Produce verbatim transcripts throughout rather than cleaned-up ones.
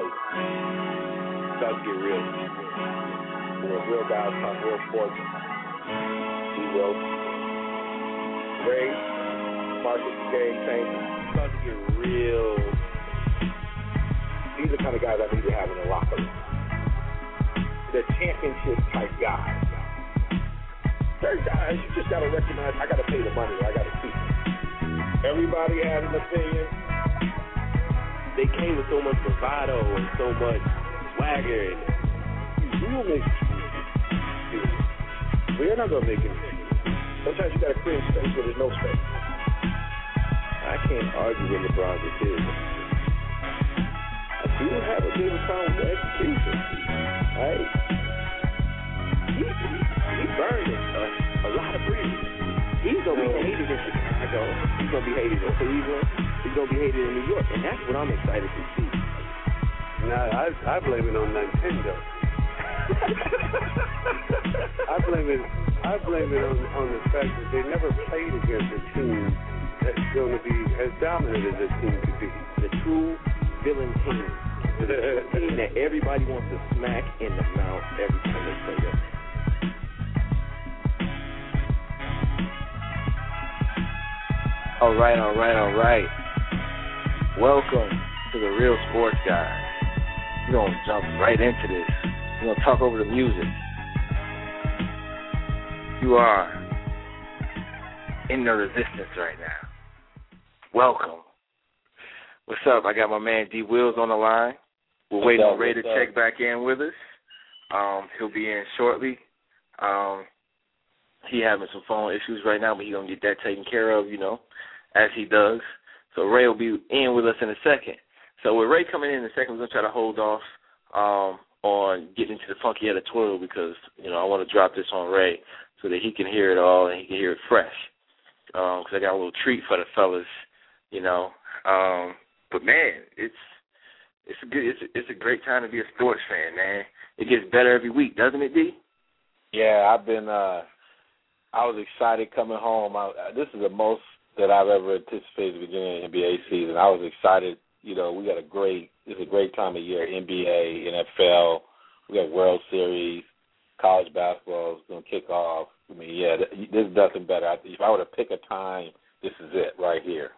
It's about to get real. Where real guys talk real sports. We will. Ray, Marcus, Game Changer. It's about to get real. These are the kind of guys I need to have in the locker room. The championship type guys. Certain guys, you just got to recognize I got to pay the money or I got to keep it. Everybody has an opinion. They came with so much bravado and so much swagger. And we will make it. We're not going to make it. Sometimes you got to create space where there's no space. I can't argue with LeBron decision. I do have a bit of a problem with execution. Right? He, he, he burned a, a lot of bridges. He's going to be hated in Chicago. He's going to be hated in Cleveland. He's going to be hated in New York. And that's what I'm excited to see. Nah, I, I blame it on Nintendo. I blame it I blame it on, on the fact that they never played against a team that's going to be as dominant as this team could be. The true villain team. The team that everybody wants to smack in the mouth every time they play them. All right, all right, all right. Welcome to the Real Sports Guys. We're going to jump right into this. We're going to talk over the music. You are in the resistance right now. Welcome. What's up? I got my man D Wills on the line. We're What's waiting up, on Ray to what's check up? back in with us. Um, he'll be in shortly. Um, he having some phone issues right now, but he's going to get that taken care of, you know, as he does. So Ray will be in with us in a second. So with Ray coming in in a second, we're going to try to hold off um, on getting into the funky editorial because, you know, I want to drop this on Ray so that he can hear it all and he can hear it fresh. Because um, I got a little treat for the fellas, you know. Um, but, man, it's it's a, good, it's, a, it's a great time to be a sports fan, man. It gets better every week, doesn't it, D? Yeah, I've been, uh, I was excited coming home. I, this is the most that I've ever anticipated at the beginning of the N B A season. I was excited. You know, we got a great, it's a great time of year, N B A, N F L. We got World Series, college basketball is going to kick off. I mean, yeah, there's nothing better. If I were to pick a time, this is it right here.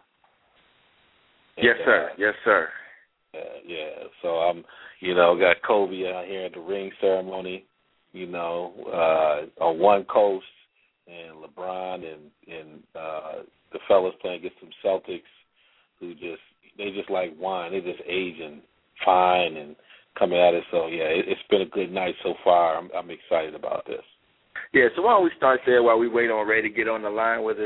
And, yes, sir. Uh, yes, sir. Uh, yeah, so I'm, you know, got Kobe out here at the ring ceremony, you know, uh, on one coast, and LeBron and, and uh, the fellas playing against some Celtics who just, they just like wine. They just aging fine and coming at it. So, yeah, it, it's been a good night so far. I'm, I'm excited about this. Yeah, so why don't we start there while we wait on Ray to get on the line with us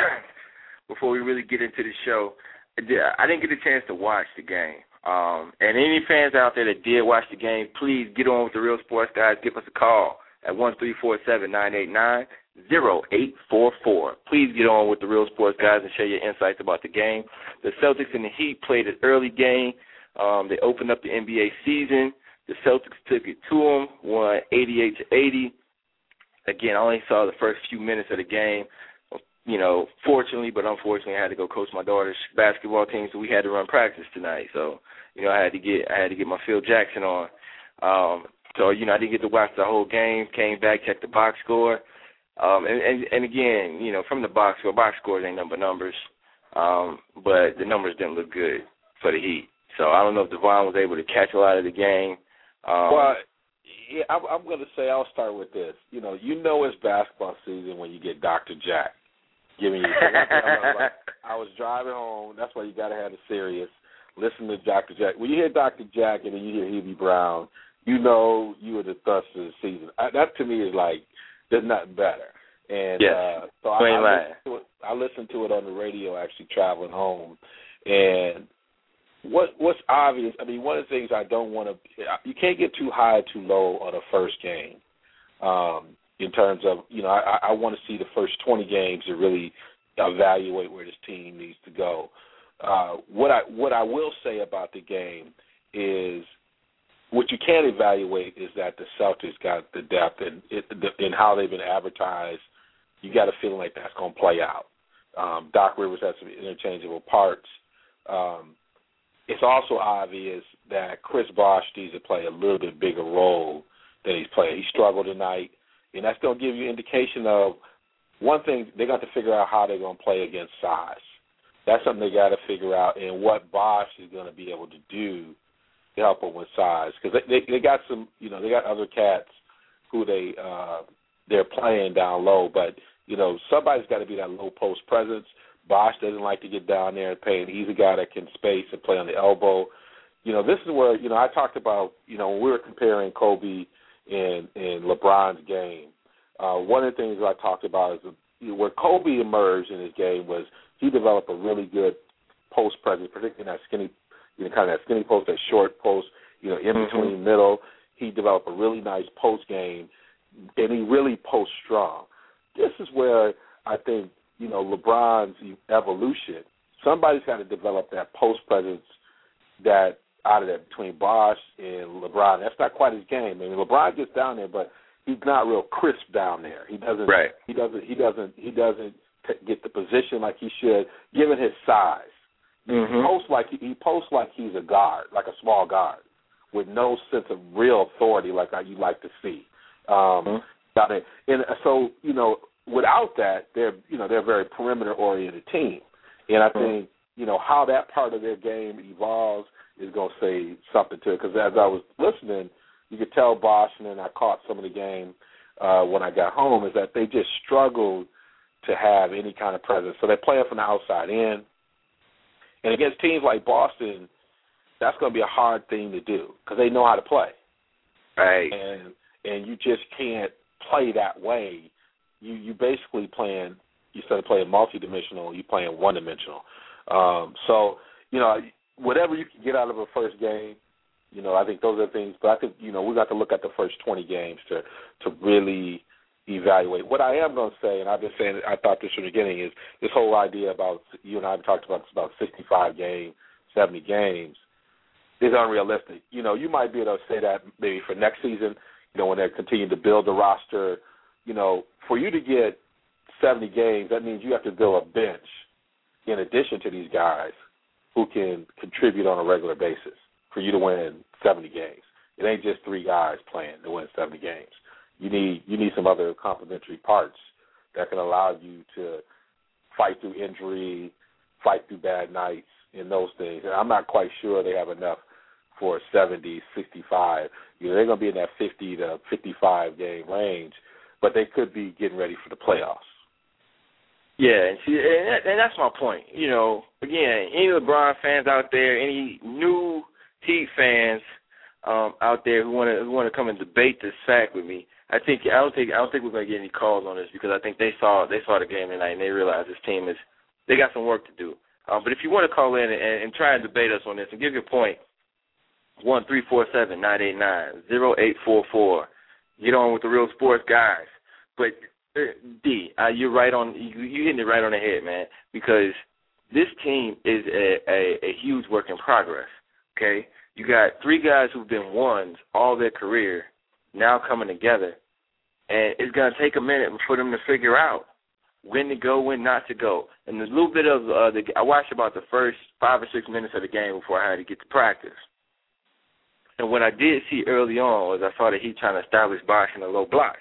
before we really get into the show. I didn't get a chance to watch the game. Um, and any fans out there that did watch the game, please get on with the Real Sports Guys. Give us a call at one three four seven, nine eight nine, zero eight four four. Please get on with the Real Sports Guys and share your insights about the game. The Celtics and the Heat played an early game. Um, they opened up the N B A season. The Celtics took it to them, won eighty-eight to eighty. Again, I only saw the first few minutes of the game. You know, fortunately, but unfortunately, I had to go coach my daughter's basketball team, so we had to run practice tonight. So, you know, I had to get I had to get my Phil Jackson on. Um, so, you know, I didn't get to watch the whole game. Came back, checked the box score, um, and, and and again, you know, from the box score, box scores ain't number numbers, um, but the numbers didn't look good for the Heat. So I don't know if Devon was able to catch a lot of the game. Um, well, yeah, I'm, I'm going to say I'll start with this. You know, you know it's basketball season when you get Doctor Jack. Giving you, I, like, I was driving home. That's why you got to have the Sirius. Listen to Doctor Jack. When you hear Doctor Jack and then you hear Hubie Brown, you know you are the thrust of the season. I, that to me is like there's nothing better. And yes. uh, so I, I, listened to it, I listened to it on the radio actually traveling home. And what what's obvious? I mean, one of the things I don't want to you can't get too high, too low on a first game. Um, in terms of, you know, I, I want to see the first twenty games to really evaluate where this team needs to go. Uh, what I what I will say about the game is what you can evaluate is that the Celtics got the depth and in how they've been advertised. You got a feeling like that's going to play out. Um, Doc Rivers has some interchangeable parts. Um, it's also obvious that Chris Bosh needs to play a little bit bigger role than he's played. He struggled tonight, and that's going to give you an indication of one thing. They got to figure out how they're going to play against size. That's something they got to figure out, and what Bosh is going to be able to do to help them with size, because they, they they got some, you know, they got other cats who they uh, they're playing down low, but you know somebody's got to be that low post presence. Bosh doesn't like to get down there and play, and he's a guy that can space and play on the elbow. You know, this is where, you know, I talked about, you know, when we were comparing Kobe and, and LeBron's game, uh, one of the things I talked about is you know, where Kobe emerged in his game was he developed a really good post presence, particularly in that skinny, you know, kind of that skinny post, that short post, you know, in between mm-hmm. middle. He developed a really nice post game, and he really post strong. This is where I think, you know, LeBron's evolution, somebody's got to develop that post presence that out of that between Bosh and LeBron. That's not quite his game. I mean, LeBron gets down there, but he's not real crisp down there. He doesn't. Right. He doesn't. He doesn't. He doesn't t- get the position like he should, given his size. Mm-hmm. He posts like he, he posts like he's a guard, like a small guard, with no sense of real authority, like you like to see. Um, mm-hmm. down there. And so, you know, without that, they're you know they're a very perimeter oriented team, and I think you know how that part of their game evolves is going to say something to it. Because as I was listening, you could tell Bosh, and then I caught some of the game uh, when I got home, is that they just struggled to have any kind of presence. So they're playing from the outside in, and against teams like Boston, that's going to be a hard thing to do because they know how to play. Right. And and you just can't play that way. You you basically playing, instead of playing multidimensional, you're playing one-dimensional. Um, so, you know, whatever you can get out of a first game, you know, I think those are things. But I think, you know, we got to look at the first twenty games to to really evaluate. What I am going to say, and I've been saying, I thought this from the beginning, is this whole idea about, you and I have talked about this, about sixty-five games, seventy games, is unrealistic. You know, you might be able to say that maybe for next season, you know, when they continue to build the roster. You know, for you to get seventy games, that means you have to build a bench in addition to these guys who can contribute on a regular basis for you to win seventy games. It ain't just three guys playing to win seventy games. You need you need some other complementary parts that can allow you to fight through injury, fight through bad nights, and those things. And I'm not quite sure they have enough for seventy, sixty-five. You know, they're going to be in that fifty to fifty-five game range, but they could be getting ready for the playoffs. Yeah, and see, and, that, and that's my point. You know, again, any LeBron fans out there, any new Heat fans um, out there who want to who want to come and debate this fact with me, I think I don't think I don't think we're going to get any calls on this because I think they saw they saw the game tonight and they realize this team is they got some work to do. Um, but if you want to call in and, and try and debate us on this and give your point, one three four seven nine eight nine zero eight four four. Get on with the Real Sports guys, but. D, uh, you're right on. You, you're hitting it right on the head, man. Because this team is a, a, a huge work in progress. Okay, you got three guys who've been ones all their career now coming together, and it's gonna take a minute for them to figure out when to go, when not to go. And there's a little bit of uh, the. I watched about the first five or six minutes of the game before I had to get to practice. And what I did see early on was I saw that he trying to establish Bosh in a low block.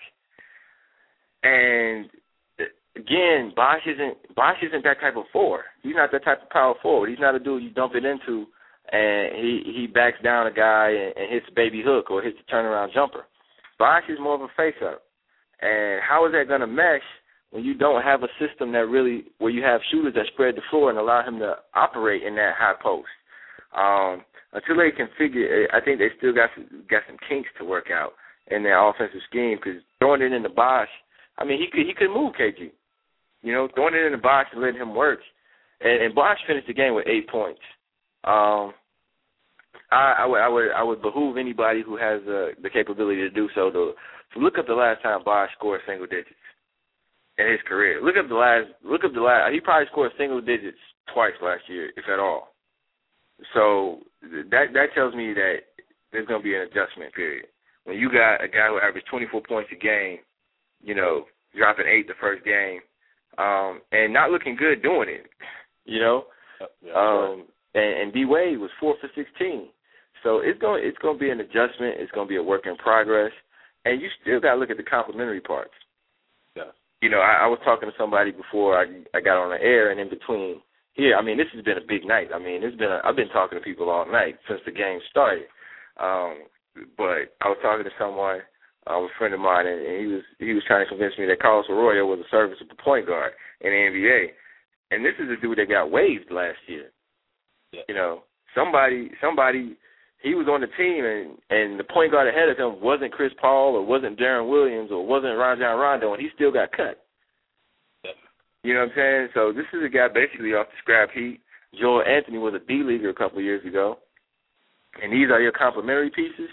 And again, Bosh isn't Bosh isn't that type of forward. He's not that type of power forward. He's not a dude you dump it into and he, he backs down a guy and, and hits a baby hook or hits a turnaround jumper. Bosh is more of a face-up. And how is that going to mesh when you don't have a system that really where you have shooters that spread the floor and allow him to operate in that high post? Um, until they can figure, I think they still got some, got some kinks to work out in their offensive scheme because throwing it into Bosh. I mean, he could he could move K G. You know, throwing it in the box and letting him work. And, and Bosh finished the game with eight points. Um, I, I would I would I would behoove anybody who has uh, the capability to do so to, to look up the last time Bosh scored single digits in his career. Look up the last look up the last. He probably scored single digits twice last year, if at all. So that that tells me that there's going to be an adjustment period. When you got a guy who averaged twenty-four points a game, you know, dropping eight the first game, um, and not looking good doing it, you know. Yeah, um, and, and D Wade was four for sixteen. So it's going it's going to be an adjustment. It's going to be a work in progress, and you still got to look at the complementary parts. Yeah. You know, I, I was talking to somebody before I I got on the air, and in between here, I mean, this has been a big night. I mean, it's been a, I've been talking to people all night since the game started. Um, but I was talking to someone, uh, a friend of mine, and, and he was he was trying to convince me that Carlos Arroyo was a serviceable point guard in the N B A, and this is a dude that got waived last year. Yeah. You know, somebody somebody. He was on the team, and, and the point guard ahead of him wasn't Chris Paul or wasn't Darren Williams or wasn't Rajon Rondo, and he still got cut. Yeah. You know what I'm saying? So this is a guy basically off the scrap heap. Joel Anthony was a D-leaguer a couple of years ago, and these are your complementary pieces.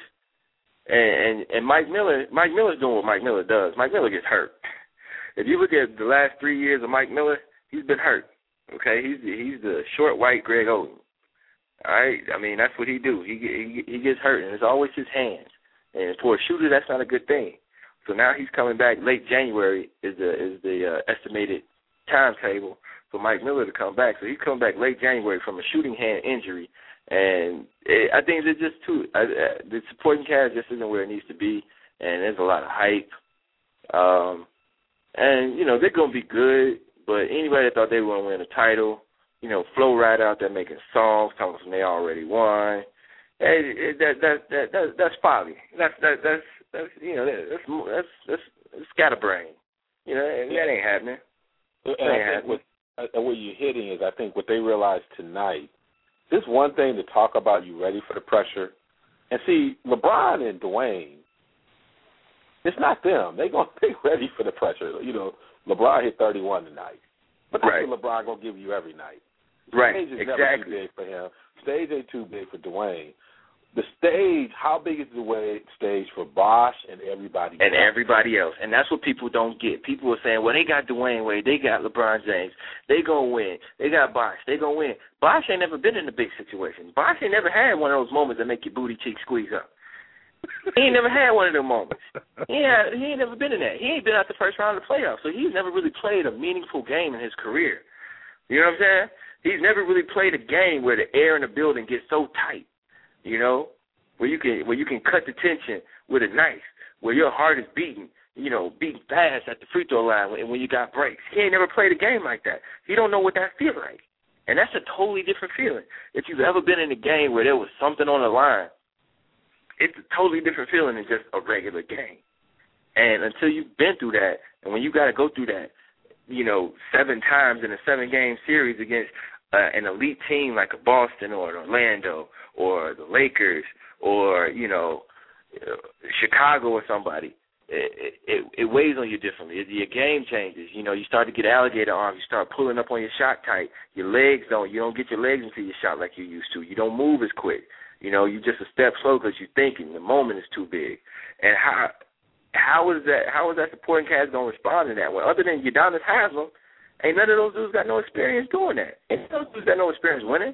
And, and, and Mike Miller, Mike Miller's doing what Mike Miller does. Mike Miller gets hurt. If you look at the last three years of Mike Miller, he's been hurt. Okay, he's he's the short, white Greg Oden. All right, I mean, that's what he do. He, he he gets hurt, and it's always his hands. And for a shooter, that's not a good thing. So now he's coming back late January is the is the uh, estimated timetable for Mike Miller to come back. So he's coming back late January from a shooting hand injury, and it, I think it's just too uh, uh, the supporting cast just isn't where it needs to be, and there's a lot of hype. Um, and you know they're gonna be good, but anybody that thought they were gonna win a title. You know, Flo Rida out there making songs, talking about they already won. Hey, that that that that that's folly. That's that that's that's you know that's that's that's, that's scatterbrain. You know, that ain't happening. And that I ain't think happening. what, what you're hitting is, I think, what they realized tonight. This one thing to talk about, you ready for the pressure, and see LeBron and Dwayne. It's not them. They going they ready for the pressure. You know, LeBron hit thirty-one tonight, but that's right. what LeBron gonna give you every night. Right, Stage is exactly. never too big for him. Stage ain't too big for Dwayne. The stage, how big is the way stage for Bosh and everybody and else? everybody else? And that's what people don't get. People are saying, well, they got Dwayne Wade, they got LeBron James, they gonna win. They got Bosh, they gonna win. Bosh ain't never been in a big situation. Bosh ain't never had one of those moments that make your booty cheek squeeze up. He ain't never had one of them moments. He ain't, he ain't never been in that. He ain't been out the first round of the playoffs, so he's never really played a meaningful game in his career. You know what I'm saying? He's never really played a game where the air in the building gets so tight, you know, where you can where you can cut the tension with a knife, where your heart is beating, you know, beating fast at the free throw line and when you got breaks. He ain't never played a game like that. He don't know what that feels like. And that's a totally different feeling. If you've ever been in a game where there was something on the line, it's a totally different feeling than just a regular game. And until you've been through that, and when you got to go through that, you know, seven times in a seven-game series against uh, an elite team like a Boston or an Orlando or the Lakers or, you know, uh, Chicago or somebody, it, it, it weighs on you differently. Your game changes. You know, you start to get alligator arms. You start pulling up on your shot tight. Your legs don't. You don't get your legs into your shot like you used to. You don't move as quick. You know, you're just a step slow because you're thinking. The moment is too big. And how how is that? How is that supporting cast going to respond to that? Well, other than Udonis Haslem, ain't none of those dudes got no experience doing that. Ain't those dudes got no experience winning.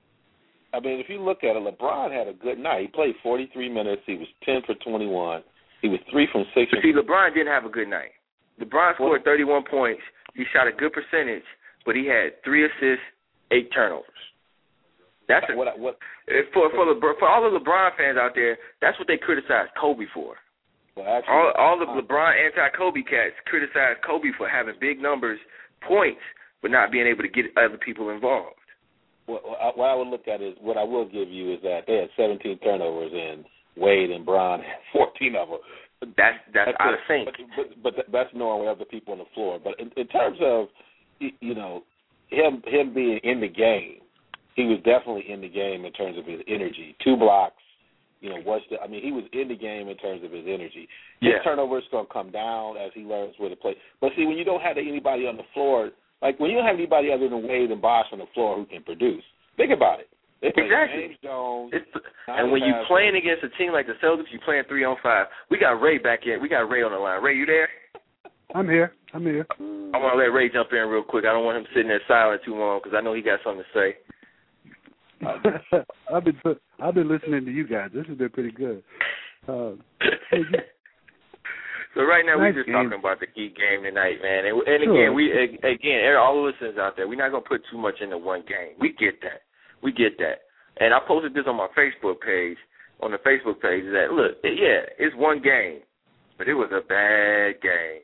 I mean, if you look at it, LeBron had a good night. He played forty-three minutes. He was ten for twenty-one. He was three from six. But see, LeBron didn't have a good night. LeBron scored thirty-one points. He shot a good percentage, but he had three assists, eight turnovers. That's a, what, what, for for LeBron, for all the LeBron fans out there. That's what they criticized Kobe for. Well, actually, all all the LeBron anti-Kobe cats criticized Kobe for having big numbers, points, but not being able to get other people involved. What, what I would look at is what I will give you is that they had seventeen turnovers and Wade and Bron had fourteen of them. That's that's, that's out of sync. But, but, but that's knowing other people on the floor. But in, in terms of you know him him being in the game, he was definitely in the game in terms of his energy. Two blocks, you know, what's the, I mean, he was in the game in terms of his energy. His yeah. turnovers going to come down as he learns where to play. But see, when you don't have anybody on the floor, like when you don't have anybody other than Wade and Bosh on the floor who can produce, think about it. They play exactly. James Jones. It's, and when you're playing against a team like the Celtics, you're playing three on five. We got Ray back here. We got Ray on the line. Ray, you there? I'm here. I'm here. I want to let Ray jump in real quick. I don't want him sitting there silent too long because I know he got something to say. I've been I've been listening to you guys. This has been pretty good. Uh, so right now nice we're just game. talking about the Heat game tonight, man. And, and sure. again, we again all the listeners out there, we're not gonna put too much into one game. We get that. We get that. and I posted this on my Facebook page, on the Facebook page, is that, look, yeah, it's one game, but it was a bad game.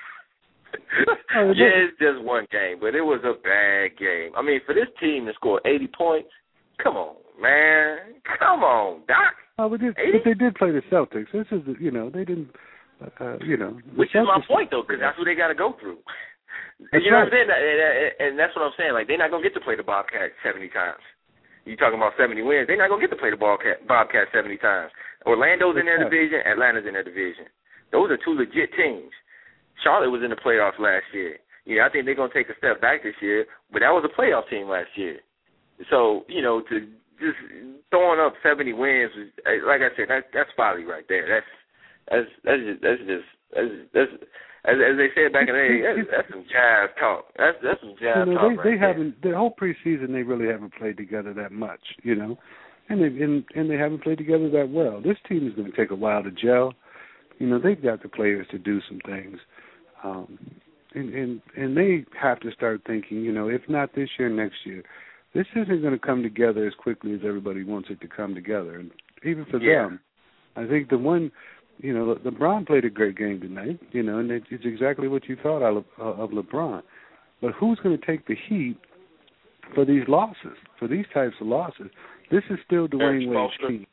Oh, yeah, it's just one game, but it was a bad game. I mean, for this team to score eighty points, come on, man. Come on, Doc. Oh, but, this, but they did play the Celtics. This is, the, you know, they didn't, uh, you know. Which is my Celtics, point, though, because that's what they got to go through. That's you know right. what I'm saying? And, and that's what I'm saying. Like, they're not going to get to play the Bobcats seventy times. You talking about seventy wins. They're not going to get to play the Bobcat, Bobcats seventy times. Orlando's in their That's right. division. Atlanta's in their division. Those are two legit teams. Charlotte was in the playoffs last year. You know, I think they're going to take a step back this year, but that was a playoff team last year. So, you know, to just throwing up seventy wins, like I said, that, that's folly right there. That's that's that's just that's just that's, that's as, as they said back in the day, that's, that's some jazz talk. That's that's some jazz you know, talk. they, right they there. haven't the whole preseason. They really haven't played together that much, you know, and they and, and they haven't played together that well. This team is going to take a while to gel. You know, they've got the players to do some things, um, and and and they have to start thinking. You know, if not this year, next year. This isn't going to come together as quickly as everybody wants it to come together, and even for Yeah. them, I think the one. You know, Le- LeBron played a great game tonight, you know, and it, it's exactly what you thought of, of LeBron. But who's going to take the heat for these losses, for these types of losses? This is still Dwayne Wade's team.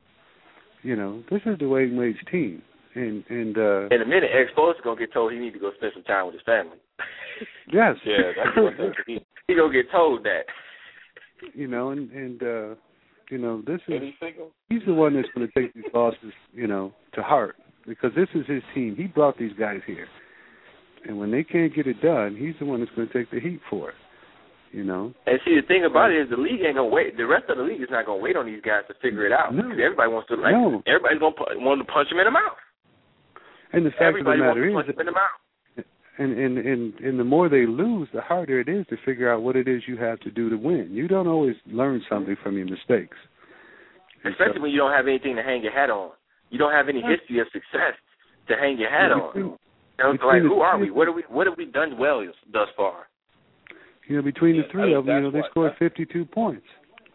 You know, this is Dwayne Wade's team. And, and uh, in a minute, Expo's going to get told he need to go spend some time with his family. Yes. Yeah, that's what thing. He, he going to get told that. You know, and, and uh, you know, this is, Any single? he's the one that's going to take these losses, you know, to heart, because this is his team. He brought these guys here. And when they can't get it done, he's the one that's going to take the heat for it, you know. And see, the thing about it is the league ain't going to wait. The rest of the league is not going to wait on these guys to figure it out. No. Because everybody wants to, like, No. everybody's going to want to punch him in the mouth. And the fact Everybody of the wants matter to is, punch him in the mouth. And, and and and the more they lose, the harder it is to figure out what it is you have to do to win. You don't always learn something from your mistakes. Especially when you don't have anything to hang your hat on. You don't have any history of success to hang your hat on. Between, You know, so like, who are we? What are we? What have we done well thus far? you know, between Yeah, the three I of think them, you know, that's they what- scored that's- fifty-two points.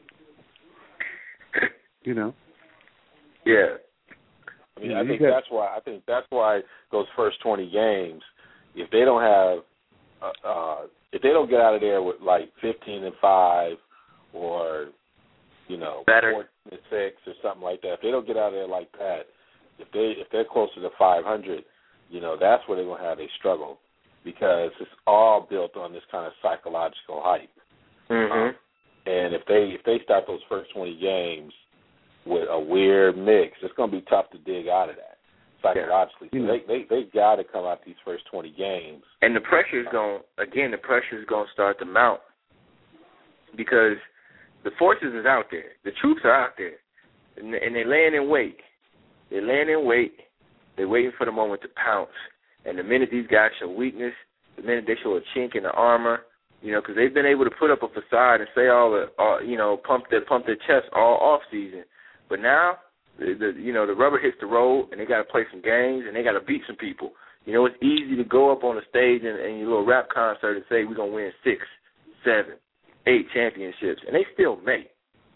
You know. Yeah. I mean, Yeah, I you think got- that's why. I think that's why those first twenty games, if they don't have, uh, uh, if they don't get out of there with like fifteen and five, or you know, Better. fourteen and six or something like that, if they don't get out of there like that, if they if they're closer to five hundred, you know, that's where they're gonna have a struggle, because it's all built on this kind of psychological hype. Mm-hmm. Um, and if they if they start those first twenty games with a weird mix, it's going to be tough to dig out of that psychologically. So Yeah. they they they got to come out these first twenty games. And the pressure is going, again, the pressure is going to start to mount, because the forces is out there. The troops are out there, and, and they're laying in wait. They're laying in wait. They're waiting for the moment to pounce. And the minute these guys show weakness, the minute they show a chink in the armor, you know, because they've been able to put up a facade and say all the, all, you know, pump their pump their chest all off season. But now, the, the you know, the rubber hits the road, and they got to play some games, and they got to beat some people. You know, it's easy to go up on the stage in, in your little rap concert and say we're gonna win six, seven, eight championships, and they still may.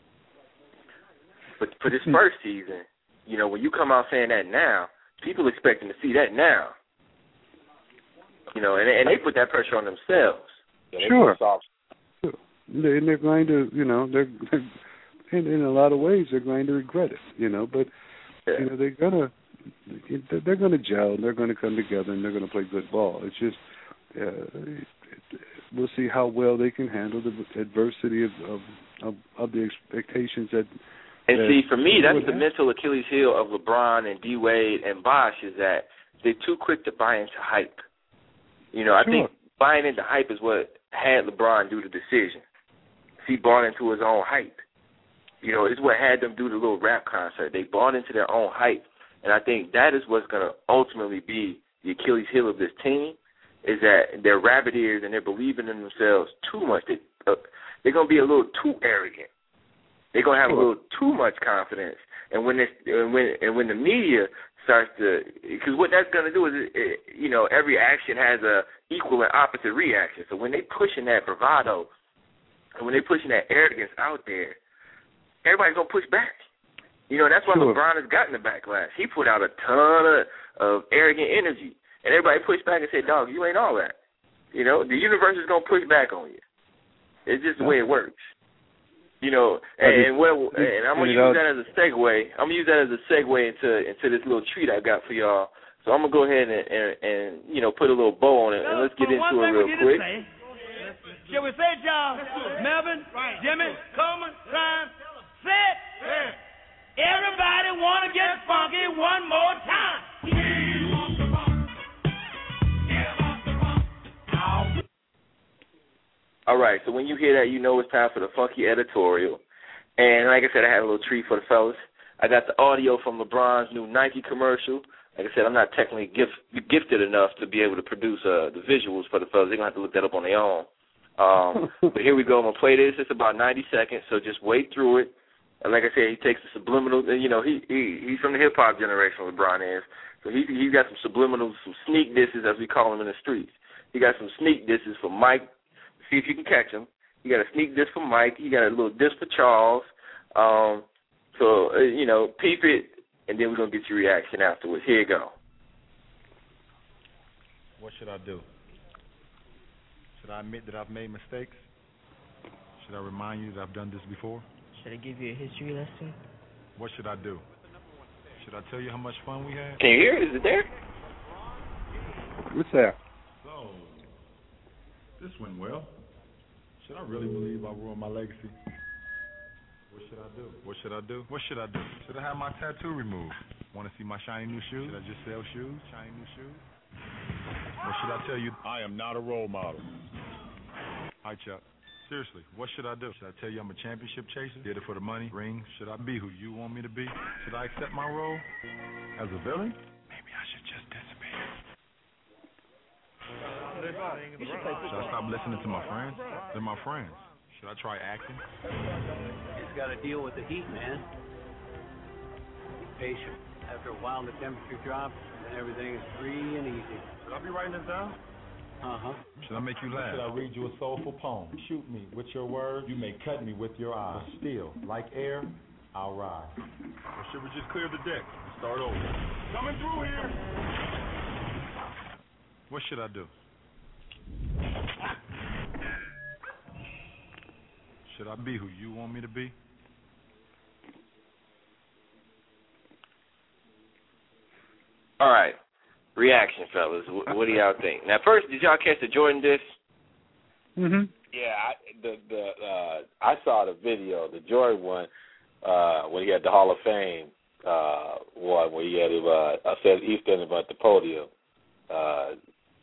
But for this first season, you know, when you come out saying that now, people expecting to see that now. You know, and, and they put that pressure on themselves. Yeah, they Sure. soft- And they're going to, you know, they're, they're in, in a lot of ways they're going to regret it, you know. But Yeah. you know, they're gonna they're going to gel, and they're going to come together, and they're going to play good ball. It's just uh, we'll see how well they can handle the adversity of of, of, of the expectations that. And that see, for me, that's would the have. mental Achilles heel of LeBron and D Wade and Bosh, is that they're too quick to buy into hype. You know, I Sure. think buying into hype is what had LeBron do the decision. He bought into his own hype. You know, it's what had them do the little rap concert. They bought into their own hype. And I think that is what's going to ultimately be the Achilles heel of this team, is that they're rabbit ears and they're believing in themselves too much. They, uh, they're going to be a little too arrogant. They're going to have Sure. a little too much confidence. And when this, and when and when the media starts to, because what that's going to do is, it, it, you know, every action has a equal and opposite reaction. So when they pushing that bravado, and when they pushing that arrogance out there, everybody's gonna push back. You know, that's why sure. LeBron has gotten the backlash. He put out a ton of, of arrogant energy, and everybody pushed back and said, "Dog, you ain't all that." You know, the universe is gonna push back on you. It's just the way it works. You know, and, and what and I'm gonna use that as a segue. I'm gonna use that as a segue into into this little treat I got for y'all. So I'm gonna go ahead and, and, and you know, put a little bow on it, and let's get into it real quick. Say, shall we say it, y'all? Melvin, Jimmy, Coleman, Ryan, sit. Everybody wanna get funky one more time. All right, so when you hear that, you know it's time for the funky editorial. And like I said, I had a little treat for the fellas. I got the audio from LeBron's new Nike commercial. Like I said, I'm not technically gift, gifted enough to be able to produce uh, the visuals for the fellas. They're going to have to look that up on their own. Um, but here we go. I'm going to play this. It's about ninety seconds, so just wait through it. And like I said, he takes the subliminal, you know, he, he he's from the hip-hop generation, LeBron is. So he, he's got some subliminals, some sneak disses, as we call them in the streets. He got some sneak disses for Mike. See if you can catch him. You got a sneak diss for Mike. You got a little diss for Charles. Um, so, uh, you know, peep it, and then we're going to get your reaction afterwards. Here you go. What should I do? Should I admit that I've made mistakes? Should I remind you that I've done this before? Should I give you a history lesson? What should I do? Should I tell you how much fun we had? Can you hear it? Is it there? What's that? So, this went well. Should I really believe I ruined my legacy? What should I do? What should I do? What should I do? Should I have my tattoo removed? Want to see my shiny new shoes? Should I just sell shoes? Shiny new shoes? Or should I tell you I am not a role model? Hi, Chuck. Seriously, what should I do? Should I tell you I'm a championship chaser? Did it for the money, rings? Should I be who you want me to be? Should I accept my role as a villain? Maybe I should just disappear. Should I stop listening to my friends? They're my friends. Should I try acting? Just got to deal with the heat, man. Be patient. After a while, the temperature drops, and everything is free and easy. Should I be writing this down? Uh-huh. Should I make you laugh? Should I read you a soulful poem? Shoot me with your words. You may cut me with your eyes. But still, like air, I'll rise. Or should we just clear the deck and start over? Coming through here. What should I do? Should I be who you want me to be? All right. Reaction, fellas. What, what do y'all think? Now, first, did y'all catch the Jordan diss? Mhm. Yeah, I, the the uh, I saw the video, the Jordan one, uh, when he had the Hall of Fame uh, one, where he had him. Uh, I said he's standing at the podium. Uh,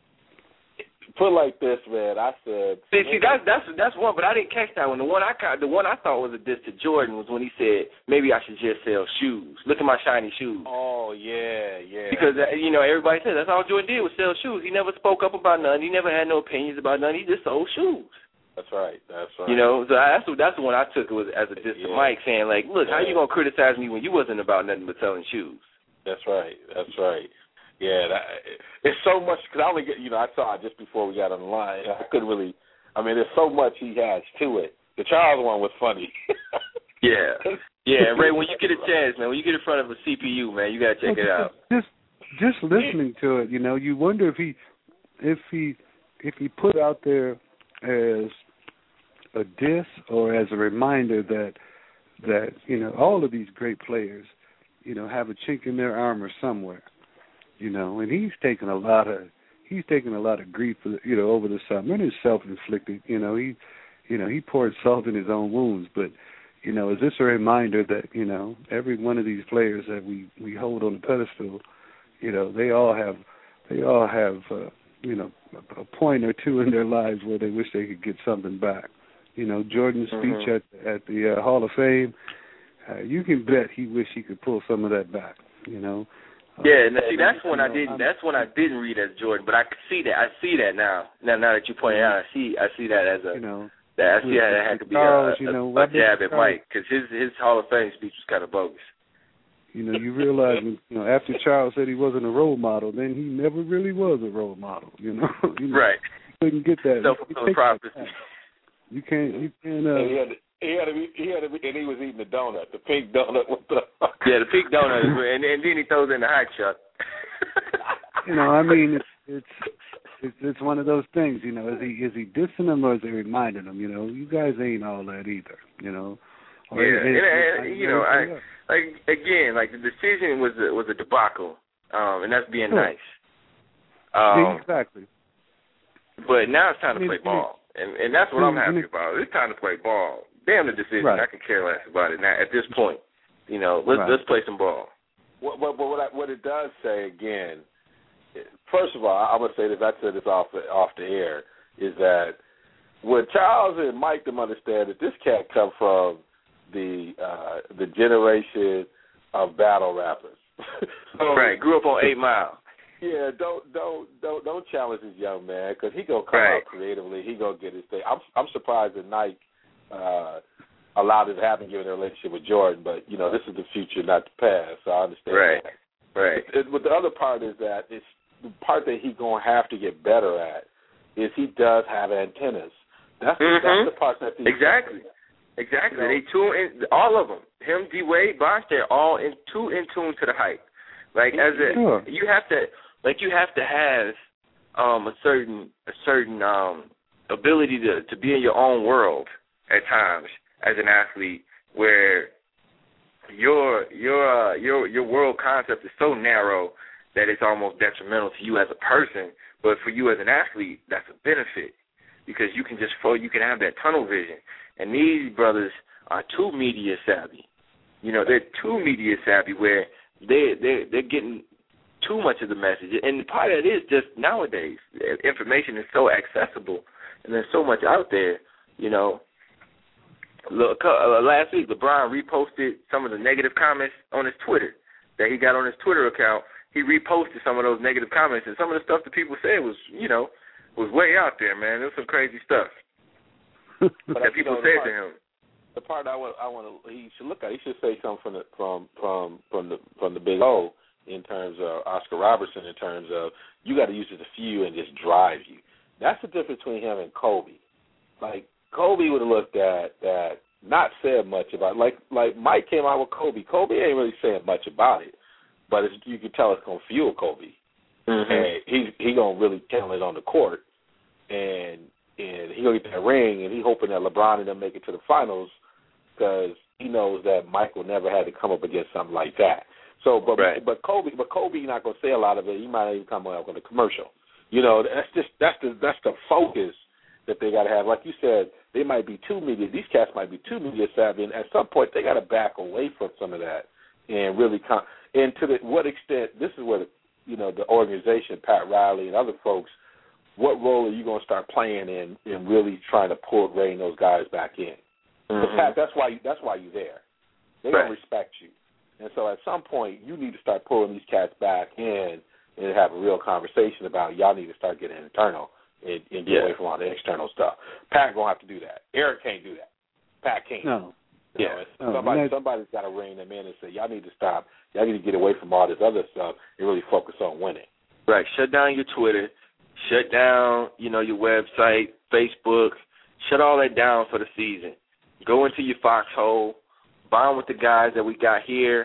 put like this, man. I said. See, see, that's that's that's one, but I didn't catch that one. The one I caught, the one I thought was a diss to Jordan was when he said, "Maybe I should just sell shoes. Look at my shiny shoes." Oh yeah, yeah. Because uh, you know everybody said that's all Jordan did was sell shoes. He never spoke up about none. He never had no opinions about none. He just sold shoes. That's right. That's right. You know, so that's that's the one I took it was as a diss yeah. to Mike, saying like, "Look, yeah. how you gonna criticize me when you wasn't about nothing but selling shoes?" That's right. That's right. Yeah, that, it's so much because I only get you know I saw it just before we got on the line. I couldn't really. I mean, there's so much he has to it. The Charles one was funny. yeah, yeah, Ray. When you get a chance, man, when you get in front of a C P U, man, you gotta check it out. Just, just listening to it, you know, you wonder if he, if he, if he put out there as a diss or as a reminder that that you know all of these great players, you know, have a chink in their armor somewhere. You know, and he's taken a lot of he's taken a lot of grief, you know, over the summer, and it's self-inflicted. You know, he, you know, he poured salt in his own wounds. But, you know, is this a reminder that you know every one of these players that we, we hold on the pedestal, you know, they all have they all have uh, you know a point or two in their lives where they wish they could get something back. You know, Jordan's mm-hmm. speech at at the uh, Hall of Fame, uh, you can bet he wished he could pull some of that back. You know. Yeah, now, see, that's one I didn't. That's one I didn't read as Jordan, but I see that. I see that now. Now, now that you point it out, I see. I see that as a. You know, that I see that it had to be Charles, a, you know, a, a jab at Mike because his his Hall of Fame speech was kind of bogus. You know, you realize, when, you know, after Charles said he wasn't a role model, then he never really was a role model. You know, you know right? You couldn't get that. Self-fulfilling prophecy. You can't. You can't. Uh, and he had to, He had to be, he had to be, and he was eating the donut, the pink donut with the yeah, the pink donut, and, and then he throws in the hot shot. You know, I mean, it's it's it's it's one of those things. You know, is he is he dissing them or is he reminding them? You know, you guys ain't all that either. You know. Or yeah, it, it, and, and it, you know, I like again, like the decision was a, was a debacle, um, and that's being sure. nice. Um, yeah, exactly. But now it's time to I mean, play ball, and and that's what I I'm mean, happy about. It's time to play ball. Damn the decision. Right. I could care less about it now. At this point, you know, let's right. let's play some ball. What, what, what, I, what it does say again, first of all, I'm gonna say this. I said this off the, off the air. Is that when Charles and Mike them understand that this cat come from the uh, the generation of battle rappers. so, right. Grew up on Eight Mile. Yeah, don't don't don't don't challenge this young man because he gonna come right. out creatively. He gonna get his thing. I'm I'm surprised that Nike uh, allowed it to happen given their relationship with Jordan. But you know, this is the future, not the past. So I understand. Right, that. right. It, it, but the other part is that it's the part that he gonna have to get better at is he does have antennas. That's mm-hmm. the, that's the part that the exactly. Exactly. You know, they tune in, all of them. Him, D Wade, Bosh, they're all in too in tune to the hype. Like as a, sure. you have to. Like you have to have um, a certain a certain um, ability to, to be in your own world at times as an athlete, where your your uh, your your world concept is so narrow that it's almost detrimental to you as a person. But for you as an athlete, that's a benefit because you can just you can have that tunnel vision. And these brothers are too media savvy. You know, they're too media savvy where they they they're getting too much of the message. And part of it is just nowadays, information is so accessible and there's so much out there, you know. Look, uh, last week, LeBron reposted some of the negative comments on his Twitter that he got on his Twitter account. He reposted some of those negative comments, and some of the stuff that people said was, you know, was way out there, man. It was some crazy stuff that people know, said part, to him. The part I want, I want to, he should look at, he should say something from the from from from the from the Big O. In terms of Oscar Robertson, in terms of you got to use it to few and just drive you. That's the difference between him and Kobe. Like Kobe would have looked at that, not said much about it. Like like Mike came out with Kobe. Kobe ain't really saying much about it, but it's, you can tell it's gonna fuel Kobe, mm-hmm. and he he gonna really tell it on the court, and and he gonna get that ring, and he hoping that LeBron and them make it to the finals because he knows that Mike will never have to come up against something like that. So, but right. but Kobe, but Kobe not gonna say a lot of it. He might not even come up with a commercial. You know, that's just that's the that's the focus that they got to have. Like you said, they might be too media. These cats might be too media savvy, and at some point they got to back away from some of that and really come. And to the, what extent? This is where the you know the organization, Pat Riley and other folks. What role are you going to start playing in in really trying to pull Ray and those guys back in? Mm-hmm. Pat, that's why you, that's why you're there. They right. don't respect you. And so at some point, you need to start pulling these cats back in and have a real conversation about y'all need to start getting internal and, and get yeah. away from all the external stuff. Pat going to have to do that. Eric can't do that. Pat can't. No. You yeah. know, somebody, somebody's got to rein them in and say, y'all need to stop. Y'all need to get away from all this other stuff and really focus on winning. Right. Shut down your Twitter. Shut down, you know, your website, Facebook. Shut all that down for the season. Go into your foxhole. Bond with the guys that we got here,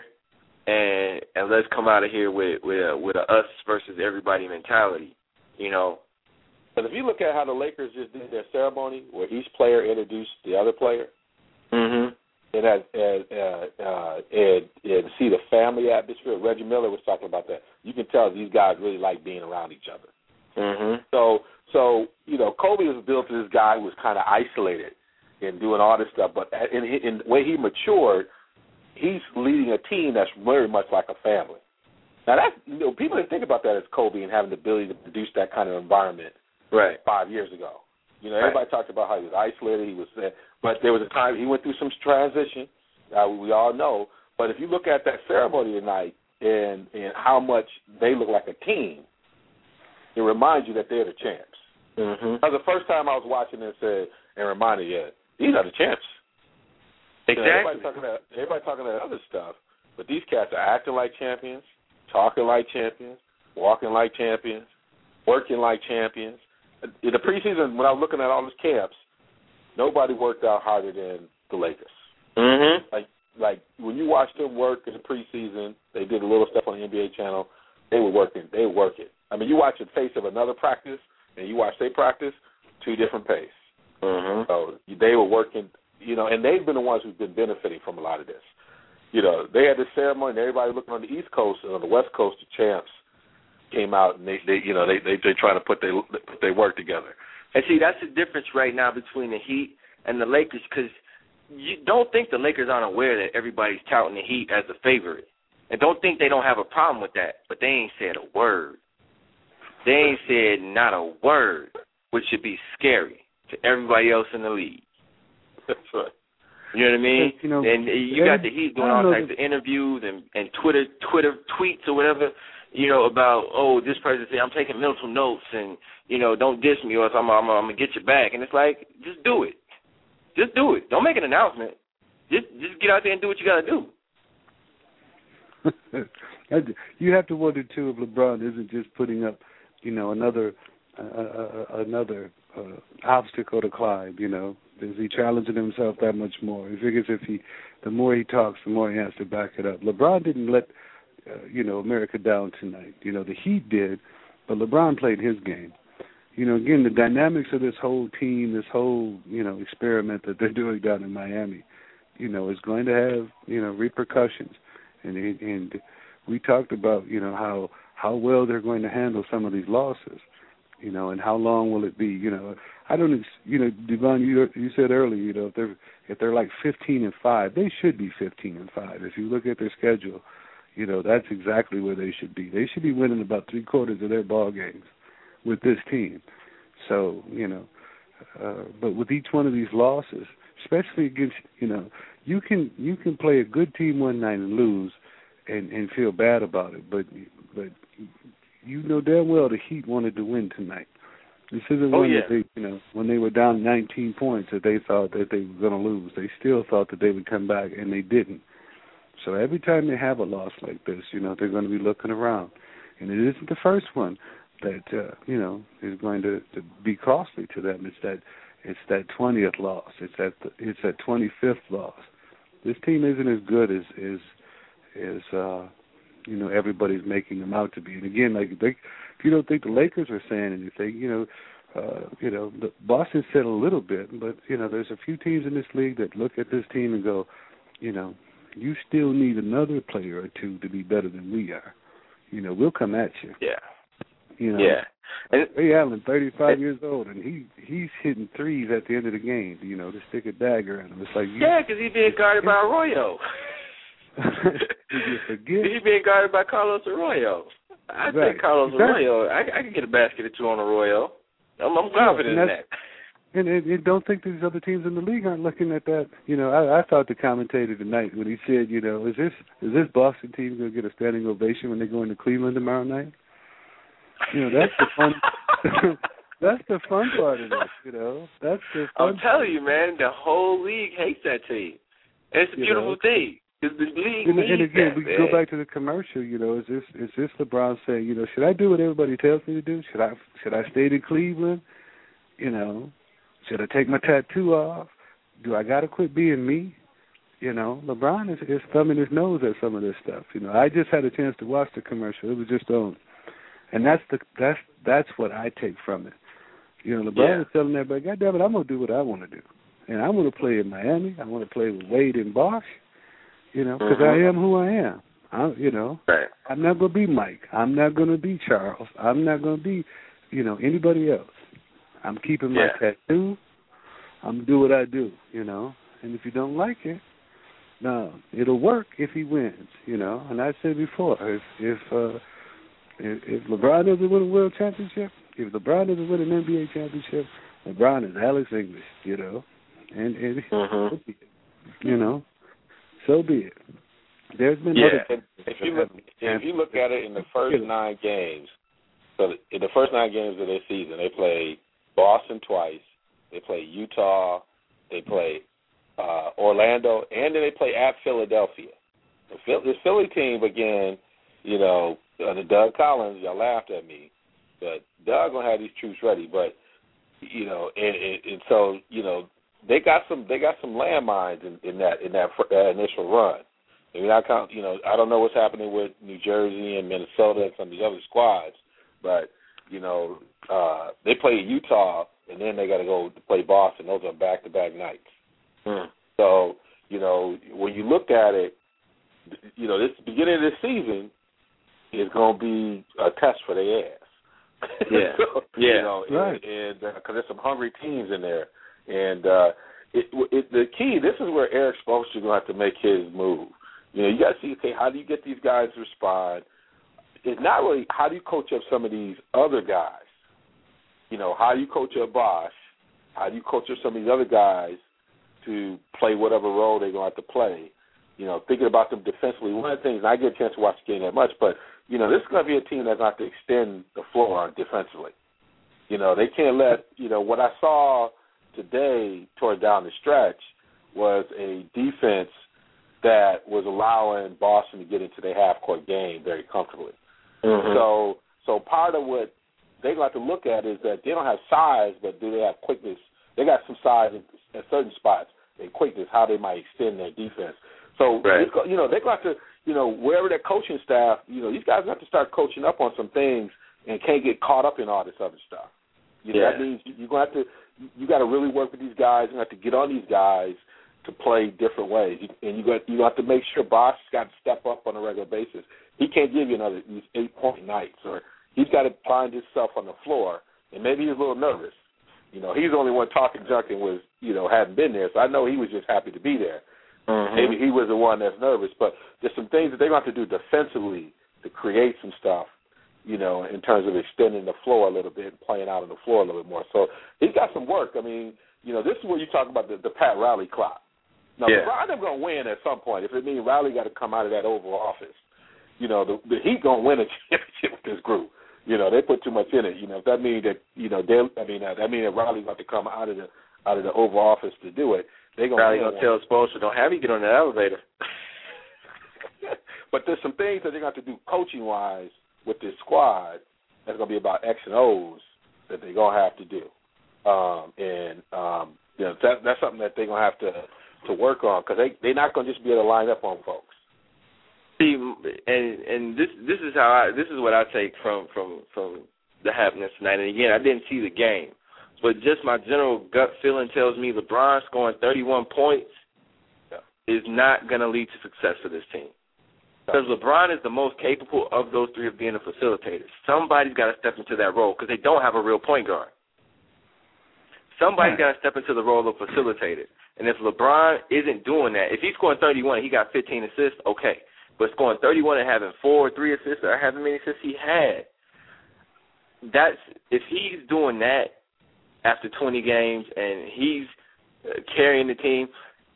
and and let's come out of here with with a, with a us versus everybody mentality, you know. But if you look at how the Lakers just did their ceremony, where each player introduced the other player, mm-hmm. and as, as uh, uh, and and see the family atmosphere. Reggie Miller was talking about that. You can tell these guys really like being around each other. Mm-hmm. So so you know, Kobe was built as this guy who was kind of isolated and doing all this stuff, but in, in the way he matured, he's leading a team that's very much like a family. Now, that's, you know, people didn't think about that as Kobe and having the ability to produce that kind of environment right five years ago. You know, right. everybody talked about how he was isolated. He was, uh, but there was a time he went through some transition. Uh, we all know. But if you look at that ceremony tonight and and how much they look like a team, it reminds you that they're the champs. Mm-hmm. That was the first time I was watching this and, and reminded you, these are the champs. Exactly. You know, everybody talking that everybody talking that other stuff, but these cats are acting like champions, talking like champions, walking like champions, working like champions. In the preseason, when I was looking at all these camps, nobody worked out harder than the Lakers. Mm-hmm. Like, like when you watch them work in the preseason, they did a little stuff on the N B A channel. They were working. They were working. I mean, you watch the face of another practice, and you watch their practice, two different pace. Mm-hmm. So they were working, you know, and they've been the ones who've been benefiting from a lot of this. You know, they had this ceremony, and everybody looking on the East Coast and on the West Coast, the champs came out, and they, they you know, they they they trying to put their put their work together. And see, that's the difference right now between the Heat and the Lakers, because you don't think the Lakers aren't aware that everybody's touting the Heat as a favorite. And don't think they don't have a problem with that, but they ain't said a word. They ain't said not a word, which should be scary to everybody else in the league. That's right. You know what I mean? You know, and you got the Heat doing all types of interviews and, and Twitter Twitter tweets or whatever, you know, about, oh, this person said, I'm taking mental notes and, you know, don't diss me or else I'm, I'm, I'm going to get you back. And it's like, just do it. Just do it. Don't make an announcement. Just just get out there and do what you got to do. You have to wonder too if LeBron isn't just putting up, you know, another uh, uh, another uh, obstacle to climb. You know, is he challenging himself that much more? He figures if he, the more he talks, the more he has to back it up. LeBron didn't let, uh, you know, America down tonight. You know, the Heat did, but LeBron played his game. You know, again, the dynamics of this whole team, this whole, you know, experiment that they're doing down in Miami, you know, is going to have, you know, repercussions. And and we talked about, you know, how how well they're going to handle some of these losses, you know, and how long will it be? You know, I don't, you know, Devon, you you said earlier, you know, if they're if they're like fifteen and five, they should be fifteen and five. If you look at their schedule, you know, that's exactly where they should be. They should be winning about three quarters of their ball games with this team. So, you know, uh, but with each one of these losses, especially against, you know, you can you can play a good team one night and lose and, and feel bad about it, but but you know damn well the Heat wanted to win tonight. This isn't oh, one yeah. that they, you know, when they were down nineteen points that they thought that they were going to lose. They still thought that they would come back, and they didn't. So every time they have a loss like this, you know, they're going to be looking around. And it isn't the first one that, uh, you know, is going to, to be costly to them. It's that it's that twentieth loss. It's that it's that twenty-fifth loss. This team isn't as good as as as uh, you know, everybody's making them out to be. And again, like they, if you don't think the Lakers are saying anything, you know, uh, you know, the Boston said a little bit, but you know, there's a few teams in this league that look at this team and go, you know, you still need another player or two to be better than we are. You know, we'll come at you. Yeah. You know, yeah. And, Ray Allen, thirty-five years old, and he he's hitting threes at the end of the game. You know, to stick a dagger in him. It's like, yeah, because he's being guarded by Arroyo. Did you forget? He's being guarded by Carlos Arroyo. I right. think Carlos exactly. Arroyo. I, I can get a basket or two on Arroyo. I'm, I'm confident yeah, in that. And, and, and don't think these other teams in the league aren't looking at that. You know, I, I thought the commentator tonight when he said, you know, is this is this Boston team going to get a standing ovation when they go into Cleveland tomorrow night? You know, that's the fun. That's the fun part of this. You know, that's the. Fun I'm telling you, man, the whole league hates that team. And it's a you beautiful know? thing. Because the league and, needs and again, that, we man. go back to the commercial. You know, is this is this LeBron saying, you know, should I do what everybody tells me to do? Should I should I stay in Cleveland? You know, should I take my tattoo off? Do I got to quit being me? You know, LeBron is, is thumbing his nose at some of this stuff. You know, I just had a chance to watch the commercial. It was just on, and that's the that's that's what I take from it. You know, LeBron yeah. is telling everybody, God damn it, I'm gonna do what I want to do, and I want to play in Miami. I want to play with Wade and Bosh. You know, because mm-hmm. I am who I am. I, you know, right. I'm not gonna be Mike. I'm not gonna be Charles. I'm not gonna be, you know, anybody else. I'm keeping my yeah. tattoo. I'm gonna do what I do. You know, and if you don't like it, no, it'll work if he wins. You know, and I said before, if if uh, if, if LeBron doesn't win a world championship, if LeBron doesn't win an N B A championship, LeBron is Alex English. You know, and and mm-hmm. you know, so be it. There's been yeah. other If you look, if you look at it in the first nine games, so in the first nine games of their season, they played Boston twice, they played Utah, they played uh, Orlando, and then they play at Philadelphia. The Philly, the Philly team again, you know, under Doug Collins, y'all laughed at me, but Doug gonna have these troops ready. But you know, and, and, and so you know, they got some they got some landmines in, in that in that, that initial run. I mean, I count, you know, I don't know what's happening with New Jersey and Minnesota and some of these other squads, but you know, uh, they play Utah and then they got to go to play Boston. Those are back-to-back nights. Hmm. So, you know, when you look at it, you know, this beginning of this season is going to be a test for their ass. Yeah, so, yeah, you know, right. And because uh, there's some hungry teams in there, and uh, it, it, the key. This is where Eric Spoelstra is going to have to make his move. You know, you got to see, okay, how do you get these guys to respond? It's not really how do you coach up some of these other guys. You know, how do you coach up Bosh? How do you coach up some of these other guys to play whatever role they're going to have to play? You know, thinking about them defensively. One of the things, and I get a chance to watch the game that much, but, you know, this is going to be a team that's going to have to extend the floor defensively. You know, they can't let, you know, what I saw today toward down the stretch was a defense that was allowing Boston to get into their half-court game very comfortably. Mm-hmm. So so part of what they're going to have to look at is that they don't have size, but do they have quickness? They got some size at certain spots and quickness, how they might extend their defense. So, right. you know, they're going to have to, you know, wherever their coaching staff, you know, these guys have to start coaching up on some things and can't get caught up in all this other stuff. You know, yeah. That means you're going to have to, you got to really work with these guys. You have to get on these guys to play different ways. And you got you have to make sure Bosh has got to step up on a regular basis. He can't give you another these eight-point nights, or he's got to find himself on the floor, and maybe he's a little nervous. You know, he's the only one talking junk and was, you know, hadn't been there, so I know he was just happy to be there. Mm-hmm. Maybe he was the one that's nervous, but there's some things that they're going to have to do defensively to create some stuff, you know, in terms of extending the floor a little bit and playing out on the floor a little bit more. So he's got some work. I mean, you know, this is where you talk about the, the Pat Riley clock. Now, yeah. LeBron is going to win at some point. If it means Riley got to come out of that Oval Office, you know, the, the Heat going to win a championship with this group. You know, they put too much in it. You know, if that means that, you know, they, I mean, uh, that means that Riley's got to come out of the out of the Oval Office to do it. They're going Riley going to tell Spoelstra, don't have you get on the elevator. But there's some things that they're going to have to do coaching-wise with this squad that's going to be about X and O's that they're going to have to do. Um, and, um, you know, that, that's something that they're going to have to to work on, because they, they're not going to just be able to line up on folks. See, and and this this is how I this is what I take from from from the happenings tonight. And again, I didn't see the game, but just my general gut feeling tells me LeBron scoring thirty-one points yeah. is not going to lead to success for this team. Because LeBron is the most capable of those three of being a facilitator. Somebody's got to step into that role because they don't have a real point guard. Somebody's got to step into the role of facilitator. And if LeBron isn't doing that, if he's scoring thirty-one, he got fifteen assists, okay. But scoring thirty-one and having four or three assists or having many assists he had, that's if he's doing that after twenty games and he's uh, carrying the team,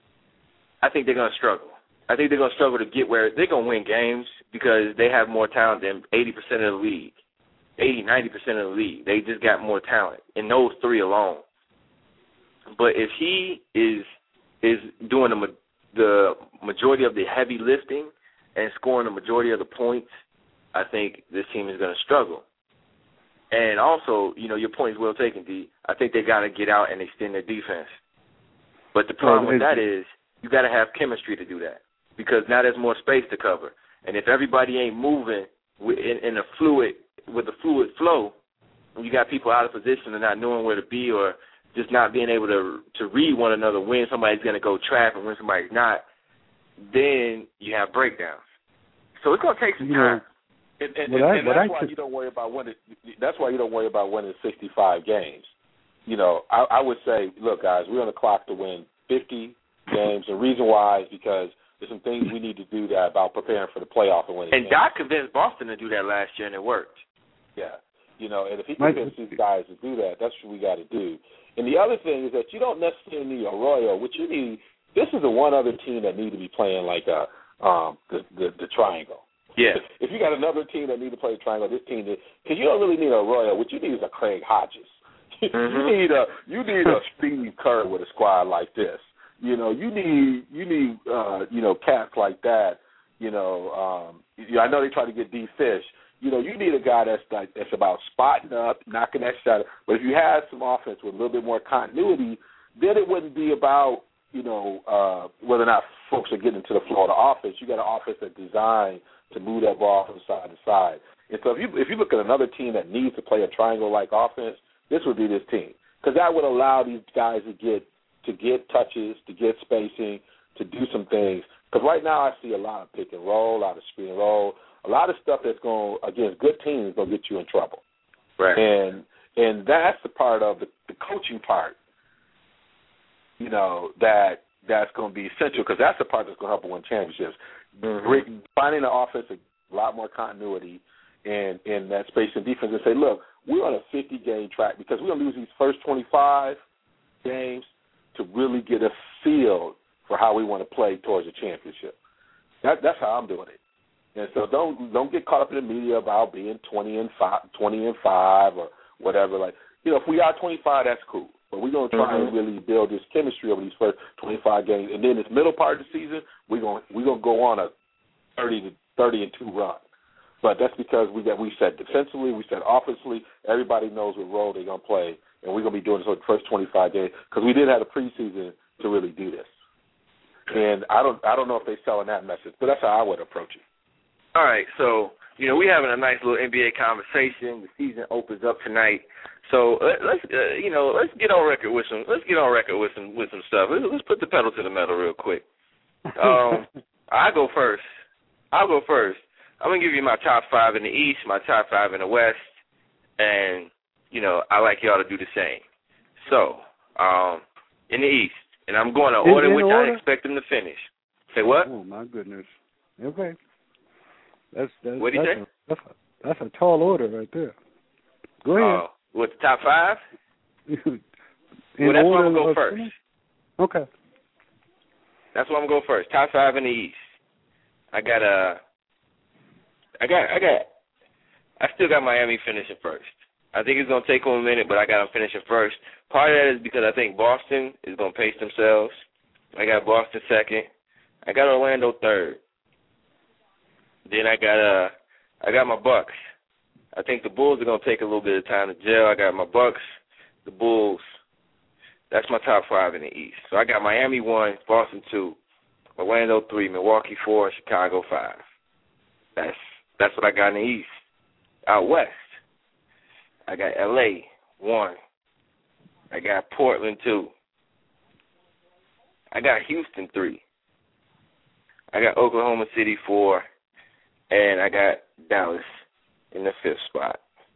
I think they're going to struggle. I think they're going to struggle to get where they're going to win games because they have more talent than eighty percent of the league, eighty, ninety percent of the league. They just got more talent in those three alone. But if he is is doing the, the majority of the heavy lifting and scoring the majority of the points, I think this team is going to struggle. And also, you know, your point is well taken, D. I think they got to get out and extend their defense. But the problem with that is you got to have chemistry to do that because now there's more space to cover. And if everybody ain't moving in, in a fluid with a fluid flow, you got people out of position and not knowing where to be or just not being able to to read one another when somebody's going to go trap and when somebody's not, then you have breakdowns. So it's going to take some time. And, and, and, and that's why you don't worry about winning. That's why you don't worry about winning sixty-five games. You know, I, I would say, look, guys, we're on the clock to win fifty games. The reason why is because there's some things we need to do that about preparing for the playoff and winning. And games. Doc convinced Boston to do that last year, and it worked. Yeah, you know, and if he convinced these guys to do that, that's what we got to do. And the other thing is that you don't necessarily need Arroyo. What you need, this is the one other team that need to be playing like a um, the, the the triangle. Yeah. If, if you got another team that need to play the triangle, this team, because you don't really need Arroyo. What you need is a Craig Hodges. Mm-hmm. you need a you need a Steve Kerr with a squad like this. You know, you need you need uh, you know cats like that. You know, um, you know, I know they try to get D Fish. You know, you need a guy that's like that's about spotting up, knocking that shot. But if you have some offense with a little bit more continuity, then it wouldn't be about, you know, uh, whether or not folks are getting to the floor of the offense. You got an offense that's designed to move that ball from side to side. And so if you if you look at another team that needs to play a triangle-like offense, this would be this team, because that would allow these guys to get to get touches, to get spacing, to do some things. Because right now I see a lot of pick and roll, a lot of screen and roll, a lot of stuff that's going against good teams going to get you in trouble. Right. And and that's the part of the, the coaching part, you know, that that's going to be essential, because that's the part that's going to help them win championships. Mm-hmm. Finding an offense a lot more continuity in, in that space and defense, and say, look, we're on a fifty-game track because we're going to lose these first twenty-five games to really get a feel for how we want to play towards a championship. That, that's how I'm doing it. And so don't don't get caught up in the media about being twenty and five, twenty and five, or whatever. Like, you know, if we are twenty-five, that's cool. But we're gonna try mm-hmm. and really build this chemistry over these first twenty-five games, and then this middle part of the season, we're gonna we're gonna go on a thirty to thirty and two run. But that's because we got we said defensively, we said offensively. Everybody knows what role they're gonna play, and we're gonna be doing this for the first twenty-five games, because we did have a preseason to really do this. And I don't I don't know if they're selling that message, but that's how I would approach it. All right, so, you know, we're having a nice little N B A conversation. The season opens up tonight. So uh, let's, uh, you know, let's get on record with some, let's get on record with some, with some stuff. Let's, let's put the pedal to the metal real quick. Um, I go first. I'll go first. I'm going to give you my top five in the East, my top five in the West, and, you know, I like y'all to do the same. So, um, in the East, and I'm going to order in which order? I expect them to finish. Say what? Oh, my goodness. Okay. That's, that's, what do you that's say? A, that's, a, that's a tall order right there. Go ahead. Uh, what, the top five? well, that's where I'm going to go first. Finish? Okay. That's where I'm going to go first. Top five in the East. I got a, I got, I got, I still got Miami finishing first. I think it's going to take them a minute, but I got them finishing first. Part of that is because I think Boston is going to pace themselves. I got Boston second. I got Orlando third. Then I got uh, I got my Bucks. I think the Bulls are going to take a little bit of time to gel. I got my Bucks, the Bulls. That's my top five in the East. So I got Miami one, Boston two, Orlando three, Milwaukee four, Chicago five. That's that's what I got in the East. Out West, I got L A one. I got Portland two. I got Houston three. I got Oklahoma City four. And I got Dallas in the fifth spot,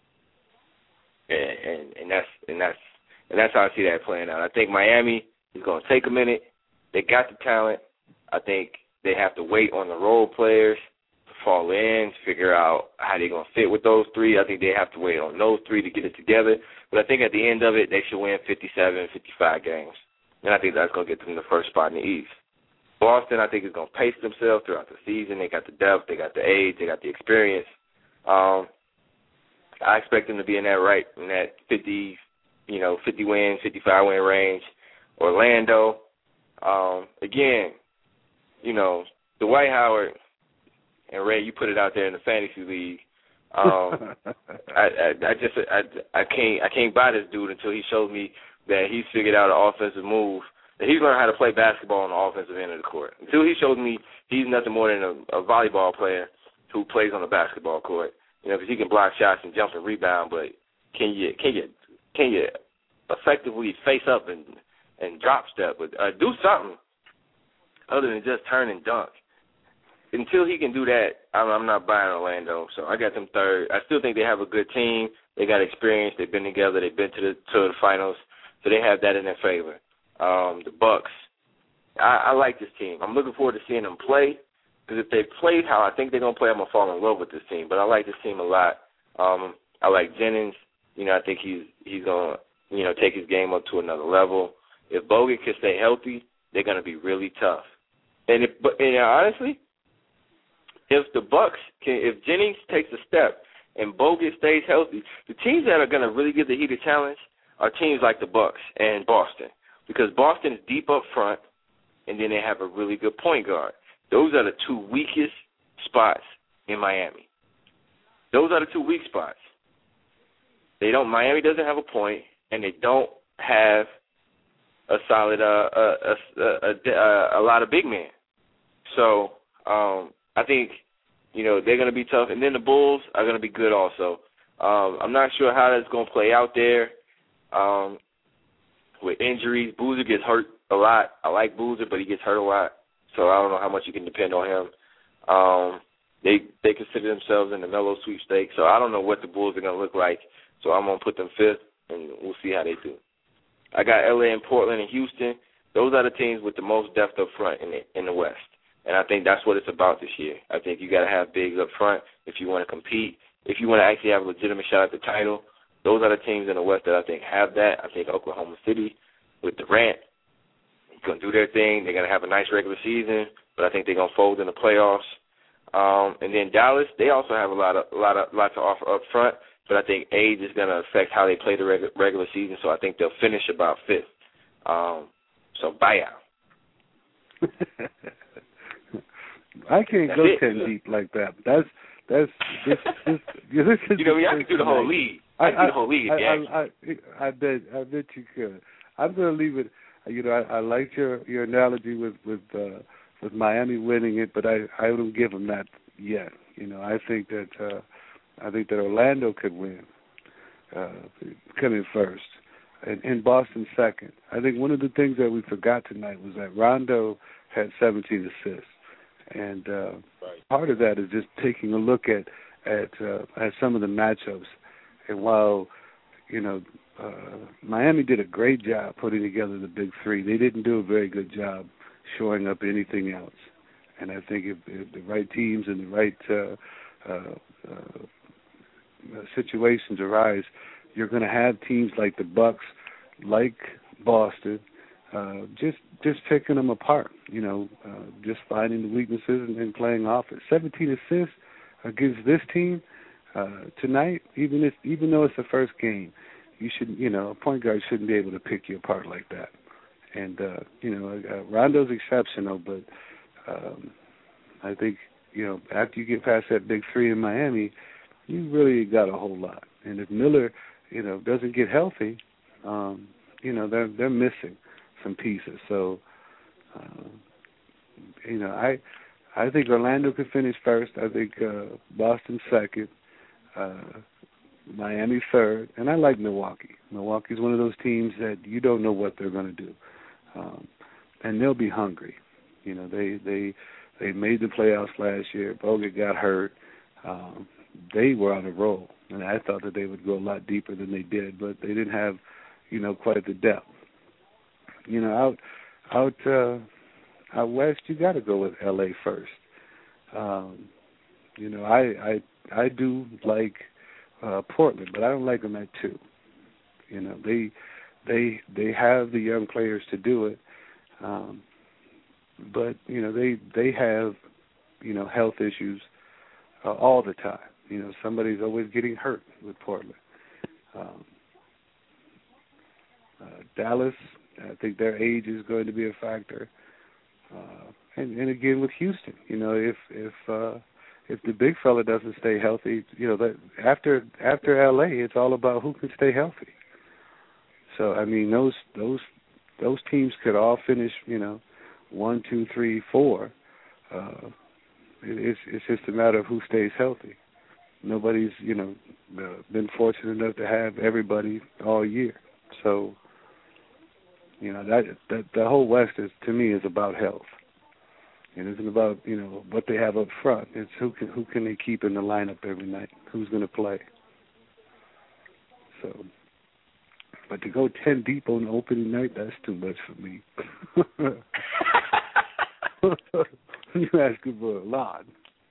and, and and that's and that's and that's how I see that playing out. I think Miami is going to take a minute. They got the talent. I think they have to wait on the role players to fall in, figure out how they're going to fit with those three. I think they have to wait on those three to get it together. But I think at the end of it, they should win fifty-seven, fifty-five games, and I think that's going to get them the first spot in the East. Boston, I think, is going to pace themselves throughout the season. They got the depth, they got the age, they got the experience. Um, I expect them to be in that right, in that fifty, you know, fifty win, fifty-five win range. Orlando, um, again, you know, Dwight Howard and Ray, you put it out there in the fantasy league. Um, I, I, I just, I, I can't, I can't buy this dude until he shows me that he's figured out an offensive move. That he's learned how to play basketball on the offensive end of the court. Until he shows me he's nothing more than a, a volleyball player who plays on the basketball court. You know, because he can block shots and jump and rebound, but can you can you can you effectively face up and and drop step, but uh, do something other than just turn and dunk. Until he can do that, I'm, I'm not buying Orlando. So I got them third. I still think they have a good team. They got experience. They've been together. They've been to the to the finals, so they have that in their favor. Um, the Bucks, I, I like this team. I'm looking forward to seeing them play, because if they play how I think they're going to play, I'm going to fall in love with this team. But I like this team a lot. Um, I like Jennings. You know, I think he's he's going to, you know, take his game up to another level. If Bogut can stay healthy, they're going to be really tough. And if, but and honestly, if the Bucks can, if Jennings takes a step and Bogut stays healthy, the teams that are going to really give the Heat a challenge are teams like the Bucks and Boston. Because Boston is deep up front, and then they have a really good point guard. Those are the two weakest spots in Miami. Those are the two weak spots. They don't. Miami doesn't have a point, and they don't have a solid uh, a, a, a, a, a lot of big men. So um, I think, you know, they're going to be tough. And then the Bulls are going to be good also. Um, I'm not sure how that's going to play out there um, with injuries. Boozer gets hurt a lot. I like Boozer, but he gets hurt a lot. So I don't know how much you can depend on him. Um, they they consider themselves in the Melo sweepstakes, so I don't know what the Bulls are going to look like. So I'm going to put them fifth, and we'll see how they do. I got L A and Portland and Houston. Those are the teams with the most depth up front in the, in the West. And I think that's what it's about this year. I think you got to have bigs up front if you want to compete. If you want to actually have a legitimate shot at the title, those are the teams in the West that I think have that. I think Oklahoma City with Durant going to do their thing. They're going to have a nice regular season, but I think they're going to fold in the playoffs. Um, and then Dallas, they also have a lot of a lot of lot to offer up front, but I think age is going to affect how they play the regu- regular season. So I think they'll finish about fifth. Um, so bye out. I can't That's go it. ten deep like that. That's that's this this. this is you know, I can do the whole league. I can do the whole league. I, yeah. I, I, I bet I bet you could. I'm going to leave it. You know, I, I liked your your analogy with with uh, with Miami winning it, but I I don't give them that yet. You know, I think that uh, I think that Orlando could win, uh, come in first, and, and Boston second. I think one of the things that we forgot tonight was that Rondo had seventeen assists. And uh, right. part of that is just taking a look at at, uh, at some of the matchups. And while, you know, uh, Miami did a great job putting together the big three, they didn't do a very good job showing up anything else. And I think if, if the right teams and the right uh, uh, uh, situations arise, you're going to have teams like the Bucks, like Boston, Uh, just just picking them apart, you know, uh, just finding the weaknesses and, and playing offense. seventeen assists against this team uh, tonight, even if even though it's the first game, you should, you know, a point guard shouldn't be able to pick you apart like that. And uh, you know, uh, Rondo's exceptional, but um, I think, you know, after you get past that big three in Miami, you really got a whole lot. And if Miller, you know, doesn't get healthy, um, you know, they're they're missing some pieces. So, uh, you know, I I think Orlando could finish first. I think uh, Boston second, uh, Miami third, and I like Milwaukee. Milwaukee's one of those teams that you don't know what they're going to do, um, and they'll be hungry. You know, they they they made the playoffs last year. Bogut got hurt. Um, they were on a roll, and I thought that they would go a lot deeper than they did, but they didn't have, you know, quite the depth. You know, out out uh, out west, you got to go with L A first. Um, you know, I I I do like uh, Portland, but I don't like them at two. You know, they they they have the young players to do it, um, but you know they they have you know health issues uh, all the time. You know, somebody's always getting hurt with Portland. Um, uh, Dallas. I think their age is going to be a factor, uh, and, and again with Houston, you know, if if uh, if the big fella doesn't stay healthy, you know, that after after L A, it's all about who can stay healthy. So I mean, those those those teams could all finish, you know, one, two, three, four. Uh, it, it's it's just a matter of who stays healthy. Nobody's, you know, been fortunate enough to have everybody all year, so. You know, that, that the whole West is, to me, is about health. It isn't about, you know, what they have up front. It's who can who can they keep in the lineup every night? Who's going to play? So, but to go ten deep on opening night, that's too much for me. You're asking for a lot.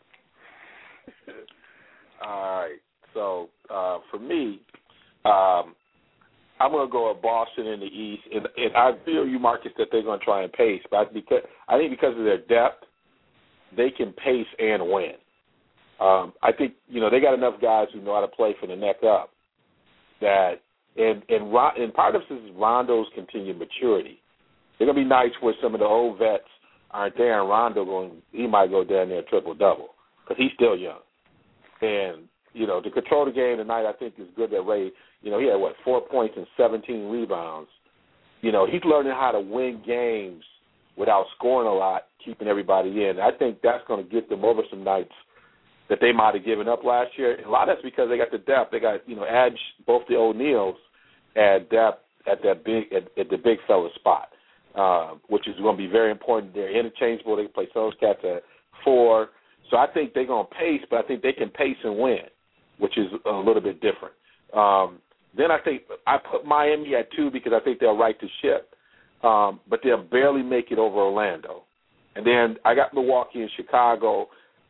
All right. So uh, for me, um, I'm going to go with Boston in the East, and, and I feel you, Marcus, that they're going to try and pace. But because, I think because of their depth, they can pace and win. Um, I think, you know, they got enough guys who know how to play from the neck up. That and and, and part of this is Rondo's continued maturity. They're going to be nights where some of the old vets aren't there, and Rondo going, he might go down there triple double because he's still young. And you know, to control the game tonight, I think is good that Ray. You know, he had, what, four points and seventeen rebounds. you know, he's learning how to win games without scoring a lot, keeping everybody in. I think that's going to get them over some nights that they might have given up last year. And a lot of that's because they got the depth. They got, you know, add both the O'Neals at depth at that big at, at the big fella spot, uh, which is going to be very important. They're interchangeable. They can play those cats at four. So I think they're going to pace, but I think they can pace and win, which is a little bit different. Um, then I think I put Miami at two because I think they'll right the ship, um, but they'll barely make it over Orlando. And then I got Milwaukee and Chicago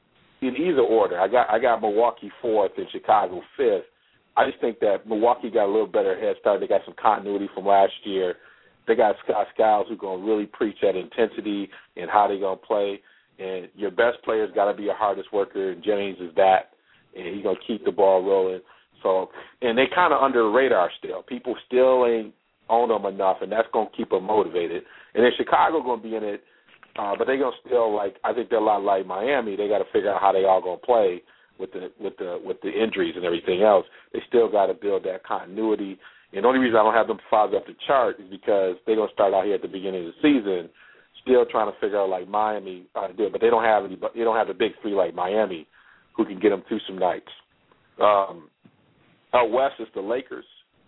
in either order. I got I got Milwaukee fourth and Chicago fifth. I just think that Milwaukee got a little better head start. They got some continuity from last year. They got Scott Skiles who's going to really preach that intensity and how they're going to play. And your best player's got to be your hardest worker, and Jennings is that, and he's going to keep the ball rolling. So, and they kind of under the radar still. People still ain't on them enough, and that's going to keep them motivated. And then Chicago going to be in it, uh, but they're going to still, like, I think they're a lot like Miami. They got to figure out how they all going to play with the with the with the injuries and everything else. They still got to build that continuity. And the only reason I don't have them farther up the chart is because they're going to start out here at the beginning of the season, still trying to figure out like Miami how to do it, but they don't have any. They don't have the big three like Miami, who can get them through some nights. Um, out west is the Lakers.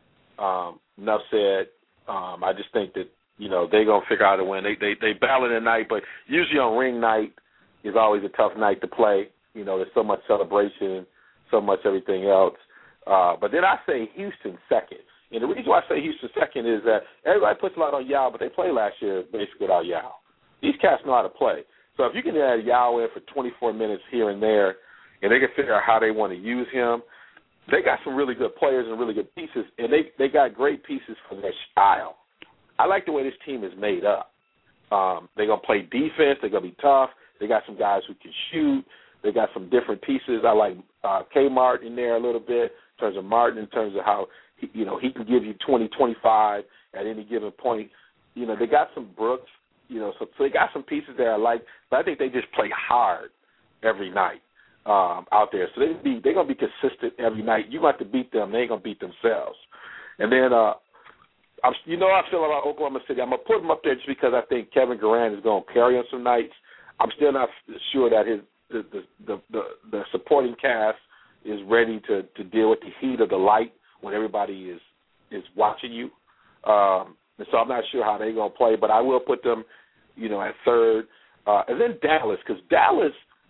Um, enough said. Um, I just think that you know they're gonna figure out a win. They they they battle the night, but usually on ring night is always a tough night to play. You know, there's so much celebration, so much everything else. Uh, but then I say Houston second. And the reason why I say Houston second is that everybody puts a lot on Yao, but they played last year basically without Yao. These cats know how to play. So if you can add Yao in for twenty-four minutes here and there, and they can figure out how they want to use him, they got some really good players and really good pieces, and they, they got great pieces for their style. I like the way this team is made up. Um, they're going to play defense. They're going to be tough. They got some guys who can shoot. They got some different pieces. I like uh, Kmart in there a little bit in terms of Martin, in terms of how he, you know, he can give you twenty, twenty-five at any given point. You know, they got some Brooks, you know, so, so they got some pieces that I like, but I think they just play hard every night um, out there. So they be, they're going to be consistent every night. You got to beat them. They ain't going to beat themselves. And then, uh, I'm, you know how I feel about Oklahoma City. I'm going to put them up there just because I think Kevin Durant is going to carry on some nights. I'm still not sure that his the the, the, the, the supporting cast is ready to, to deal with the heat of the light when everybody is, is watching you. Um, and so I'm not sure how they're going to play, but I will put them, you know, at third. Uh, and then Dallas, because Dallas,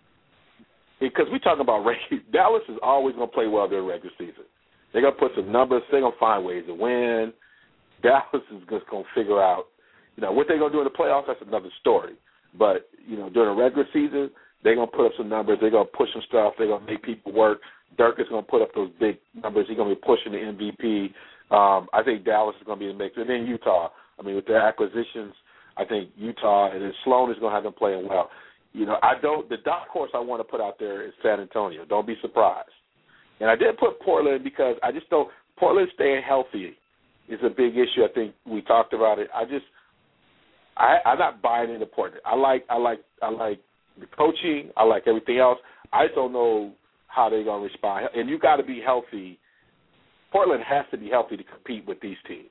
because we're talking about regular, Dallas is always going to play well during regular season. They're going to put some numbers. They're going to find ways to win. Dallas is just going to figure out, you know, what they're going to do in the playoffs. That's another story. But, you know, during the regular season, they're going to put up some numbers. They're going to push some stuff. They're going to make people work. Dirk is going to put up those big numbers. He's going to be pushing the M V P. Um, I think Dallas is going to be in the mix. And then Utah. I mean, with their acquisitions, I think Utah and then Sloan is going to have them playing well. You know, I don't. The dark horse I want to put out there is San Antonio. Don't be surprised. And I did put Portland because I just don't. Portland staying healthy is a big issue. I think we talked about it. I just, I, I'm not buying into Portland. I like, I like, I like the coaching. I like everything else. I just don't know how they're going to respond. And you got to be healthy. Portland has to be healthy to compete with these teams.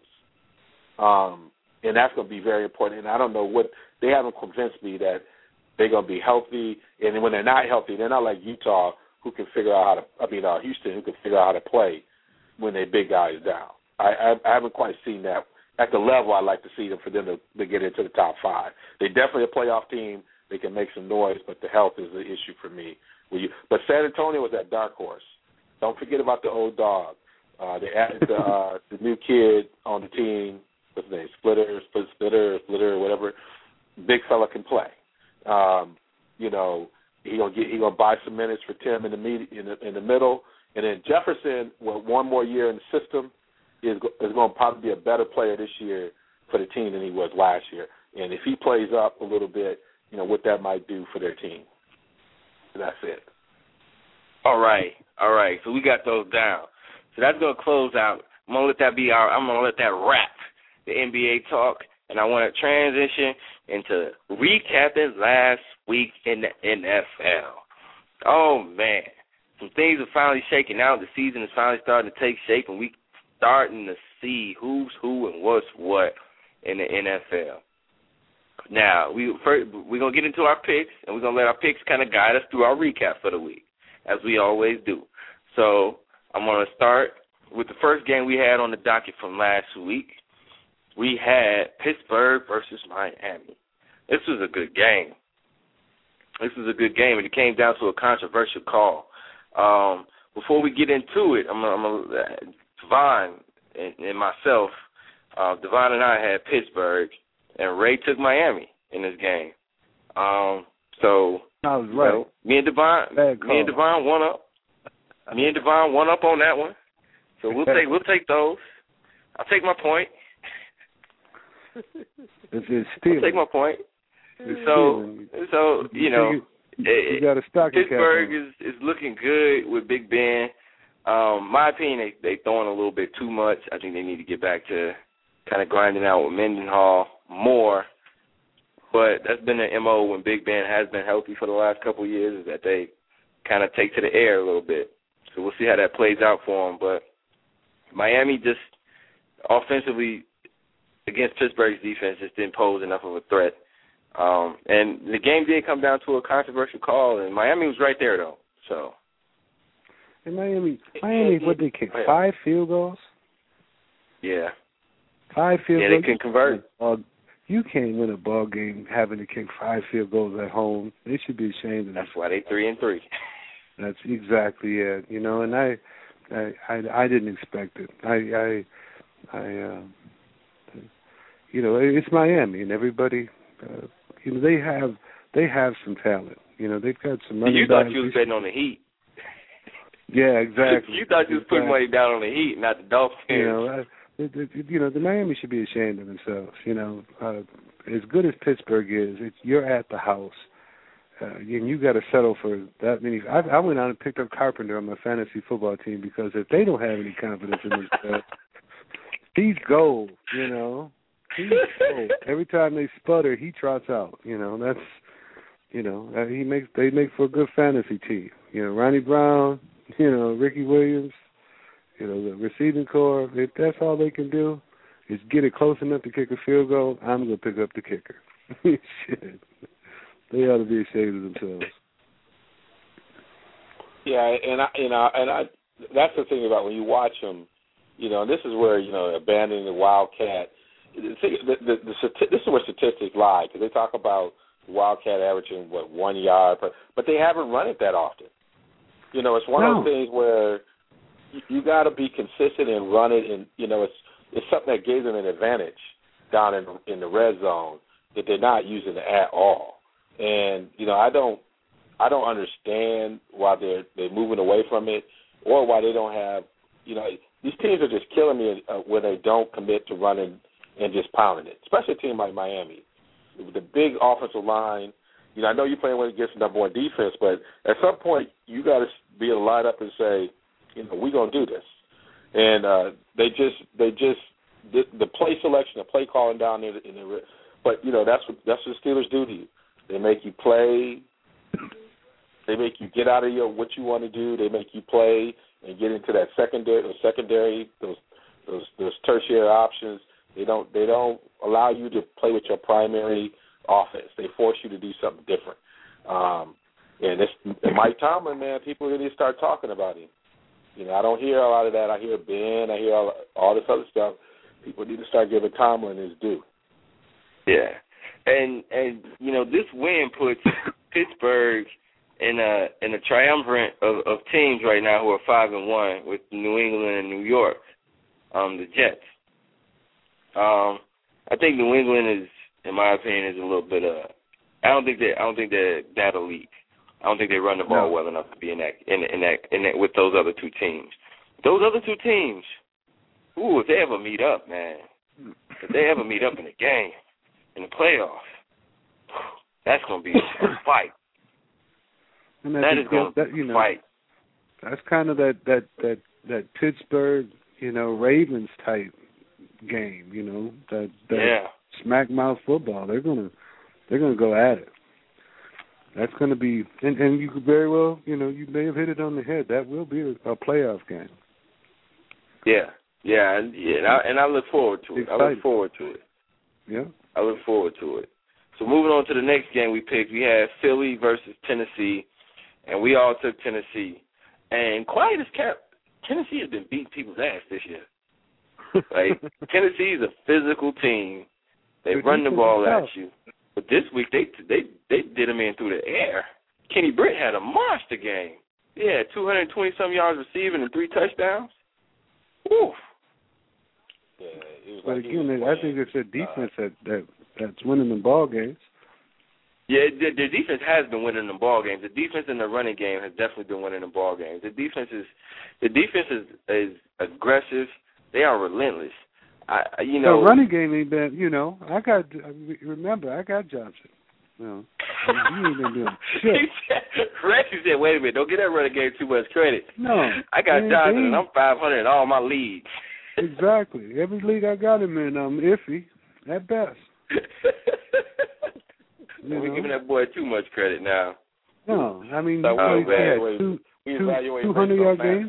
Um, and that's going to be very important. And I don't know what, they haven't convinced me that they're going to be healthy. And when they're not healthy, they're not like Utah who can figure out how to, I mean, uh, Houston who can figure out how to play when their big guy is down. I, I, I haven't quite seen that at the level I'd like to see them for them to, to get into the top five. They're definitely a playoff team. They can make some noise, but the health is the issue for me. You, but San Antonio was that dark horse. Don't forget about the old dog. Uh, they added the, uh, the new kid on the team. What's his name? Splitter, Splitter, Splitter, Splitter, whatever. Big fella can play. Um, you know, he gonna get he gonna buy some minutes for Tim in the med- in the in the middle, and then Jefferson with one more year in the system is is going to probably be a better player this year for the team than he was last year. And if he plays up a little bit, you know what that might do for their team. And that's it. All right, all right. So we got those down. So that's gonna close out. I'm gonna let that be our. I'm gonna let that wrap the N B A talk, and I want to transition into recapping last week in the N F L. Oh man, some things are finally shaking out. The season is finally starting to take shape, and we starting to see who's who and what's what in the N F L. Now, we first, we're going to get into our picks, and we're going to let our picks kind of guide us through our recap for the week, as we always do. So I'm going to start with the first game we had on the docket from last week. We had Pittsburgh versus Miami. This was a good game. This was a good game, and it came down to a controversial call. Um, before we get into it, I'm going to, Devon and, and myself, uh, Devon and I had Pittsburgh, and Ray took Miami in this game. Um, so, I was right. You know, me and Devon, me and Devon won up. Me and Devon won up on that one. So we'll take we'll take those. I'll take my point. It's, it's stealing. I'll take my point. It's so stealing. so you know, you, you got a stocking Pittsburgh cap on. is is looking good with Big Ben. Um, my opinion, they they throwing a little bit too much. I think they need to get back to kind of grinding out with Mendenhall more. But that's been the M O when Big Ben has been healthy for the last couple of years, is that they kind of take to the air a little bit. So we'll see how that plays out for them. But Miami just offensively against Pittsburgh's defense just didn't pose enough of a threat. Um, and the game did come down to a controversial call, and Miami was right there, though. So. And Miami, Miami, what they kick? Five field goals? Yeah. Five field yeah, goals? Yeah, they can convert. Uh, you can't win a ball game having to kick five field goals at home. They should be ashamed of that. That's why they three and three. That's exactly it. You know, and I, I, I, I didn't expect it. I, I, I, uh, you know, it's Miami, and everybody, uh, you know, they have, they have some talent. You know, they've got some money. You thought you was betting on the Heat. Yeah, exactly. You thought you was putting money down on the Heat, not the Dolphins. You know, I, it, it, you know, the Miami should be ashamed of themselves. You know, uh, as good as Pittsburgh is, it's, you're at the house, uh, and you got to settle for that many. I, I went out and picked up Carpenter on my fantasy football team because if they don't have any confidence in themselves, he's gold. You know, he's gold. Every time they sputter, he trots out. You know, that's, you know, uh, he makes they make for a good fantasy team. You know, Ronnie Brown. You know, Ricky Williams, you know, the receiving core, if that's all they can do is get it close enough to kick a field goal, I'm going to pick up the kicker. Shit. They ought to be ashamed of themselves. Yeah, and I, you know, and I, that's the thing about when you watch them, you know, and this is where, you know, abandoning the Wildcat, the, the, the, the, this is where statistics lie, because they talk about Wildcat averaging, what, one yard, per, but they haven't run it that often. You know, it's one no. of those things where you, you got to be consistent and run it, and you know, it's it's something that gave them an advantage down in in the red zone that they're not using at all. And you know, I don't I don't understand why they're they're moving away from it, or why they don't have. You know, these teams are just killing me uh, when they don't commit to running and just pounding it, especially a team like Miami, with the big offensive line. You know, I know you're playing against the number one defense, but at some point you got to be able to line up and say, you know, we're gonna do this. And uh, they just, they just, the, the play selection, the play calling down there, in the, but you know, that's what that's what the Steelers do to you. They make you play. They make you get out of your what you want to do. They make you play and get into that secondary, those secondary, those those those tertiary options. They don't, they don't allow you to play with your primary offense. They force you to do something different. Um, and this and Mike Tomlin, man, people really start talking about him. You know, I don't hear a lot of that. I hear Ben. I hear all, all this other stuff. People need to start giving Tomlin his due. Yeah, and and you know, this win puts Pittsburgh in a in a triumvirate of, of teams right now who are five and one with New England and New York, um, the Jets. Um, I think New England is, in my opinion, is a little bit. Uh, I don't think they. I don't think they're that elite. I don't think they run the ball no. well enough to be in that in, in that in that with those other two teams. Those other two teams. Ooh, if they ever meet up, man. If they ever meet up in a game, in the playoffs, that's gonna be a fight. And that is gonna that, be you a know, fight. That's kind of that that that that Pittsburgh, you know, Ravens type game. You know, that that yeah. smack mouth football. They're gonna they're gonna go at it. That's going to be, and, and you could very well, you know, you may have hit it on the head. That will be a, a playoff game. Yeah, yeah, and, yeah, and, I, and I look forward to it. Exciting. I look forward to it. Yeah. I look forward to it. So moving on to the next game we picked, we had Philly versus Tennessee, and we all took Tennessee. And quiet as kept, Tennessee has been beating people's ass this year. Like, Tennessee is a physical team. They run the ball at you. But this week, they they they did them in through the air. Kenny Britt had a monster game. Yeah, two hundred twenty-some yards receiving and three touchdowns. Oof. Yeah, it was but like again, I think it's a defense uh, that, that that's winning the ball games. Yeah, the, the defense has been winning the ball games. The defense in the running game has definitely been winning the ball games. The defense is the defense is, is aggressive. They are relentless. I, you know, the running game ain't been. You know, I got. Remember, I got Johnson. You know, he ain't been doing shit. Reggie said, "Wait a minute, don't get that running game too much credit." No, I got Johnson, and I'm five hundred in all my leagues. Exactly. Every league I got him in, I'm iffy at best. We're giving that boy too much credit now. No, I mean, so, he oh, played, he had two, two, two hundred yard games.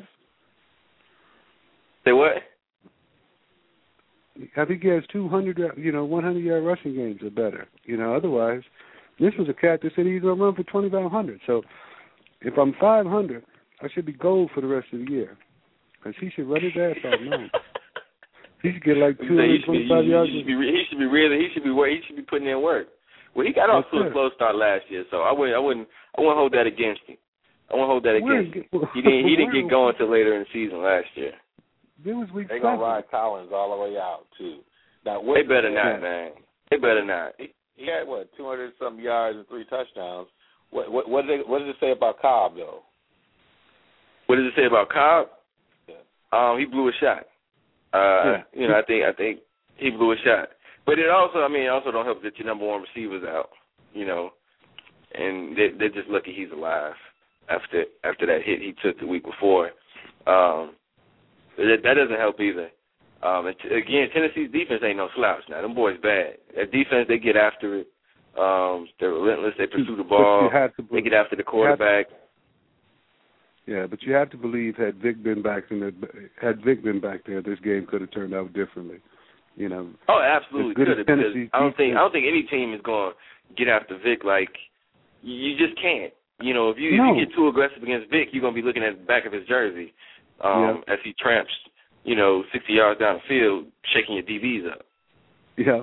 Say what? I think he has two hundred, you know, one hundred yard rushing games or better. You know, otherwise, this was a cat that said he's going to run for twenty-five hundred. So if I'm five hundred, I should be gold for the rest of the year. Because he should run his ass off now. He should get like two hundred twenty-five yards. He should, be, he should be really, he should be, he should be putting in work. Well, he got off to a slow start last year, so I wouldn't, I wouldn't, I wouldn't hold that against him. I wouldn't hold that against him. He didn't, he didn't get going until later in the season last year. There was week They're gonna ride Collins all the way out too. Now, they better not, man. They better not. He, he had what, two hundred some yards and three touchdowns. What, what, what did it, what did it say about Cobb though? What does it say about Cobb? Yeah. Um, he blew a shot. Uh, yeah. You know, I think, I think he blew a shot. But it also, I mean, it also don't help that your number one receiver's out, you know, and they, they're just lucky he's alive after after that hit he took the week before. Um, that, that doesn't help either. Um, and t- again, Tennessee's defense ain't no slouch now. Them boys bad. That defense, they get after it. Um, they're relentless. They pursue the ball. They get after the quarterback. Yeah, but you have to believe had Vic been back in the, had Vic been back there, this game could have turned out differently. You know. Oh, absolutely could have. Because I don't think I don't think any team is going to get after Vic. Like you just can't. You know, if you, no. if you get too aggressive against Vic, you're going to be looking at the back of his jersey um, yeah. as he tramps, you know, sixty yards down the field, shaking your D Bs up. Yeah.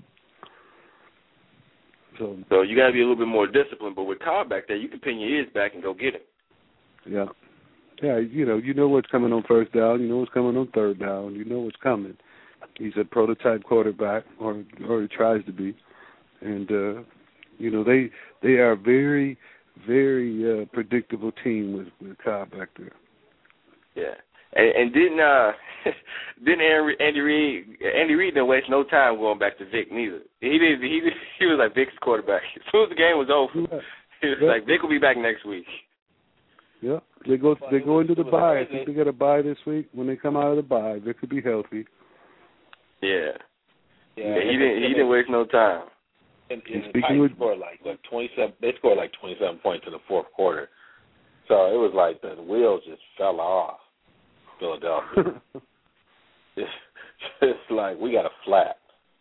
So, so you got to be a little bit more disciplined. But with Cobb back there, you can pin your ears back and go get him. Yeah. Yeah, you know, you know what's coming on first down. You know what's coming on third down. You know what's coming. He's a prototype quarterback, or or he tries to be. And, uh, you know, they they are a very, very uh, predictable team with, with Cobb back there. Yeah. And, and didn't uh, didn't Andy Reid Andy Reid didn't waste no time going back to Vic neither. He did he did, he was like Vic's quarterback. As soon as the game was over, yeah. he was yeah. like Vic will be back next week. Yeah, they go they go into the bye. I think they got a bye this week. When they come out of the bye, Vic could be healthy. Yeah, yeah. yeah he didn't he didn't waste no time. And, and, and the Titans scored like like twenty seven. They scored like twenty seven points in the fourth quarter. So it was like the wheels just fell off Philadelphia. it's, it's like we got a flat.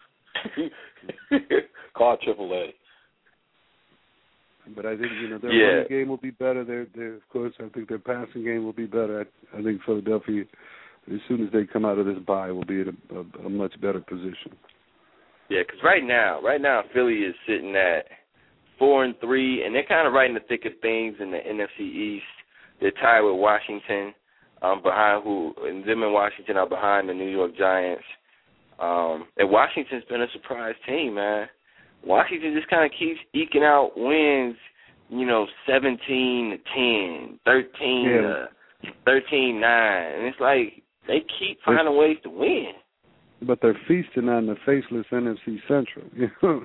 Call Triple A. But I think, you know, their yeah. running game will be better. Their, their, of course, I think their passing game will be better. I, I think Philadelphia, as soon as they come out of this bye, will be in a, a, a much better position. Yeah, because right now, right now, Philly is sitting at four and three, and they're kind of right in the thick of things in the N F C East. They're tied with Washington, um, behind who, and them and Washington are behind the New York Giants. Um, and Washington's been a surprise team, man. Washington just kind of keeps eking out wins, you know, seventeen to ten, thirteen to thirteen nine. And it's like they keep finding ways to win. But they're feasting on the faceless N F C Central. You know,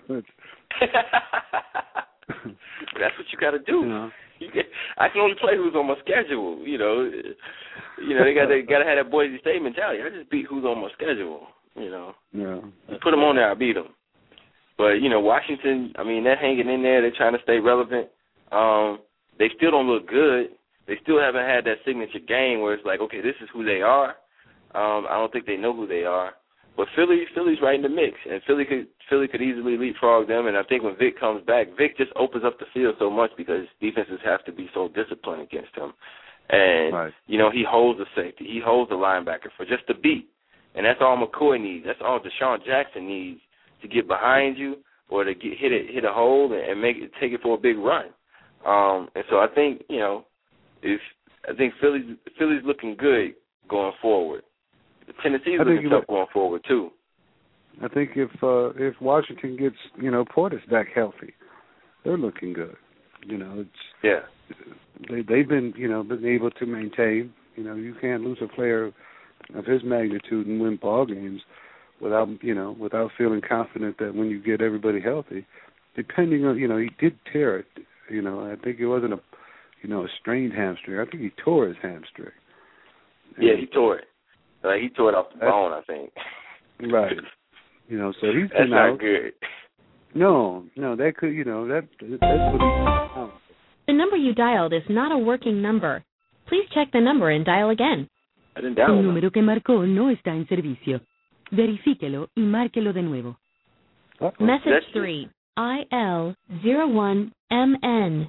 that's what you got to do. You know. You get, I can only play who's on my schedule. You know, you know they got they got to have that Boise State mentality. I just beat who's on my schedule. You know, yeah. Just put them on there, I beat them. But, you know, Washington, I mean, they're hanging in there. They're trying to stay relevant. Um, they still don't look good. They still haven't had that signature game where it's like, okay, this is who they are. Um, I don't think they know who they are. But Philly, Philly's right in the mix, and Philly could Philly could easily leapfrog them. And I think when Vic comes back, Vic just opens up the field so much because defenses have to be so disciplined against him. And right. you know, he holds the safety, he holds the linebacker for just a beat, and that's all McCoy needs. That's all Deshaun Jackson needs to get behind you or to get hit it hit a hole and make it take it for a big run. Um, and so I think you know, if I think Philly's Philly's looking good going forward. Tennessee's looking tough going forward too. I think if uh, if Washington gets you know Portis back healthy, they're looking good. You know, it's yeah. They they've been you know been able to maintain. You know, you can't lose a player of his magnitude and win ball games without you know without feeling confident that when you get everybody healthy, depending on you know he did tear it. You know, I think it wasn't a you know a strained hamstring. I think he tore his hamstring. Yeah, he tore it. Like he tore it off the bone, I think. Right. You know, so he's that's been not out. good. No, no, that could, you know, that that's what he. Oh. The number you dialed is not a working number. Please check the number and dial again. I didn't dial El número que marcó no está en servicio. Verifíquelo y márquelo de nuevo. Uh-oh. Message That's three, I L zero one M N.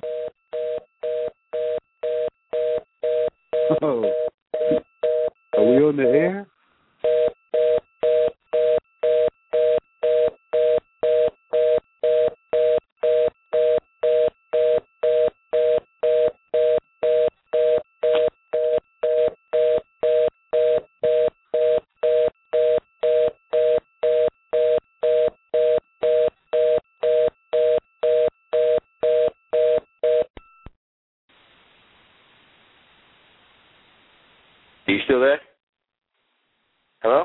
Oh. Are we on the air? Are you still there? Hello?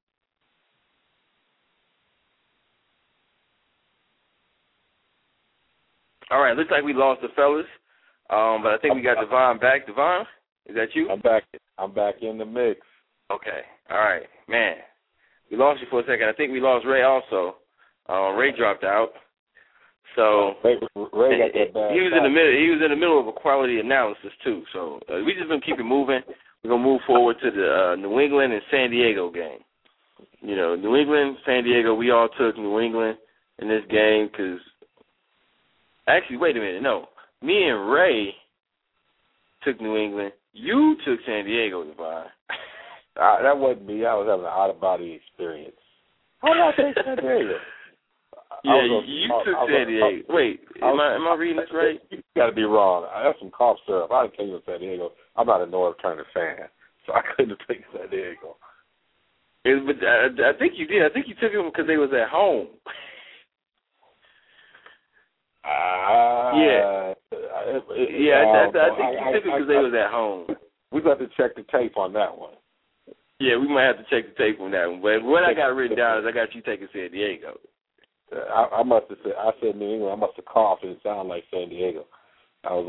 All right, looks like we lost the fellas, um, but I think we got Devon back. Devon, is that you? I'm back. I'm back in the mix. Okay. All right, man. We lost you for a second. I think we lost Ray also. Uh, Ray dropped out. So Ray, Ray got that bad he was in the middle. He was in the middle of a quality analysis too. So uh, we just been keeping moving. We're gonna move forward to the uh, New England and San Diego game. You know, New England, San Diego. We all took New England in this game because actually, wait a minute. No, me and Ray took New England. You took San Diego, Devon. I, that wasn't me. I was having an out-of-body experience. How did I take San Diego? Yeah, you I, took I, San Diego. Wait, am I, am I reading this right? You got to be wrong. That's some cough syrup. I didn't take you to San Diego. I'm not a North Turner fan, so I couldn't have taken San Diego. It, but I, I think you did. I think you took them because they was at home. Uh, yeah. Uh, yeah, I, I, I think I, you took them because they was at home. We got to check the tape on that one. Yeah, we might have to check the tape on that one. But what I got written down is I got you taking San Diego. I, I must have said, I said New England. I must have coughed and it sounded like San Diego. I was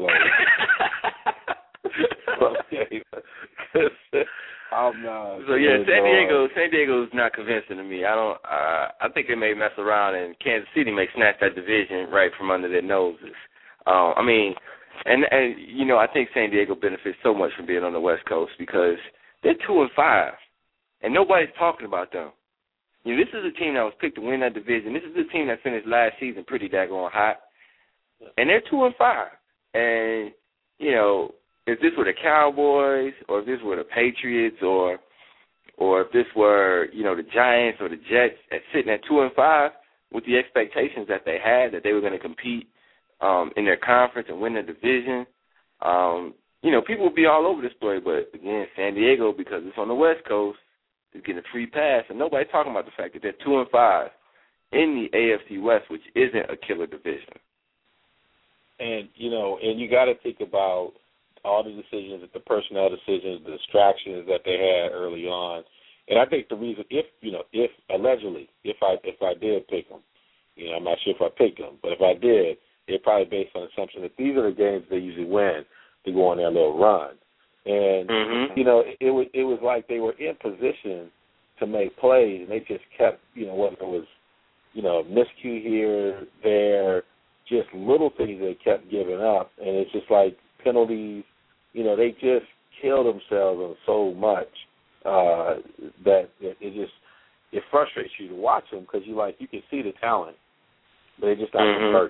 like, okay. I'm not. So yeah, San Diego, San Diego's not convincing to me. I don't. Uh, I think they may mess around and Kansas City may snatch that division right from under their noses. Um, I mean, and and you know, I think San Diego benefits so much from being on the West Coast because they're two and five, and nobody's talking about them. You know, this is a team that was picked to win that division. This is a team that finished last season pretty daggone hot, and they're two and five. And you know, if this were the Cowboys, or if this were the Patriots, or or if this were you know the Giants or the Jets, at sitting at two and five with the expectations that they had that they were going to compete um, in their conference and win the division, um, you know, people would be all over this story. But again, San Diego, because it's on the West Coast, is getting a free pass, and nobody's talking about the fact that they're two and five in the A F C West, which isn't a killer division. And you know, and you got to think about all the decisions, the personnel decisions, the distractions that they had early on. And I think the reason, if you know, if allegedly, if I if I did pick them, you know, I'm not sure if I picked them, but if I did, it probably based on the assumption that these are the games they usually win to go on their little run. And mm-hmm. you know, it, it was it was like they were in position to make plays, and they just kept, you know, whether it was, you know, miscue here, there, just little things they kept giving up, and it's just like penalties. You know, they just kill themselves on so much uh, that it, it just it frustrates to watch them because you like you can see the talent, but they just not mm-hmm. convert.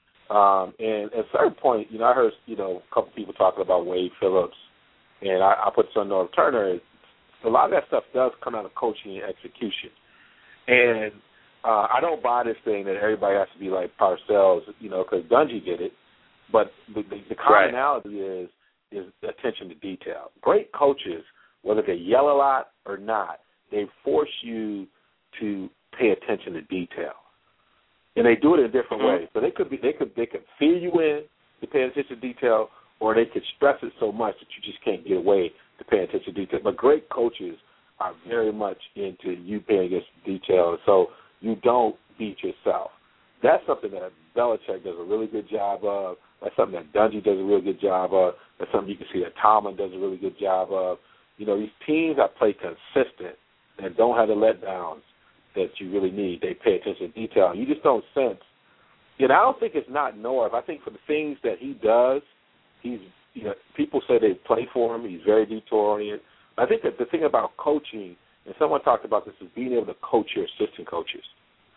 Um, and at a certain point, you know, I heard you know a couple people talking about Wade Phillips, and I, I put some Norv Turner. A lot of that stuff does come out of coaching and execution, and uh, I don't buy this thing that everybody has to be like Parcells, you know, because Dungy did it. But the, the, the commonality right. is is attention to detail. Great coaches, whether they yell a lot or not, they force you to pay attention to detail, and they do it in different mm-hmm. ways. So they could be they could they could fear you in to pay attention to detail, or they could stress it so much that you just can't get away to pay attention to detail. But great coaches are very much into you paying attention to detail, so you don't beat yourself. That's something that Belichick does a really good job of. That's something that Dungy does a really good job of. That's something you can see that Tomlin does a really good job of. You know, these teams that play consistent and don't have the letdowns that you really need, they pay attention to detail. You just don't sense. And I don't think it's not Norv. I think for the things that he does, he's, you know, people say they play for him. He's very detail-oriented. I think that the thing about coaching, and someone talked about this, is being able to coach your assistant coaches.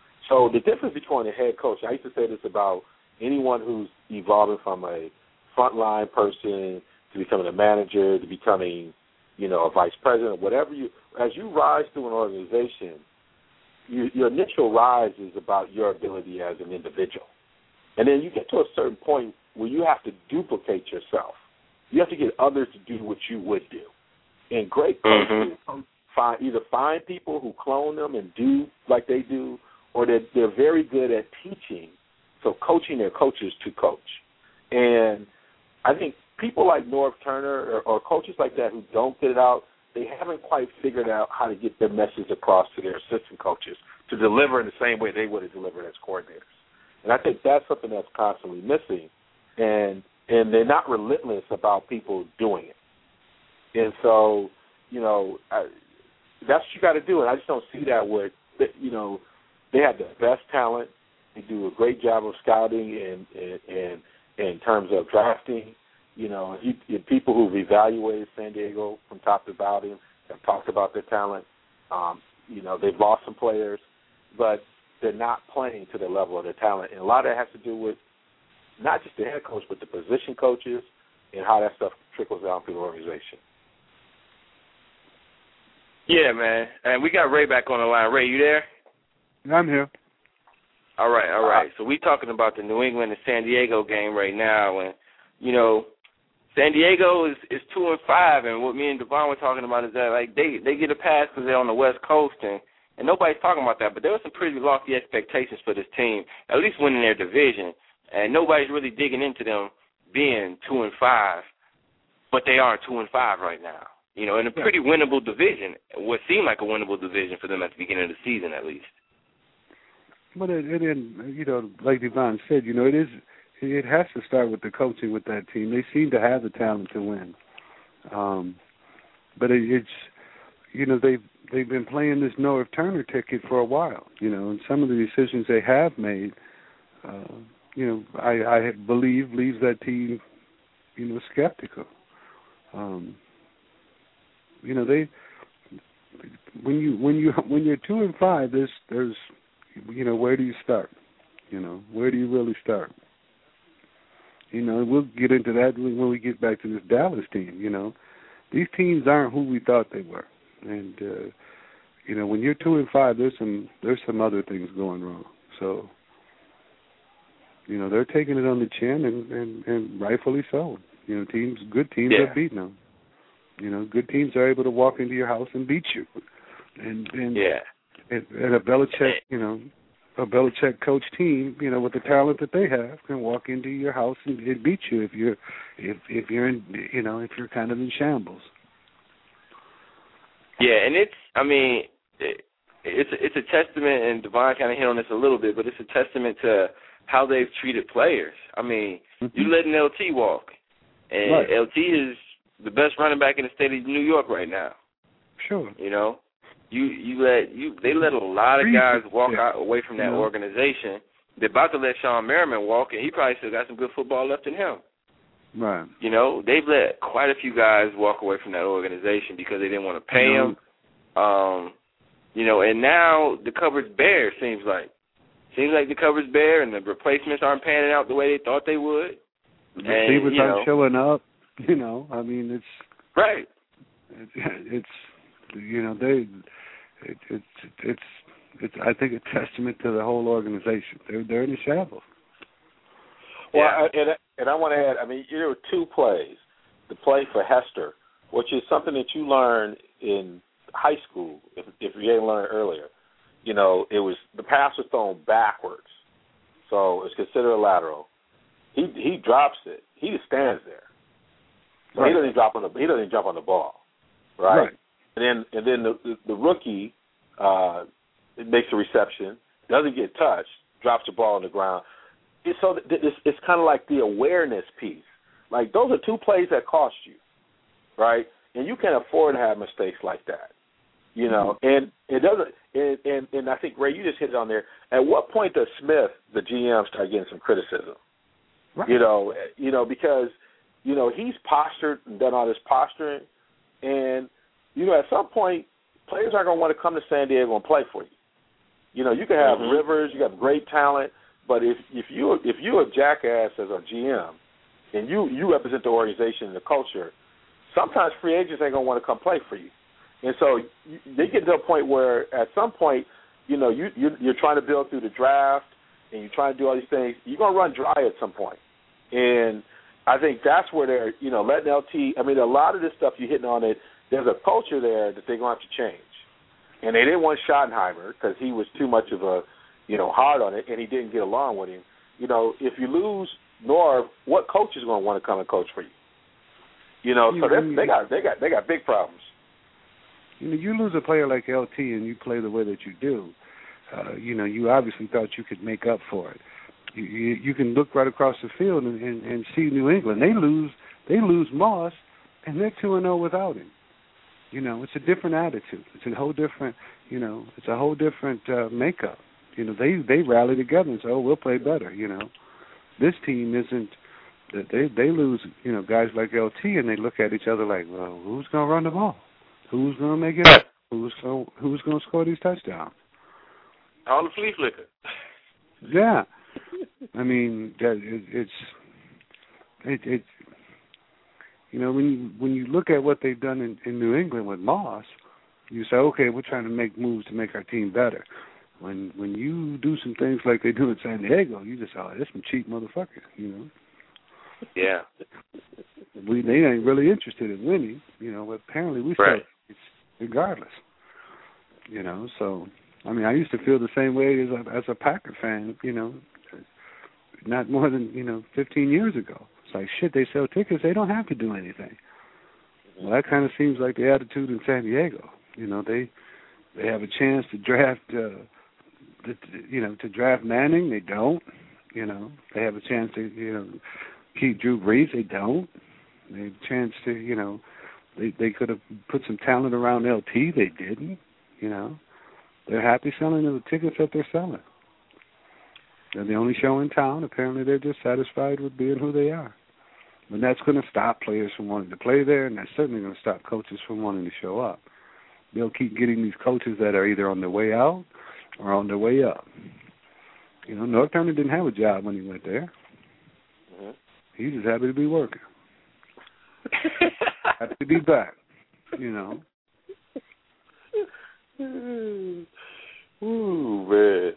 So the difference between a head coach, I used to say this about anyone who's evolving from a frontline person to becoming a manager, to becoming, you know, a vice president, whatever you, as you rise through an organization, you, your initial rise is about your ability as an individual. And then you get to a certain point where you have to duplicate yourself. You have to get others to do what you would do. And great coaches mm-hmm. find, either find people who clone them and do like they do, or they're, they're very good at teaching, so coaching their coaches to coach. And I think people like Norv Turner or, or coaches like that who don't get it out, they haven't quite figured out how to get their message across to their assistant coaches to deliver in the same way they would have delivered as coordinators. And I think that's something that's constantly missing. And and they're not relentless about people doing it. And so, you know, I, that's what you got to do. And I just don't see that with, you know, they have the best talent. They do a great job of scouting and and, and, and in terms of drafting. You know, you, you, people who've evaluated San Diego from top to bottom have talked about their talent. Um, you know, they've lost some players, but they're not playing to the level of their talent. And a lot of that has to do with not just the head coach, but the position coaches and how that stuff trickles down through the organization. Yeah, man. And we got Ray back on the line. Ray, you there? I'm here. All right, all right. So we're talking about the New England and San Diego game right now. And, you know, San Diego is, is two and five, and what me and Devon were talking about is that, like, they, they get a pass because they're on the West Coast, and, and nobody's talking about that. But there were some pretty lofty expectations for this team, at least winning their division, and nobody's really digging into them being two and five, but they are two and five right now. You know, in a pretty winnable division, what seemed like a winnable division for them at the beginning of the season, at least. But it, it, it, you know, like Devon said, you know, it is. It has to start with the coaching with that team. They seem to have the talent to win, um, but it, it's, you know, they've they've been playing this Norv Turner ticket for a while. You know, and some of the decisions they have made, uh, you know, I, I believe leaves that team, you know, skeptical. Um, you know, they when you when you when you're two and five, there's there's, you know, where do you start? You know, where do you really start? You know, we'll get into that when we get back to this Dallas team. You know, these teams aren't who we thought they were, and uh, you know, when you're two and five, there's some there's some other things going wrong. So, you know, they're taking it on the chin, and, and, and rightfully so. You know, teams, good teams yeah. are beating them. You know, good teams are able to walk into your house and beat you, and and yeah, and, and a Belichick, you know. A Belichick coach team, you know, with the talent that they have, can walk into your house and, and beat you if you're, if if you're in, you know, if you're kind of in shambles. Yeah, and it's, I mean, it, it's a, it's a testament, and Devon kind of hit on this a little bit, but it's a testament to how they've treated players. I mean, mm-hmm. you letting L T walk, and right. L T is the best running back in the state of New York right now. Sure. You know. You you let you they let a lot of guys walk out away from that yeah. organization. They're about to let Sean Merriman walk, and he probably still got some good football left in him. Right. You know, they've let quite a few guys walk away from that organization because they didn't want to pay mm-hmm. them. Um, You know, and now the cupboard's bare, seems like. Seems like the cupboard's bare and the replacements aren't panning out the way they thought they would. The receivers you know, aren't showing up. You know, I mean, it's right. It, it's you know they it, it's it's it's I think a testament to the whole organization. They're they're in a shambles. Well, yeah. I, and and I want to add. I mean, there were two plays. The play for Hester, which is something that you learn in high school, if, if you didn't learn earlier. You know, it was the pass was thrown backwards, so it's considered a lateral. He he drops it. He just stands there. So right. he doesn't drop on the he doesn't jump on the ball, right? right. And then and then the the, the rookie uh, makes a reception, doesn't get touched, drops the ball on the ground. It's so it's, it's kind of like the awareness piece. Like those are two plays that cost you, right? And you can't afford to have mistakes like that, you know. Mm-hmm. And it doesn't. And, and and I think Ray, you just hit it on there. At what point does Smith, the G M, start getting some criticism? Right. You know, you know because. You know, he's postured and done all this posturing. And, you know, at some point, players aren't going to want to come to San Diego and play for you. You know, you can have mm-hmm. Rivers, you have great talent, but if if you if you're a jackass as a G M and you, you represent the organization and the culture, sometimes free agents ain't going to want to come play for you. And so you, they get to a point where at some point, you know, you, you, you're trying to build through the draft and you're trying to do all these things. You're going to run dry at some point. And I think that's where they're, you know, letting L T, I mean, a lot of this stuff you're hitting on it, there's a culture there that they're going to have to change. And they didn't want Schottenheimer because he was too much of a, you know, hard on it, and he didn't get along with him. You know, if you lose Norv, what coach is going to want to come and coach for you? You know, so that's, they got they got they got big problems. You know, you lose a player like L T and you play the way that you do. Uh, you know, you obviously thought you could make up for it. You, you, you can look right across the field and, and, and see New England. They lose, they lose Moss, and they're two and zero without him. You know, it's a different attitude. It's a whole different, you know, it's a whole different uh, makeup. You know, they they rally together and say, "Oh, we'll play better." You know, this team isn't. They they lose, you know, guys like L T, and they look at each other like, "Well, who's going to run the ball? Who's going to make it up? Who's going who's going to score these touchdowns?" All the flea flicker. Yeah. I mean, that it, it's it, it's you know when you when you look at what they've done in, in New England with Moss, you say, okay, we're trying to make moves to make our team better. When when you do some things like they do in San Diego, you just oh, there's some cheap motherfuckers, you know. Yeah. We they ain't really interested in winning, you know. But apparently we right. still regardless, you know. So I mean, I used to feel the same way as a as a Packer fan, you know. Not more than, you know, fifteen years ago. It's like, shit, they sell tickets, they don't have to do anything. Well, that kind of seems like the attitude in San Diego. You know, they they have a chance to draft, uh, the, you know, to draft Manning, they don't. You know, they have a chance to, you know, keep Drew Brees, they don't. They have a chance to, you know, they they could have put some talent around L T, they didn't. You know, they're happy selling the tickets that they're selling. They're the only show in town. Apparently they're just satisfied with being who they are. And that's going to stop players from wanting to play there, and that's certainly going to stop coaches from wanting to show up. They'll keep getting these coaches that are either on their way out or on their way up. You know, North Turner didn't have a job when he went there. Mm-hmm. He was just happy to be working. Happy to be back, you know. Ooh, man.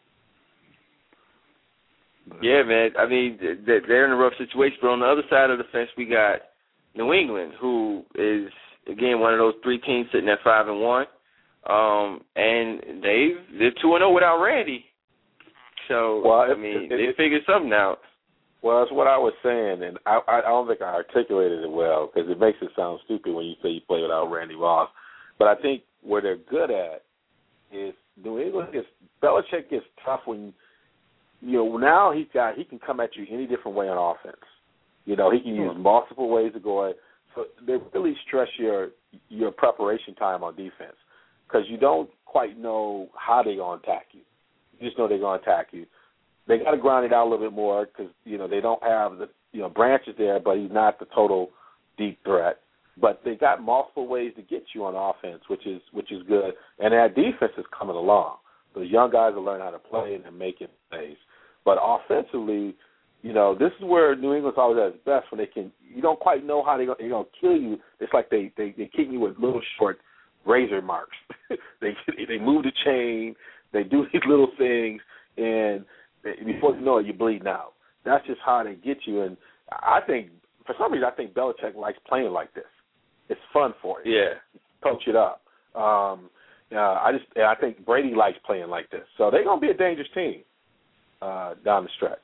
Yeah, man. I mean, they're in a rough situation. But on the other side of the fence, we got New England, who is, again, one of those three teams sitting at five and one. Um, and they've, they're two and zero without Randy. So, well, I mean, it, it, they figured something out. Well, that's what I was saying, and I, I don't think I articulated it well because it makes it sound stupid when you say you play without Randy Moss. But I think where they're good at is New England is Belichick gets tough when you know now he's got he can come at you any different way on offense. You know he can use multiple ways to go at. So they really stress your your preparation time on defense because you don't quite know how they're gonna attack you. You just know they're gonna attack you. They got to grind it out a little bit more because you know they don't have the you know Branch is there, but he's not the total deep threat. but they got multiple ways to get you on offense, which is which is good. And that defense is coming along. The young guys are learning how to play and they're making plays. But offensively, you know, this is where New England's always at its best when they can. You don't quite know how they're going to kill you. It's like they they they keep you with little short razor marks. they they move the chain. They do these little things, and before you know it, you're bleeding out. That's just how they get you. And I think, for some reason, I think Belichick likes playing like this. It's fun for him. Yeah. Coach it up. Um, uh, I just, I think Brady likes playing like this. So they're going to be a dangerous team uh, down the stretch.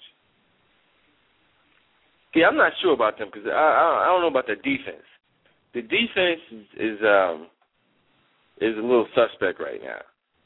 Yeah, I'm not sure about them because I, I I don't know about the defense. The defense is, is um is a little suspect right now.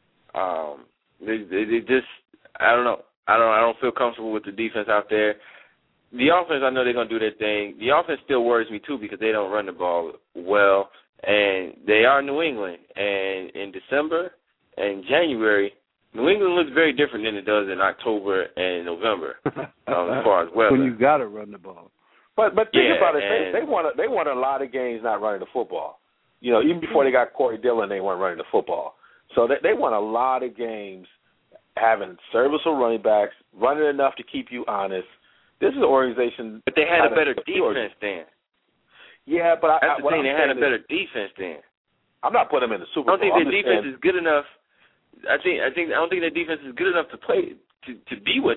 Um, they, they, they just I don't know. I don't I don't feel comfortable with the defense out there. The offense, I know they're gonna do their thing. The offense still worries me too because they don't run the ball well, and they are New England. And in December and January, New England looks very different than it does in October and November, um, as far as weather. When you got to run the ball. But but think yeah, about it. They, they won a, they won a lot of games not running the football. You know, even before they got Corey Dillon, they weren't running the football. So they, they won a lot of games having serviceable running backs, running enough to keep you honest. This is an organization. But they had a better defense then. Yeah, but that's I, the what thing. I'm they had a better is, defense then. I'm not putting them in the Super Bowl. I don't think I'm their defense saying, is good enough. I think I think I don't think their defense is good enough to play to, to be what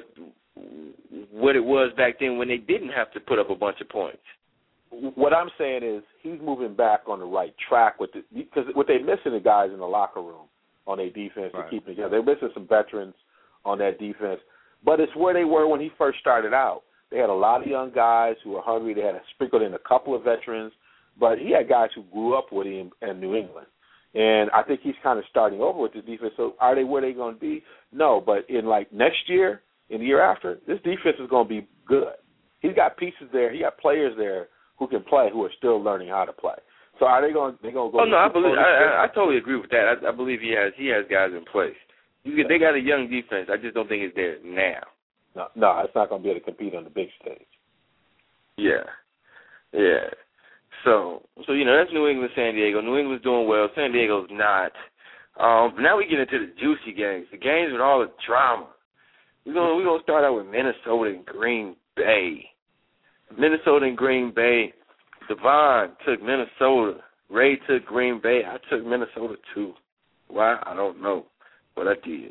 what it was back then when they didn't have to put up a bunch of points. What I'm saying is he's moving back on the right track with the, because what they're missing the guys in the locker room on their defense right. to keep it together. They're missing some veterans on that defense, but it's where they were when he first started out. They had a lot of young guys who were hungry. They had sprinkled in a couple of veterans, but he had guys who grew up with him in New England. And I think he's kind of starting over with this defense. So are they where they're going to be? No, but in like next year, in the year after, this defense is going to be good. He's got pieces there. He got players there who can play, who are still learning how to play. So are they going? They going to go? Oh no, I believe. I, I, I totally agree with that. I, I believe he has. He has guys in place. You, they got a young defense. I just don't think it's there now. No, no, it's not going to be able to compete on the big stage. Yeah, yeah. So, so you know, that's New England, San Diego. New England's doing well. San Diego's not. Um, but now we get into the juicy games, the games with all the drama. We're gonna we're gonna start out with Minnesota and Green Bay. Minnesota and Green Bay. Devon took Minnesota. Ray took Green Bay. I took Minnesota too. Why? I don't know, but I did.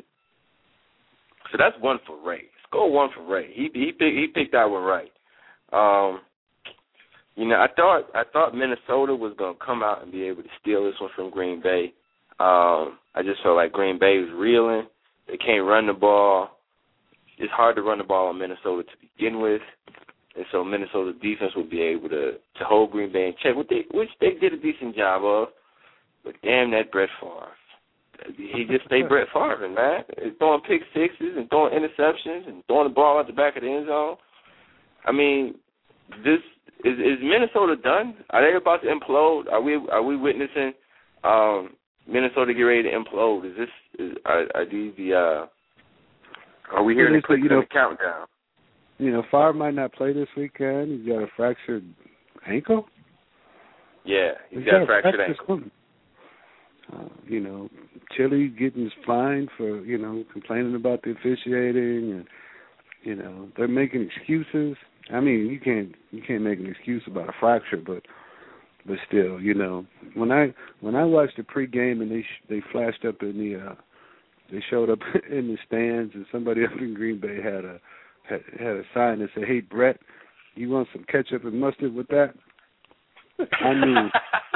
So that's one for Ray. Score one for Ray. He he picked, he picked that one right. Um, you know, I thought I thought Minnesota was gonna come out and be able to steal this one from Green Bay. Um, I just felt like Green Bay was reeling. They can't run the ball. It's hard to run the ball on Minnesota to begin with, and so Minnesota's defense will be able to, to hold Green Bay in check, which they, which they did a decent job of. But damn that Brett Favre. He just stayed Brett Favre, man. He's throwing pick sixes and throwing interceptions and throwing the ball out the back of the end zone. I mean, this is is Minnesota done? Are they about to implode? Are we are we witnessing um, Minnesota get ready to implode? Is this is, are, are these the uh, are we hearing the click of the countdown? You know, Favre might not play this weekend. He's got a fractured ankle. Yeah, he's, he's got, got a fractured ankle. Uh, you know, Chile getting fined for, you know, complaining about the officiating, and, you know, they're making excuses. I mean, you can't you can't make an excuse about a fracture, but but still, you know, when I when I watched the pregame and they sh- they flashed up in the uh, they showed up in the stands, and somebody up in Green Bay had a had, had a sign that said, "Hey, Brett, you want some ketchup and mustard with that?" I knew.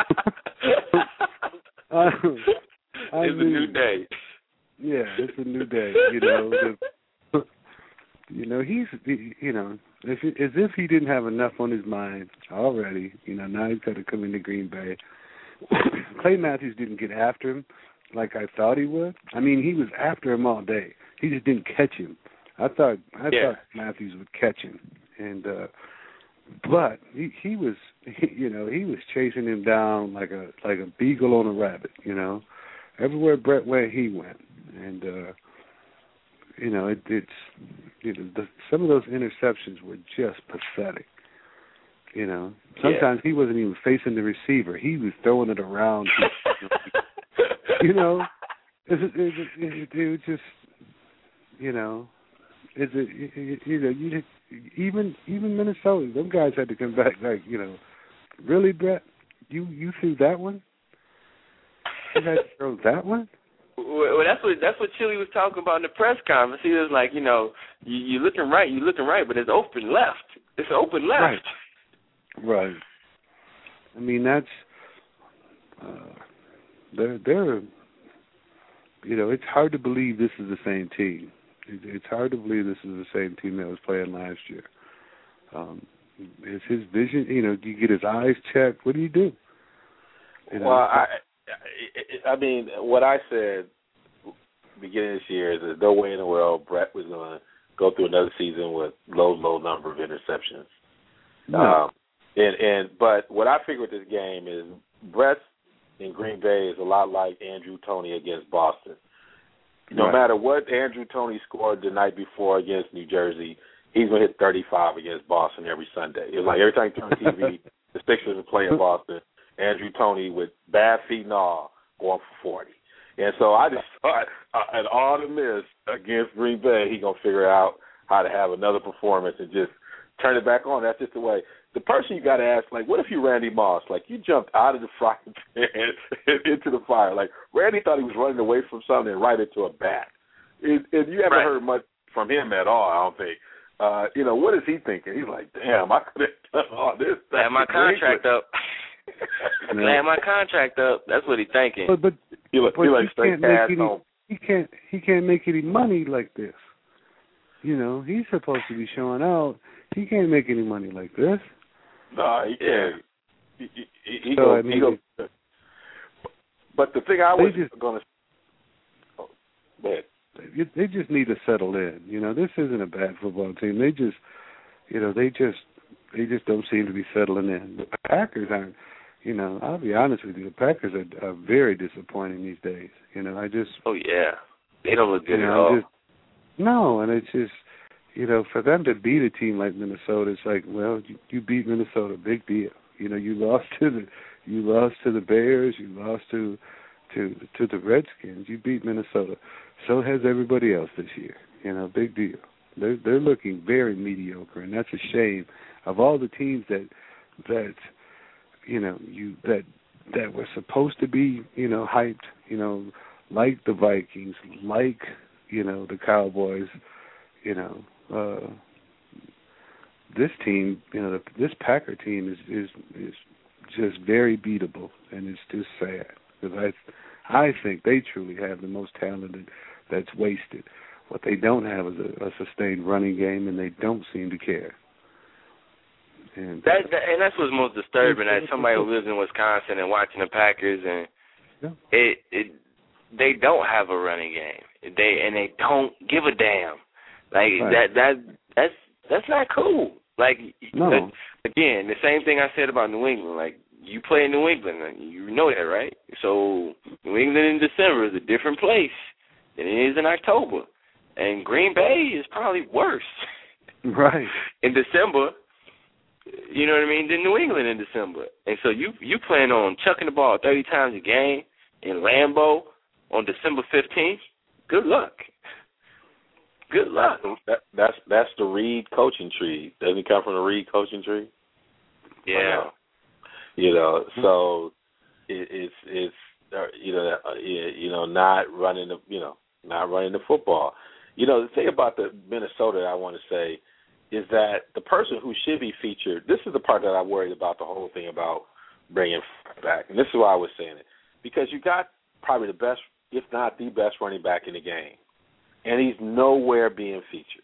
I, I it's knew, a new day. Yeah, it's a new day. You know, the, you know he's he, you know if it, as if he didn't have enough on his mind already. You know, now he's got to come into Green Bay. Clay Matthews didn't get after him like I thought he would. I mean, he was after him all day. He just didn't catch him. I thought I yeah. thought Matthews would catch him, and uh, but he, he was he, you know he was chasing him down like a like a beagle on a rabbit. You know, everywhere Brett went, he went, and uh, you know it, it's you know the, some of those interceptions were just pathetic. You know, sometimes yeah. he wasn't even facing the receiver. He was throwing it around. You know, it, it, it, it, it was just, you know, it's a, it, you know, you even even Minnesota, them guys had to come back like, you know, really, Brett, you you threw that one? You had to throw that one? Well, that's what that's what Chili was talking about in the press conference. He was like, you know, you, you're looking right, you're looking right, but it's open left. It's open left. Right. Right. I mean, that's uh, they're they're you know, it's hard to believe this is the same team. It, it's hard to believe this is the same team that was playing last year. Um, is his vision? You know, do you get his eyes checked? What do you do? You know? Well, I, I mean, what I said beginning of this year is there's no way in the world Brett was going to go through another season with low, low number of interceptions. No. Um, and, and but what I figured with this game is Brett in Green Bay is a lot like Andrew Toney against Boston. No right. matter what Andrew Toney scored the night before against New Jersey, he's going to hit thirty-five against Boston every Sunday. It was like every time you turn on T V, the Sixers are playing Boston, Andrew Toney with bad feet and all going for forty. And so I just thought uh, at all the miss against Green Bay, he's going to figure out how to have another performance and just turn it back on. That's just the way. The person you got to ask, like, what if you Randy Moss? Like, you jumped out of the frying pan into the fire. Like, Randy thought he was running away from something and right into a bat. And, and you haven't right. heard much from him at all, I don't think. Uh, you know, what is he thinking? He's like, damn, I could have done all this. Glad my contract up. Glad my contract up. That's what he's thinking. But, but, he like, but he like he, straight can't make cash any, home. he can't he can't make any money like this. You know, he's supposed to be showing out. He can't make any money like this. No, he can't. He, he, he, he so, go, I mean, he go, but the thing I was going to oh, they, they just need to settle in. You know, this isn't a bad football team. They just, you know, they just they just don't seem to be settling in. The Packers aren't. You know, I'll be honest with you. The Packers are, are very disappointing these days. You know, I just. Oh yeah, they don't look good you know, at all. Just, no, and it's just. You know, for them to beat a team like Minnesota, it's like, well, you, you beat Minnesota, big deal. You know, you lost to the, you lost to the Bears, you lost to, to, to the Redskins. You beat Minnesota. So has everybody else this year. You know, big deal. They're they're looking very mediocre, and that's a shame. Of all the teams that, that, you know, you that that were supposed to be, you know, hyped, you know, like the Vikings, like, you know, the Cowboys, you know. Uh, this team, you know, this Packer team is, is is just very beatable, and it's just sad because I I think they truly have the most talented that's wasted. What they don't have is a, a sustained running game, and they don't seem to care. And that, that and that's what's most disturbing. As somebody who lives in Wisconsin and watching the Packers, and yeah. it it they don't have a running game. They and they don't give a damn. Like right. that, that, that's that's not cool. Like no. that, again, the same thing I said about New England. Like you play in New England, you know that, right? So New England in December is a different place than it is in October, and Green Bay is probably worse. Right. In December, you know what I mean, than New England in December. And so you you plan on chucking the ball thirty times a game in Lambeau on December fifteenth? Good luck. Good luck. That, that's that's the Reed coaching tree. Doesn't it come from the Reed coaching tree? Yeah. Uh, you know, so it, it's it's uh, you know uh, you know not running the you know not running the football. You know, the thing about the Minnesota I want to say is that the person who should be featured. This is the part that I worried about the whole thing about bringing back, and this is why I was saying it because you got probably the best, if not the best, running back in the game. And he's nowhere being featured.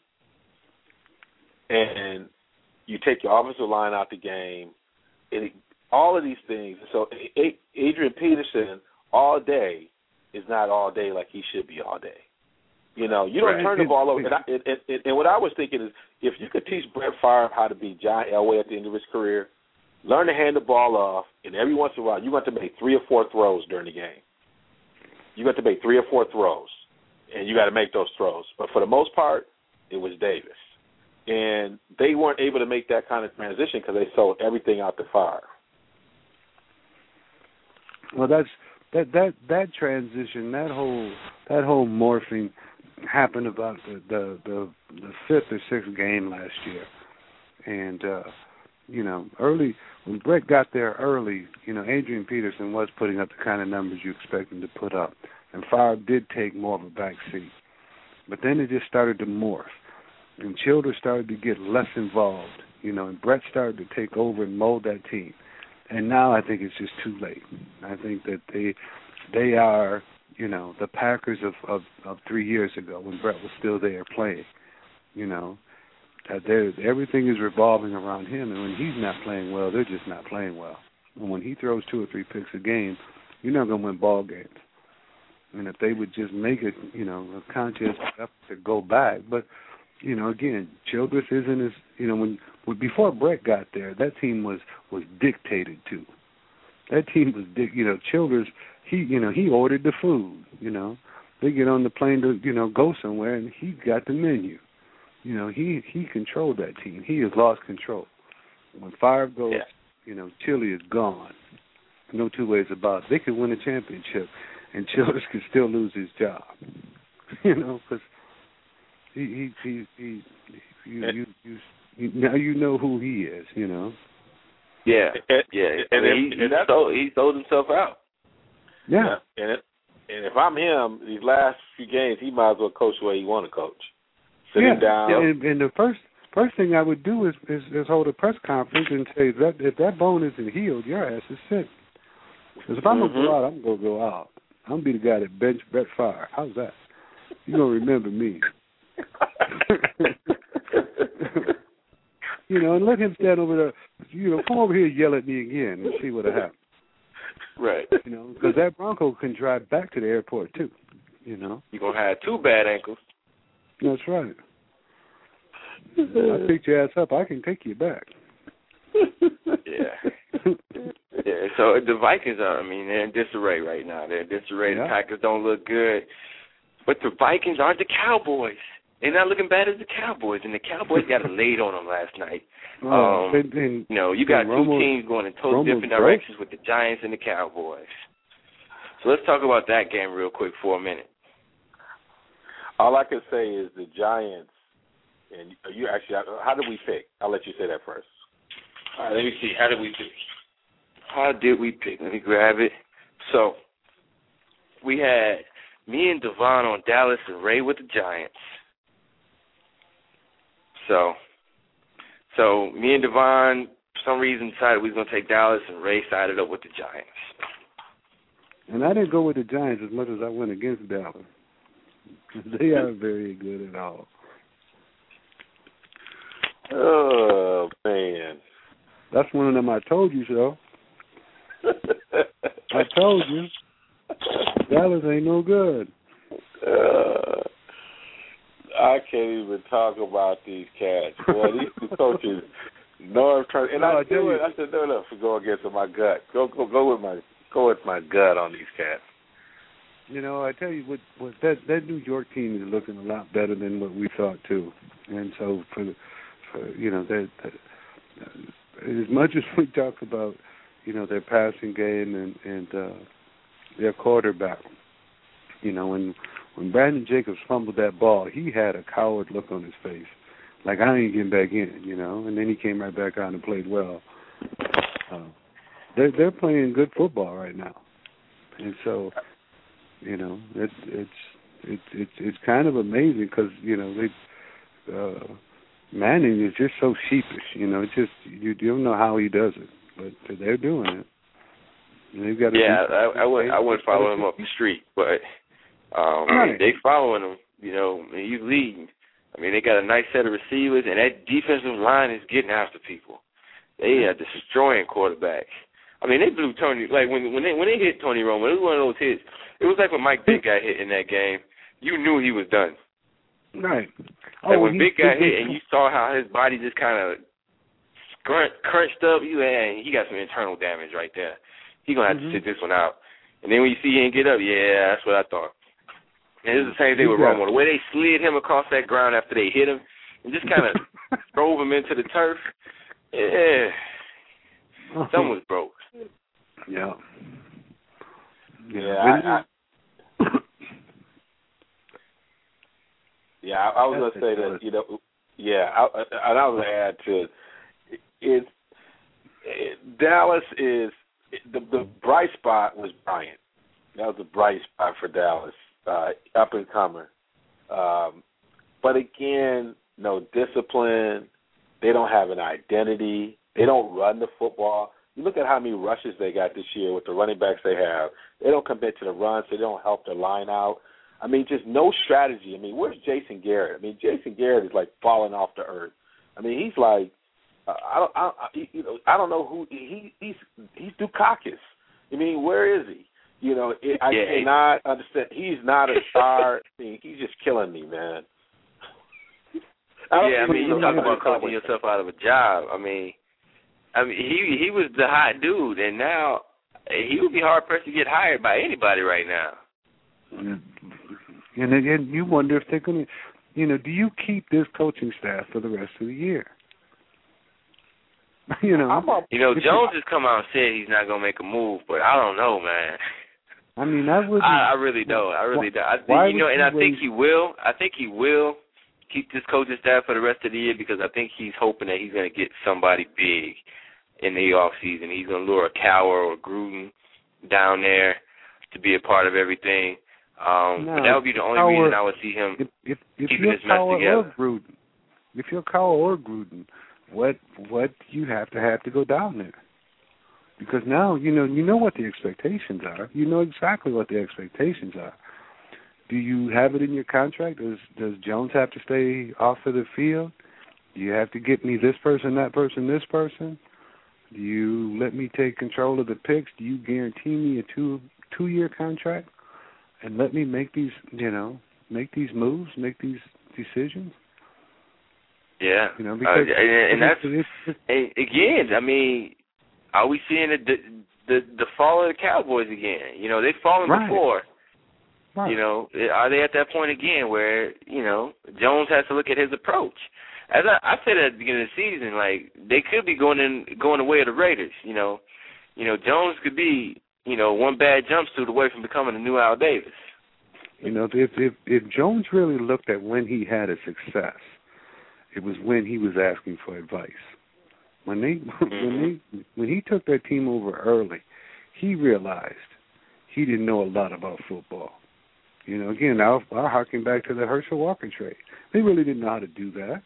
And you take your offensive line out the game, and all of these things. So Adrian Peterson all day is not all day like he should be all day. You know, you don't right. turn the ball over. And, I, and, and, and what I was thinking is if you could teach Brett Favre how to be John Elway at the end of his career, learn to hand the ball off, and every once in a while you got to make three or four throws during the game. You got to make three or four throws. And you got to make those throws. But for the most part, it was Davis. and they weren't able to make that kind of transition because they sold everything out the fire. Well, that's that that that transition, that whole that whole morphing happened about the the the, the fifth or sixth game last year, and uh, you know, early when Brett got there early, you know, Adrian Peterson was putting up the kind of numbers you expect him to put up, and Favre did take more of a back seat, but then it just started to morph, and Childress started to get less involved, you know, and Brett started to take over and mold that team. And now I think it's just too late. I think that they they are, you know, the Packers of, of, of three years ago when Brett was still there playing. You know, that everything is revolving around him, and when he's not playing well, they're just not playing well. And when he throws two or three picks a game, you're not going to win ball games. And if they would just make it, you know, a conscious effort to go back, but you know, again, Childress isn't as, you know, when, when before Brett got there, that team was, was dictated to. That team was, you know, Childress, he, you know, he ordered the food, you know. They get on the plane to, you know, go somewhere, and he got the menu. You know, he, he controlled that team. He has lost control. When Favre goes, yeah. you know, Chili is gone. No two ways about it. They could win a championship, and Childress could still lose his job, you know, because He, he, he, he, you, you, you, you, now you know who he is, you know. Yeah, yeah, and, and, he, and he, sold, he sold himself out. Yeah, yeah. And, it, and if I'm him, these last few games, he might as well coach where he want to coach. Sit yeah. him down. Yeah, and, and the first first thing I would do is, is, is hold a press conference and say that if that bone isn't healed, your ass is sick. Because if I'm mm-hmm. gonna go out, I'm gonna go out. I'm gonna be the guy that bench Brett Favre. How's that? You gonna remember me? You know, and let him stand over there. You know, come over here and yell at me again and see what'll happen. Right. You know, because that Bronco can drive back to the airport too. You know, you're gonna have two bad ankles. That's right. I picked your ass up. I can take you back. Yeah. Yeah. So the Vikings are. I mean, they're in disarray right now. They're in disarray. Yeah. The Packers don't look good, but the Vikings aren't the Cowboys. They're not looking bad as the Cowboys, and the Cowboys got it laid on them last night. Oh, um, and, and, you know, you got two Romo, teams going in totally Romo's different directions broke. With the Giants and the Cowboys. So let's talk about that game real quick for a minute. All I can say is the Giants, and you actually, how did we pick? I'll let you say that first. All right, let me see. How did we pick? How did we pick? Let me grab it. So we had me and Devon on Dallas and Ray with the Giants. So, so me and Devon, for some reason, decided we were going to take Dallas, and Ray sided up with the Giants. And I didn't go with the Giants as much as I went against Dallas. They aren't very good at all. Oh, man. That's one of them I told you so. I told you. Dallas ain't no good. Uh, I can't even talk about these cats. Boy, these two coaches, Norv Turner, and no, I do it. I said, no, no, for go against my gut. Go, go, go with my, go with my gut on these cats. You know, I tell you what, what that that New York team is looking a lot better than what we thought too. And so, for, for you know, that, that uh, as much as we talk about, you know, their passing game and and uh, their quarterback, you know, when when Brandon Jacobs fumbled that ball, he had a coward look on his face, like I ain't getting back in, you know. And then he came right back out and played well. Uh, they're they're playing good football right now, and so. You know, it's it's it's it's it's kind of amazing because you know they uh, Manning is just so sheepish. You know, it's just you, you don't know how he does it, but they're doing it. And they've got to yeah, I, I would I wouldn't follow him up the street, but um, right. they following him. You know, he's leading. I mean, they got a nice set of receivers, and that defensive line is getting after people. They are destroying quarterbacks. I mean, they blew Tony like when when they when they hit Tony Romo. It was one of those hits. It was like when Mike Vick got hit in that game. You knew he was done. Right. Like oh, when Vick got hit and you saw how his body just kind of crunched up, you and he got some internal damage right there. He gonna have mm-hmm. to sit this one out. And then when you see him get up, yeah, that's what I thought. And it was the same thing with Romo. The way they slid him across that ground after they hit him, and just kind of drove him into the turf. Yeah, something was broke. Yeah. Yeah, I, I, yeah. I, I was gonna say that, you know, yeah, I, and I was gonna add to it. It's it, Dallas is the the bright spot was Bryant. That was a bright spot for Dallas, uh, up and comer. Um, but again, no discipline. They don't have an identity. They don't run the football. You look at how many rushes they got this year with the running backs they have. They don't commit to the run, so they don't help their line out. I mean, just no strategy. I mean, where's Jason Garrett? I mean, Jason Garrett is like falling off the earth. I mean, he's like, uh, I don't, I, I, you know, I don't know who he he's he's Dukakis. I mean, where is he? You know, it, I yeah. cannot understand. He's not a star. I mean, he's just killing me, man. I yeah, I mean, you talk about coaching yourself out of a job. I mean, I mean, he he was the hot dude, and now he would be hard pressed to get hired by anybody right now. And again, you wonder if they're going to, you know, do you keep this coaching staff for the rest of the year? You know, you know, Jones has come out and said he's not going to make a move, but I don't know, man. I mean, I would. I, I really don't. I really don't. I think, you know, and I think he will. I think he will keep this coaching staff for the rest of the year because I think he's hoping that he's going to get somebody big in the off season. He's going to lure a Cowher or Gruden down there to be a part of everything. Um, no, but that would be the only Cowher, reason I would see him if, if, if keeping his mess Cowher together. Or Gruden, if you're Cowher or Gruden, what what you have to have to go down there? Because now you know you know what the expectations are. You know exactly what the expectations are. Do you have it in your contract? Does does Jones have to stay off of the field? Do you have to get me this person, that person, this person? Do you let me take control of the picks? Do you guarantee me a two two year contract and let me make these you know make these moves, make these decisions? Yeah, you know, uh, because and, and that's it's, it's, and again. I mean, are we seeing the the the fall of the Cowboys again? You know, they've fallen right. before. Right. You know, are they at that point again where you know Jones has to look at his approach? As I, I said at the beginning of the season, like they could be going in going the way of the Raiders. You know, you know Jones could be you know one bad jumpsuit away from becoming the new Al Davis. You know, if if if Jones really looked at when he had a success, it was when he was asking for advice. When they mm-hmm. when they when he took that team over early, he realized he didn't know a lot about football. You know, again, I'll, I'll harken back to the Herschel Walker trade. They really didn't know how to do that.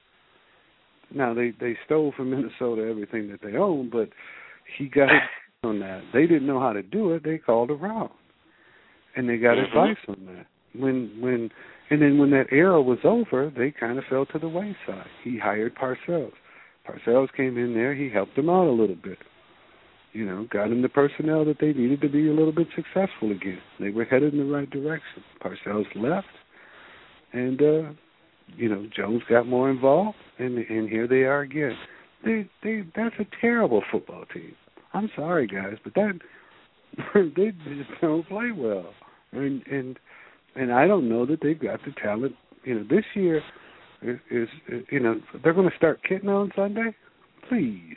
Now, they, they stole from Minnesota everything that they owned, but he got it on that. They didn't know how to do it. They called around, and they got mm-hmm. advice on that. When when and then when that era was over, they kind of fell to the wayside. He hired Parcells. Parcells came in there. He helped them out a little bit. You know, got them the personnel that they needed to be a little bit successful again. They were headed in the right direction. Parcells left, and, uh, you know, Jones got more involved, and and here they are again. They they That's a terrible football team. I'm sorry, guys, but that they just don't play well. And, and, and I don't know that they've got the talent. You know, this year is, is you know, they're going to start Kitna on Sunday? Please.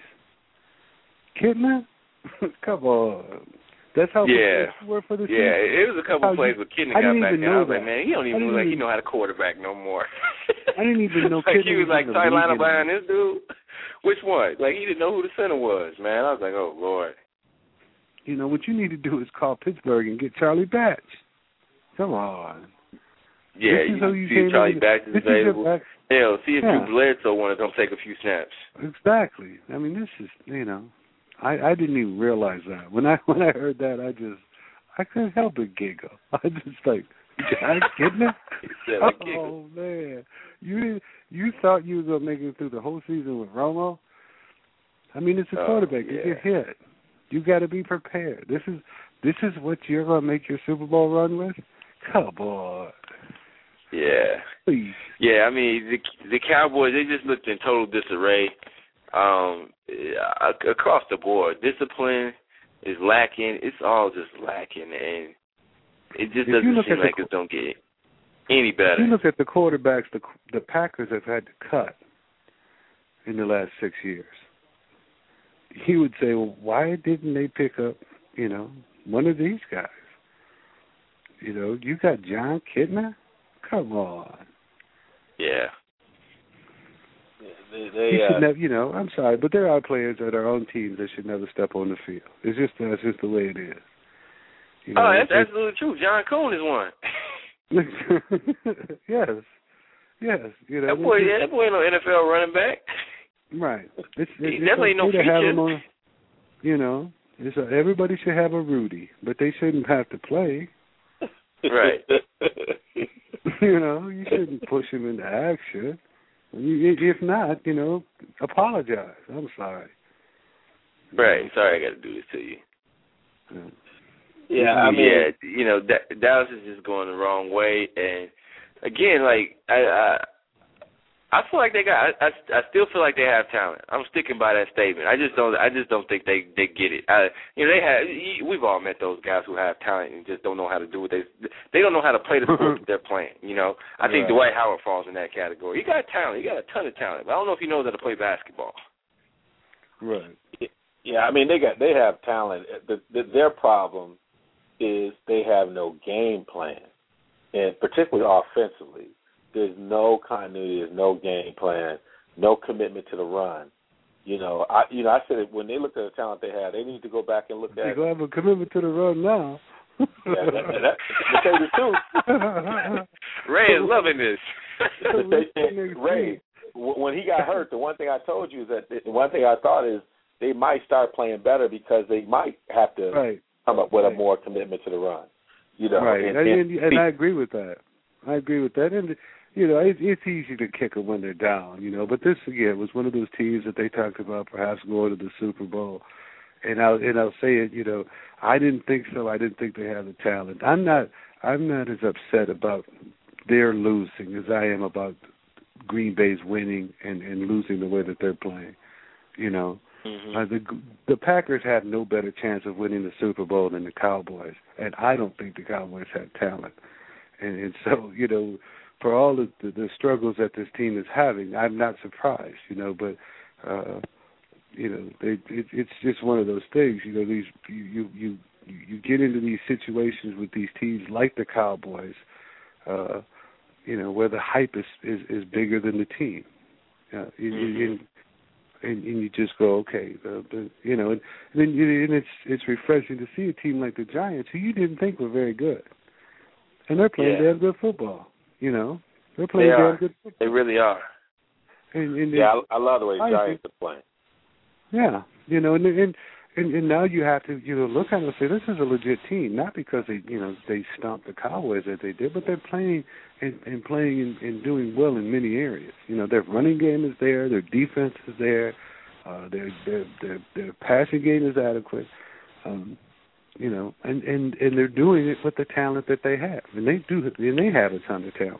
Kitna? Come on. That's how yeah. we were for the season. Yeah, it was a couple of plays where Kitna got back there. I was that. like, man, he don't even look like he know how to quarterback no more. I didn't even know like Kitna he was like sideline behind behind this dude. Which one? Like he didn't know who the center was, man. I was like, oh Lord. You know what you need to do is call Pittsburgh and get Charlie Batch. Come on. Yeah, this you, you see if Charlie to, Batch is available. Hell, see if yeah. Drew Bledsoe wanted to come take a few snaps. Exactly. I mean, this is you know. I, I didn't even realize that. When I when I heard that, I just, I couldn't help but giggle. I just like, John Kitna? Oh, man. You didn't, you thought you were going to make it through the whole season with Romo? I mean, it's a oh, quarterback. Yeah. You get hit. You got to be prepared. This is this is what you're going to make your Super Bowl run with? Come on. Yeah. Please. Yeah, I mean, the the Cowboys, they just looked in total disarray. Um, across the board, discipline is lacking. It's all just lacking, and it just if doesn't seem the, like it's going to get any better. If you look at the quarterbacks the the Packers have had to cut, in the last six years. He would say, well, why didn't they pick up, you know, one of these guys? You know, you got John Kitna? Come on. Yeah. They, they, he should uh, never, you know, I'm sorry, but there are players that are on teams that should never step on the field. It's just that's just the way it is. You know, oh, that's absolutely true. John Kuhn is one. yes, yes. You know, that boy, yeah, that boy ain't no N F L running back. Right. It's, it's, he it's definitely okay no to have feature. him on, you know, it's a, everybody should have a Rudy, but they shouldn't have to play. Right. You know, you shouldn't push him into action. You, if not, you know, apologize. I'm sorry. Right. Sorry I got to do this to you. Yeah. Yeah, I mean, yeah, you know, D- Dallas is just going the wrong way, and again, like I, I, I feel like they got. I, I, I still feel like they have talent. I'm sticking by that statement. I just don't. I just don't think they, they get it. I, you know, they have. We've all met those guys who have talent and just don't know how to do it. They they don't know how to play the sport that they're playing. You know, I think right. Dwight Howard falls in that category. He got talent. He got a ton of talent. But I don't know if he knows how to play basketball. Right. Yeah, I mean, they got. They have talent. The, the, their problem is they have no game plan, and particularly offensively, there's no continuity, there's no game plan, no commitment to the run. You know, I you know I said when they look at the talent they have, they need to go back and look at. They're gonna have a commitment to the run now. Yeah, that, that, to tell you the truth, Ray is loving this. they, Ray, when he got hurt, the one thing I told you is that the one thing I thought is they might start playing better because they might have to. Right. Come up with a more commitment to the run, you know. Right, and, and, and, and, and I agree with that. I agree with that, and you know, it, it's easy to kick them when they're down, you know. But this again was one of those teams that they talked about perhaps going to the Super Bowl, and I'll and I'll say it, you know, I didn't think so. I didn't think they had the talent. I'm not. I'm not as upset about their losing as I am about Green Bay's winning and, and losing the way that they're playing, you know. Mm-hmm. Uh, the the Packers have no better chance of winning the Super Bowl than the Cowboys, and I don't think the Cowboys have talent. And, and so, you know, for all of the, the struggles that this team is having, I'm not surprised, you know. But uh, you know, they, it, it's just one of those things. You know, these you you you get into these situations with these teams like the Cowboys, uh, you know, where the hype is is, is bigger than the team. Uh, in, mm-hmm. in, And, and you just go, okay, the, the, you know, and, and then you, and it's it's refreshing to see a team like the Giants, who you didn't think were very good, and they're playing yeah. damn good football. You know, they're playing they damn are. good football. They really are. And, and yeah, I, I love the way the Giants think, are playing. Yeah, you know, and and and, and now you have to, you know, look at it and say this is a legit team, not because they, you know, they stomped the Cowboys as they did, but they're playing and, and playing and, and doing well in many areas. You know, their running game is there, their defense is there. Uh, their, their their their passing game is adequate, um, you know, and, and, and they're doing it with the talent that they have, and they do, and they have a ton of talent.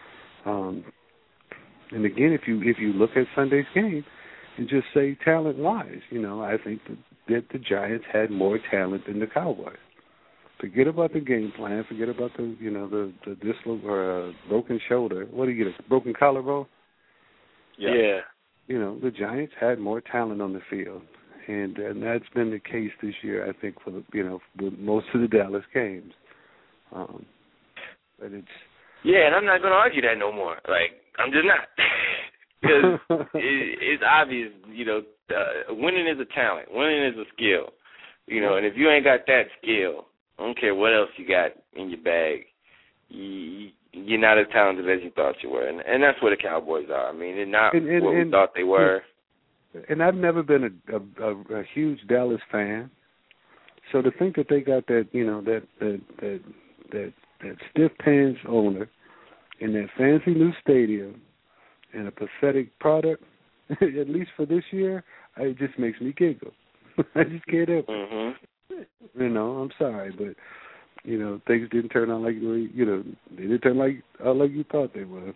Um, and again, if you if you look at Sunday's game and just say talent wise, you know, I think that, that the Giants had more talent than the Cowboys. Forget about the game plan. Forget about the you know the the dislo- or uh, broken shoulder. What do you get? A broken collarbone? Yeah. yeah. You know, the Giants had more talent on the field, and and that's been the case this year, I think, for the, you know, with most of the Dallas games. Um, but it's yeah, and I'm not going to argue that no more. Like, I'm just not, because it, it's obvious. You know, uh, winning is a talent. Winning is a skill. You know, and if you ain't got that skill, I don't care what else you got in your bag. You, You're not as talented as you thought you were, and, and that's where the Cowboys are. I mean, they're not and, and, what we and, thought they were. And I've never been a, a, a, a huge Dallas fan, so to think that they got that, you know, that that that that, that stiff pants owner in that fancy new stadium and a pathetic product, at least for this year, it just makes me giggle. I just can't help it. Mm-hmm. You know, I'm sorry, but. You know, things didn't turn out like you know they didn't turn like out like you thought they would.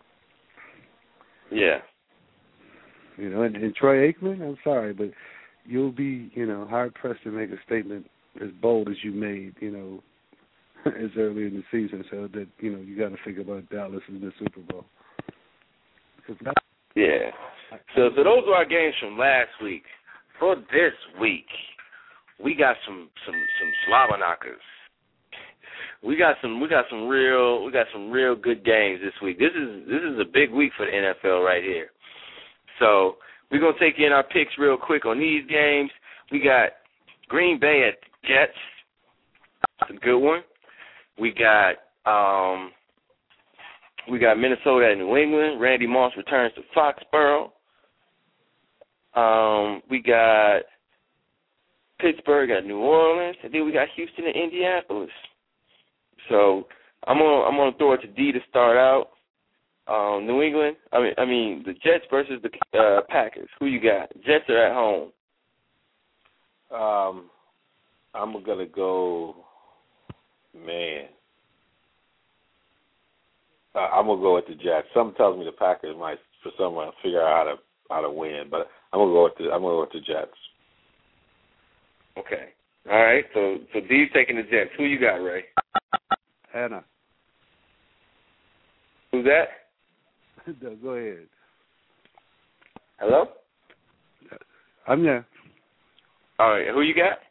Yeah. You know, and, and Troy Aikman, I'm sorry, but you'll be you know hard pressed to make a statement as bold as you made you know as early in the season. So that you know you got to think about Dallas in the Super Bowl. Yeah. So, so those were our games from last week. For this week, we got some some some slobber knockers. We got some we got some real we got some real good games this week. This is this is a big week for the N F L right here. So we're gonna take in our picks real quick on these games. We got Green Bay at the Jets. That's a good one. We got um, we got Minnesota at New England. Randy Moss returns to Foxborough. Um, we got Pittsburgh at New Orleans, and then we got Houston and Indianapolis. So I'm gonna I'm gonna throw it to D to start out. Um, New England, I mean I mean the Jets versus the uh, Packers. Who you got? Jets are at home. Um, I'm gonna go. Man, uh, I'm gonna go with the Jets. Something tells me the Packers might, for some reason, figure out how to how to win, but I'm gonna go with the I'm gonna go with the Jets. Okay. All right. So so D's taking the Jets. Who you got, Ray? Hannah. Who's that? No, go ahead. Hello? I'm there. All right. Who you got?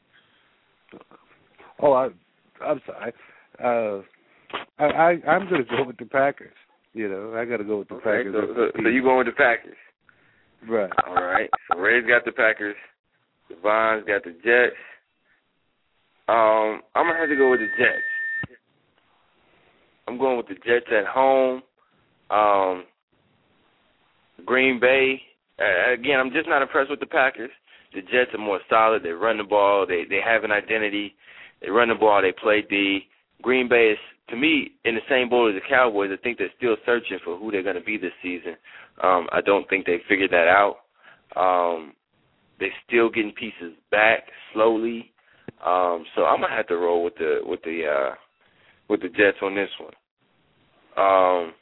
Oh, I, I'm sorry. Uh, I, I I'm going to go with the Packers. You know, I got to go with the Okay, Packers. So, so, so you going with the Packers? Right. All right. So Ray's got the Packers. Devon's got the Jets. Um, I'm gonna have to go with the Jets. I'm going with the Jets at home. Um, Green Bay. Uh, again, I'm just not impressed with the Packers. The Jets are more solid. They run the ball. They they have an identity. They run the ball. They play D. Green Bay is, to me, in the same boat as the Cowboys. I think they're still searching for who they're going to be this season. Um, I don't think they figured that out. Um, they're still getting pieces back slowly. Um, so I'm gonna have to roll with the with the uh, with the Jets on this one. Um,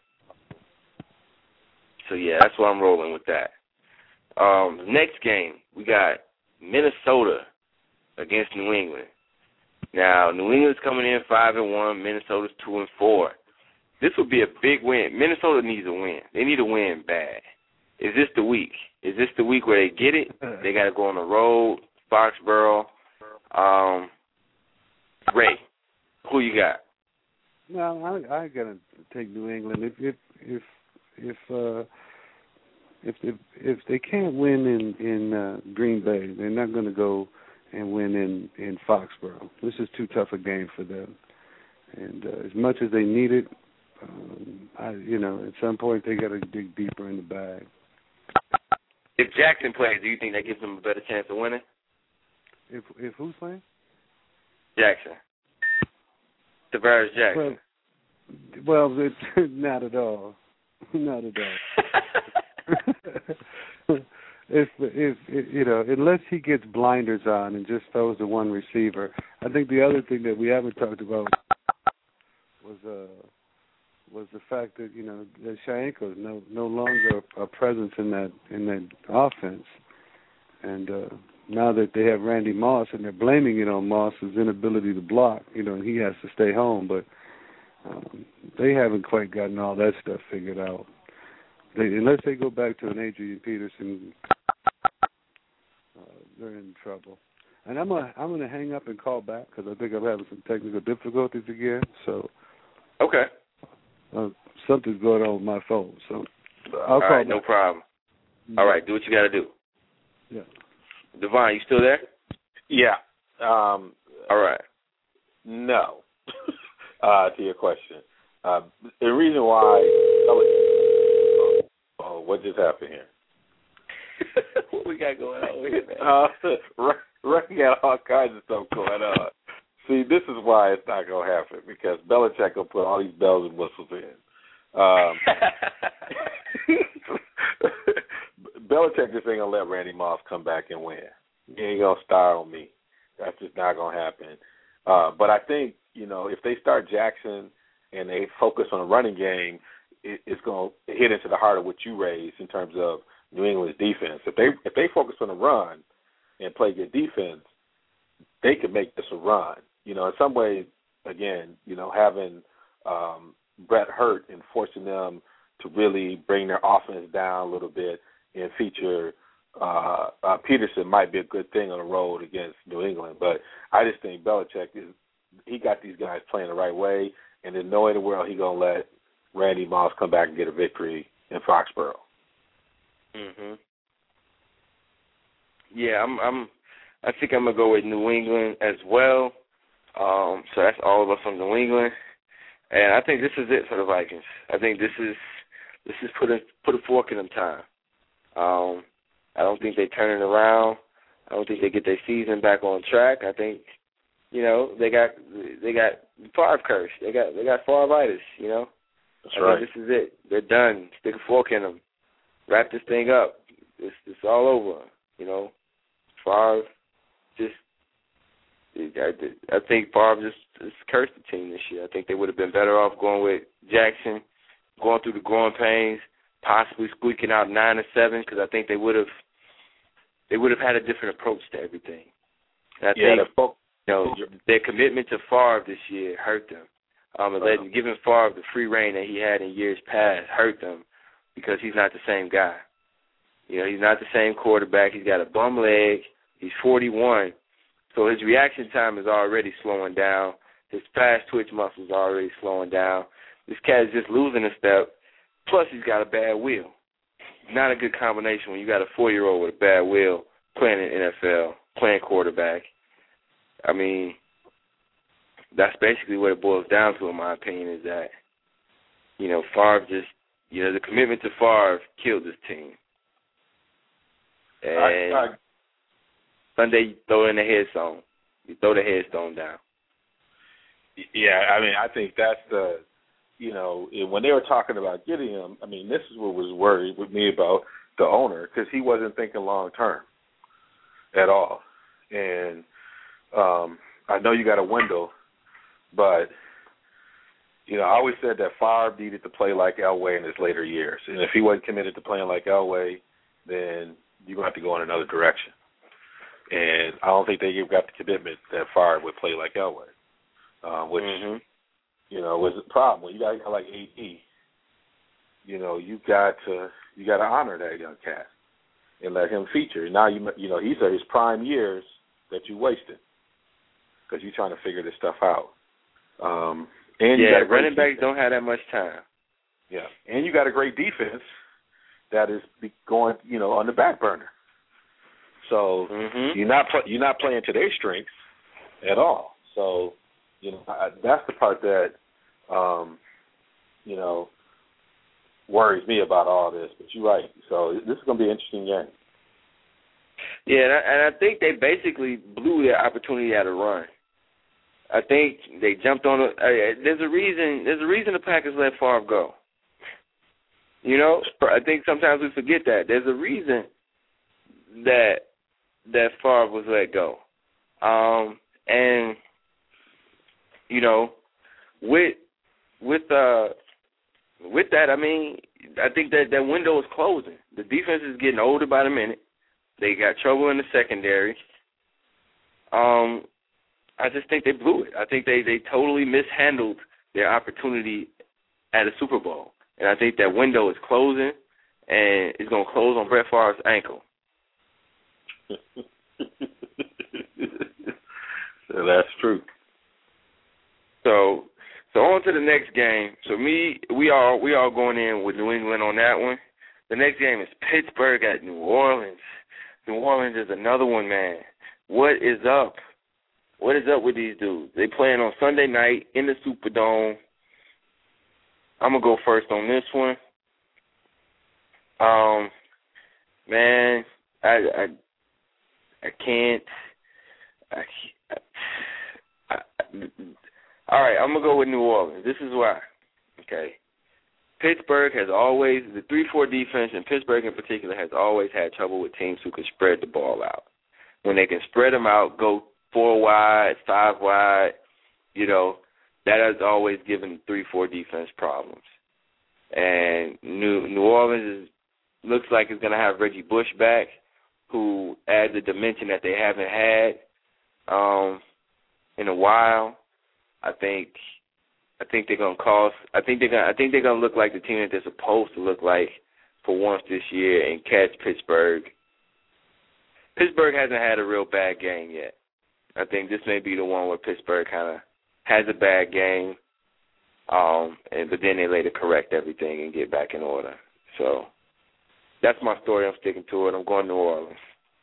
so yeah, that's why I'm rolling with that. Um, the next game we got Minnesota against New England. Now New England's coming in five and one. Minnesota's two and four. This would be a big win. Minnesota needs a win. They need a win bad. Is this the week? Is this the week where they get it? They got to go on the road, Foxborough. Um, Ray, who you got? No, I I gotta take New England. If if if if uh, if, if if they can't win in in uh, Green Bay, they're not going to go and win in in Foxborough. This is too tough a game for them. And uh, as much as they need it, um, I you know at some point they got to dig deeper in the bag. If Jackson plays, do you think that gives them a better chance of winning? If if who's playing? Jackson. Tavares Jackson. Well, well it's not at all. Not at all. if, if if you know, unless he gets blinders on and just throws the one receiver. I think the other thing that we haven't talked about was uh was the fact that you know that Shaenko is no no longer a presence in that in that offense, and. uh Now that they have Randy Moss and they're blaming it on Moss's inability to block, you know, and he has to stay home, but um, they haven't quite gotten all that stuff figured out. They, unless they go back to an Adrian Peterson, uh, they're in trouble. And I'm gonna I'm gonna hang up and call back because I think I'm having some technical difficulties again. So okay, uh, something's going on with my phone. So I'll all call right, back. no problem. All right, do what you got to do. Yeah. Devon, you still there? Yeah. Um, All right. No. uh, to your question, uh, the reason why. Oh, oh, what just happened here? What we got going on here, man? Uh, Ray got all kinds of stuff going on. See, this is why it's not gonna happen because Belichick will put all these bells and whistles in. Um, Belichick just ain't gonna let Randy Moss come back and win. He ain't gonna star on me. That's just not gonna happen. Uh, but I think you know if they start Jackson and they focus on a running game, it, it's gonna hit into the heart of what you raised in terms of New England's defense. If they if they focus on the run and play good defense, they could make this a run. You know, in some ways, again, you know, having um, Brett hurt and forcing them to really bring their offense down a little bit and feature uh, uh, Peterson might be a good thing on the road against New England. But I just think Belichick is he got these guys playing the right way, and there's no way in the world he gonna let Randy Moss come back and get a victory in Foxborough. Mhm. Yeah, I'm. I'm. I think I'm gonna go with New England as well. Um, so that's all of us from New England, and I think this is it for the Vikings. I think this is this is put a put a fork in them time. Um, I don't think they turn it around. I don't think they get their season back on track. I think, you know, they got they got Favre curse. They got they got Favre-itis, you know. That's I right. think this is it. They're done. Stick a fork in them. Wrap this thing up. It's it's all over. You know, Favre just. I, I think Favre just, just cursed the team this year. I think they would have been better off going with Jackson, going through the growing pains, possibly squeaking out nine or seven, because I think they would have they would have had a different approach to everything. And I yeah, think folk- you know their commitment to Favre this year hurt them. Um, and letting giving Favre the free reign that he had in years past hurt them because he's not the same guy. You know, he's not the same quarterback. He's got a bum leg. He's forty-one. So his reaction time is already slowing down. His fast twitch muscles are already slowing down. This cat is just losing a step. Plus, he's got a bad wheel. Not a good combination when you got a four-year-old with a bad wheel playing in the N F L, playing quarterback. I mean, that's basically what it boils down to, in my opinion, is that, you know, Favre just, you know, the commitment to Favre killed this team. And I, I, Sunday, you throw in the headstone. You throw the headstone down. Yeah, I mean, I think that's the, you know, when they were talking about getting him, I mean, this is what was worried with me about the owner, because he wasn't thinking long term at all. And um, I know you got a window, but, you know, I always said that Favre needed to play like Elway in his later years. And if he wasn't committed to playing like Elway, then you're going to have to go in another direction. And I don't think they got the commitment that Favre would play like Elway, uh, which, mm-hmm. you know, was a problem. When you got a guy like A D, you know, you got to you got to honor that young cat and let him feature. Now, you you know, these are his prime years that you wasted because you're trying to figure this stuff out. Um, and yeah, you got a running backs defense. don't have that much time. Yeah, and you got a great defense that is going, you know, on the back burner. So mm-hmm. you're not pl- you're not playing to their strengths at all. So you know I, that's the part that um, you know worries me about all this. But you're right. So this is going to be an interesting game. Yeah, and I, and I think they basically blew their opportunity at a run. I think they jumped on it. Uh, there's a reason. There's a reason the Packers let Favre go. You know, I think sometimes we forget that. There's a reason that that Favre was let go. Um, and, you know, with with uh, with that, I mean, I think that that window is closing. The defense is getting older by the minute. They got trouble in the secondary. Um, I just think they blew it. I think they, they totally mishandled their opportunity at a Super Bowl. And I think that window is closing, and it's going to close on Brett Favre's ankle. So that's true. So, so on to the next game. So me, we all we all going in with New England on that one. The next game is Pittsburgh at New Orleans. New Orleans is another one, man. What is up? What is up with these dudes? They playing on Sunday night in the Superdome. I'm gonna go first on this one. Um, man, I I, I can't. I, I, I, all right, I'm gonna go with New Orleans. This is why. Okay, Pittsburgh has always the three four defense, and Pittsburgh in particular has always had trouble with teams who can spread the ball out. When they can spread them out, go four wide, five wide, you know, that has always given three four defense problems. And New New Orleans is, looks like it's going to have Reggie Bush back, who adds a dimension that they haven't had um, in a while. I think I think they're going to cause. I think they're going. I think they're going to look like the team that they're supposed to look like for once this year and catch Pittsburgh. Pittsburgh hasn't had a real bad game yet. I think this may be the one where Pittsburgh kind of has a bad game, um, and but then they later correct everything and get back in order. So that's my story. I'm sticking to it. I'm going to New Orleans.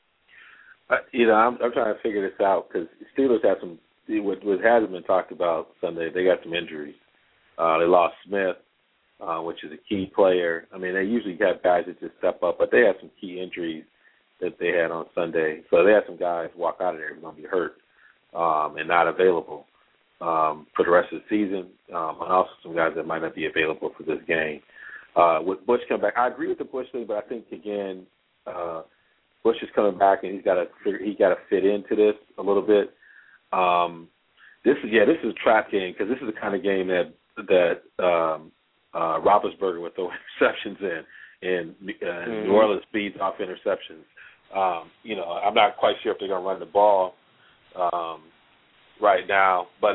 Uh, you know, I'm, I'm trying to figure this out because Steelers have some. What, what hasn't been talked about Sunday, they got some injuries. Uh, they lost Smith, uh, which is a key player. I mean, they usually have guys that just step up, but they had some key injuries that they had on Sunday. So they had some guys walk out of there who are going to be hurt um, and not available um, for the rest of the season, um, and also some guys that might not be available for this game. Uh, with Bush coming back, I agree with the Bush thing, but I think, again, uh, Bush is coming back, and he's got to figure, he got to fit into this a little bit. Um, this is yeah, this is a trap game because this is the kind of game that that um, uh, Roethlisberger would throw interceptions in, and uh, mm-hmm. New Orleans feeds off interceptions. Um, you know, I'm not quite sure if they're going to run the ball um, right now, but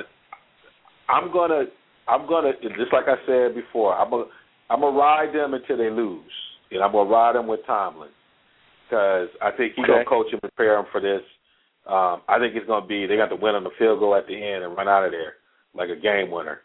I'm gonna I'm gonna just like I said before, I'm gonna I'm gonna ride them until they lose, and I'm gonna ride them with Tomlin because I think he's okay. gonna coach and prepare them for this. Um, I think it's going to be they got to win on the field goal at the end and run out of there like a game winner,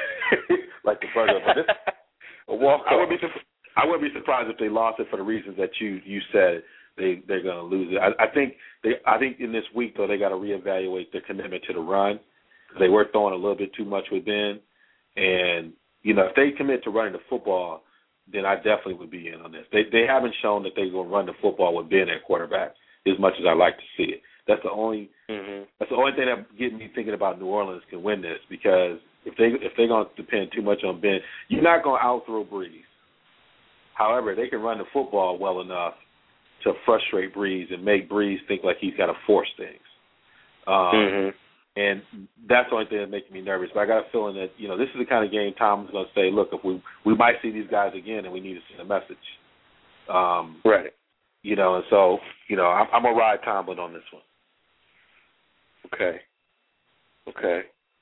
like the burger. But this, a walk I would be I wouldn't be surprised if they lost it for the reasons that you, you said they they're going to lose it. I, I think they I think in this week though they got to reevaluate their commitment to the run. They were throwing a little bit too much with Ben, and you know if they commit to running the football, then I definitely would be in on this. They they haven't shown that they're going to run the football with Ben at quarterback as much as I like to see it. That's the only mm-hmm. that's the only thing that getting me thinking about New Orleans can win this because if they if they're gonna depend too much on Ben, you're not gonna outthrow Breeze. However, they can run the football well enough to frustrate Breeze and make Breeze think like he's got to force things. Um, mm-hmm. And that's the only thing that's making me nervous. But I got a feeling that you know this is the kind of game Tom's gonna say, look, if we we might see these guys again and we need to send a message. Um, right. You know, and so you know I'm, I'm gonna ride Tomlin on this one. Okay. Okay.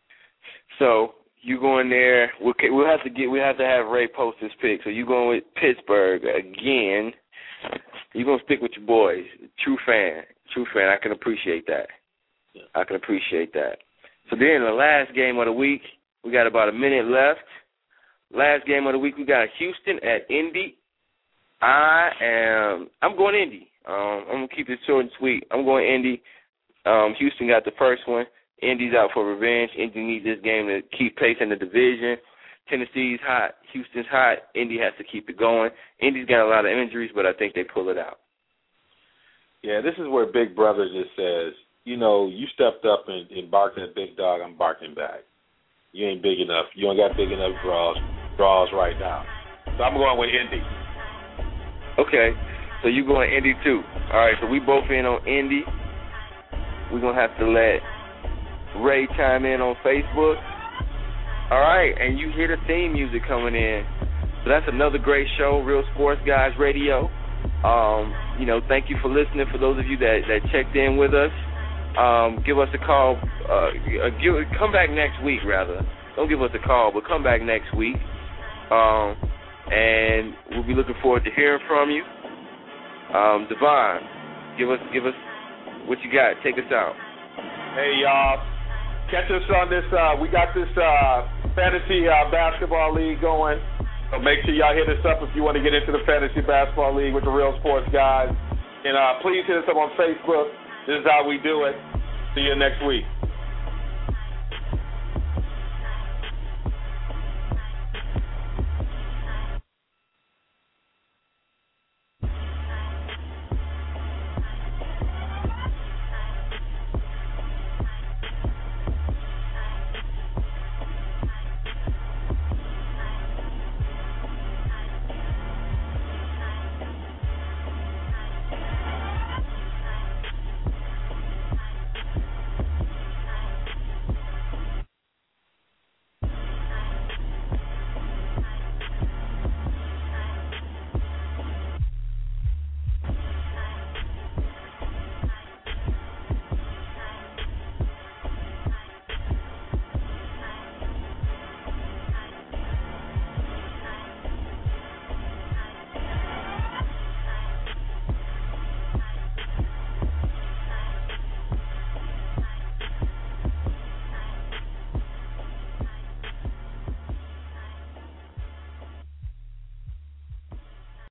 So you going there? We'll, we'll have to get. We have to have Ray post his pick. So you going with Pittsburgh again? You gonna stick with your boys? True fan. True fan. I can appreciate that. Yeah. I can appreciate that. So then the last game of the week, we got about a minute left. Last game of the week, we got Houston at Indy. I am. I'm going Indy. Um, I'm gonna keep it short and sweet. I'm going Indy. Um, Houston got the first one. Indy's out for revenge. Indy needs this game to keep pace in the division. Tennessee's hot. Houston's hot. Indy has to keep it going. Indy's got a lot of injuries, but I think they pull it out. Yeah, this is where Big Brother just says, you know, you stepped up and, and barked at Big Dog, I'm barking back. You ain't big enough. You ain't got big enough draws, draws right now. So I'm going with Indy. Okay, so you going Indy too. All right, so we both in on Indy. We're going to have to let Ray chime in on Facebook. All right, and you hear the theme music coming in. So that's another great show, Real Sports Guys Radio. Um, you know, thank you for listening. For those of you that, that checked in with us, um, give us a call. Uh, give, come back next week, rather. Don't give us a call, but come back next week. Um, and we'll be looking forward to hearing from you. Um, Devon, give us, give us what you got. Take us out. Hey, y'all. Catch us on this. Uh, we got this uh, fantasy uh, basketball league going. So make sure y'all hit us up if you want to get into the fantasy basketball league with the Real Sports Guys. And uh, please hit us up on Facebook. This is how we do it. See you next week.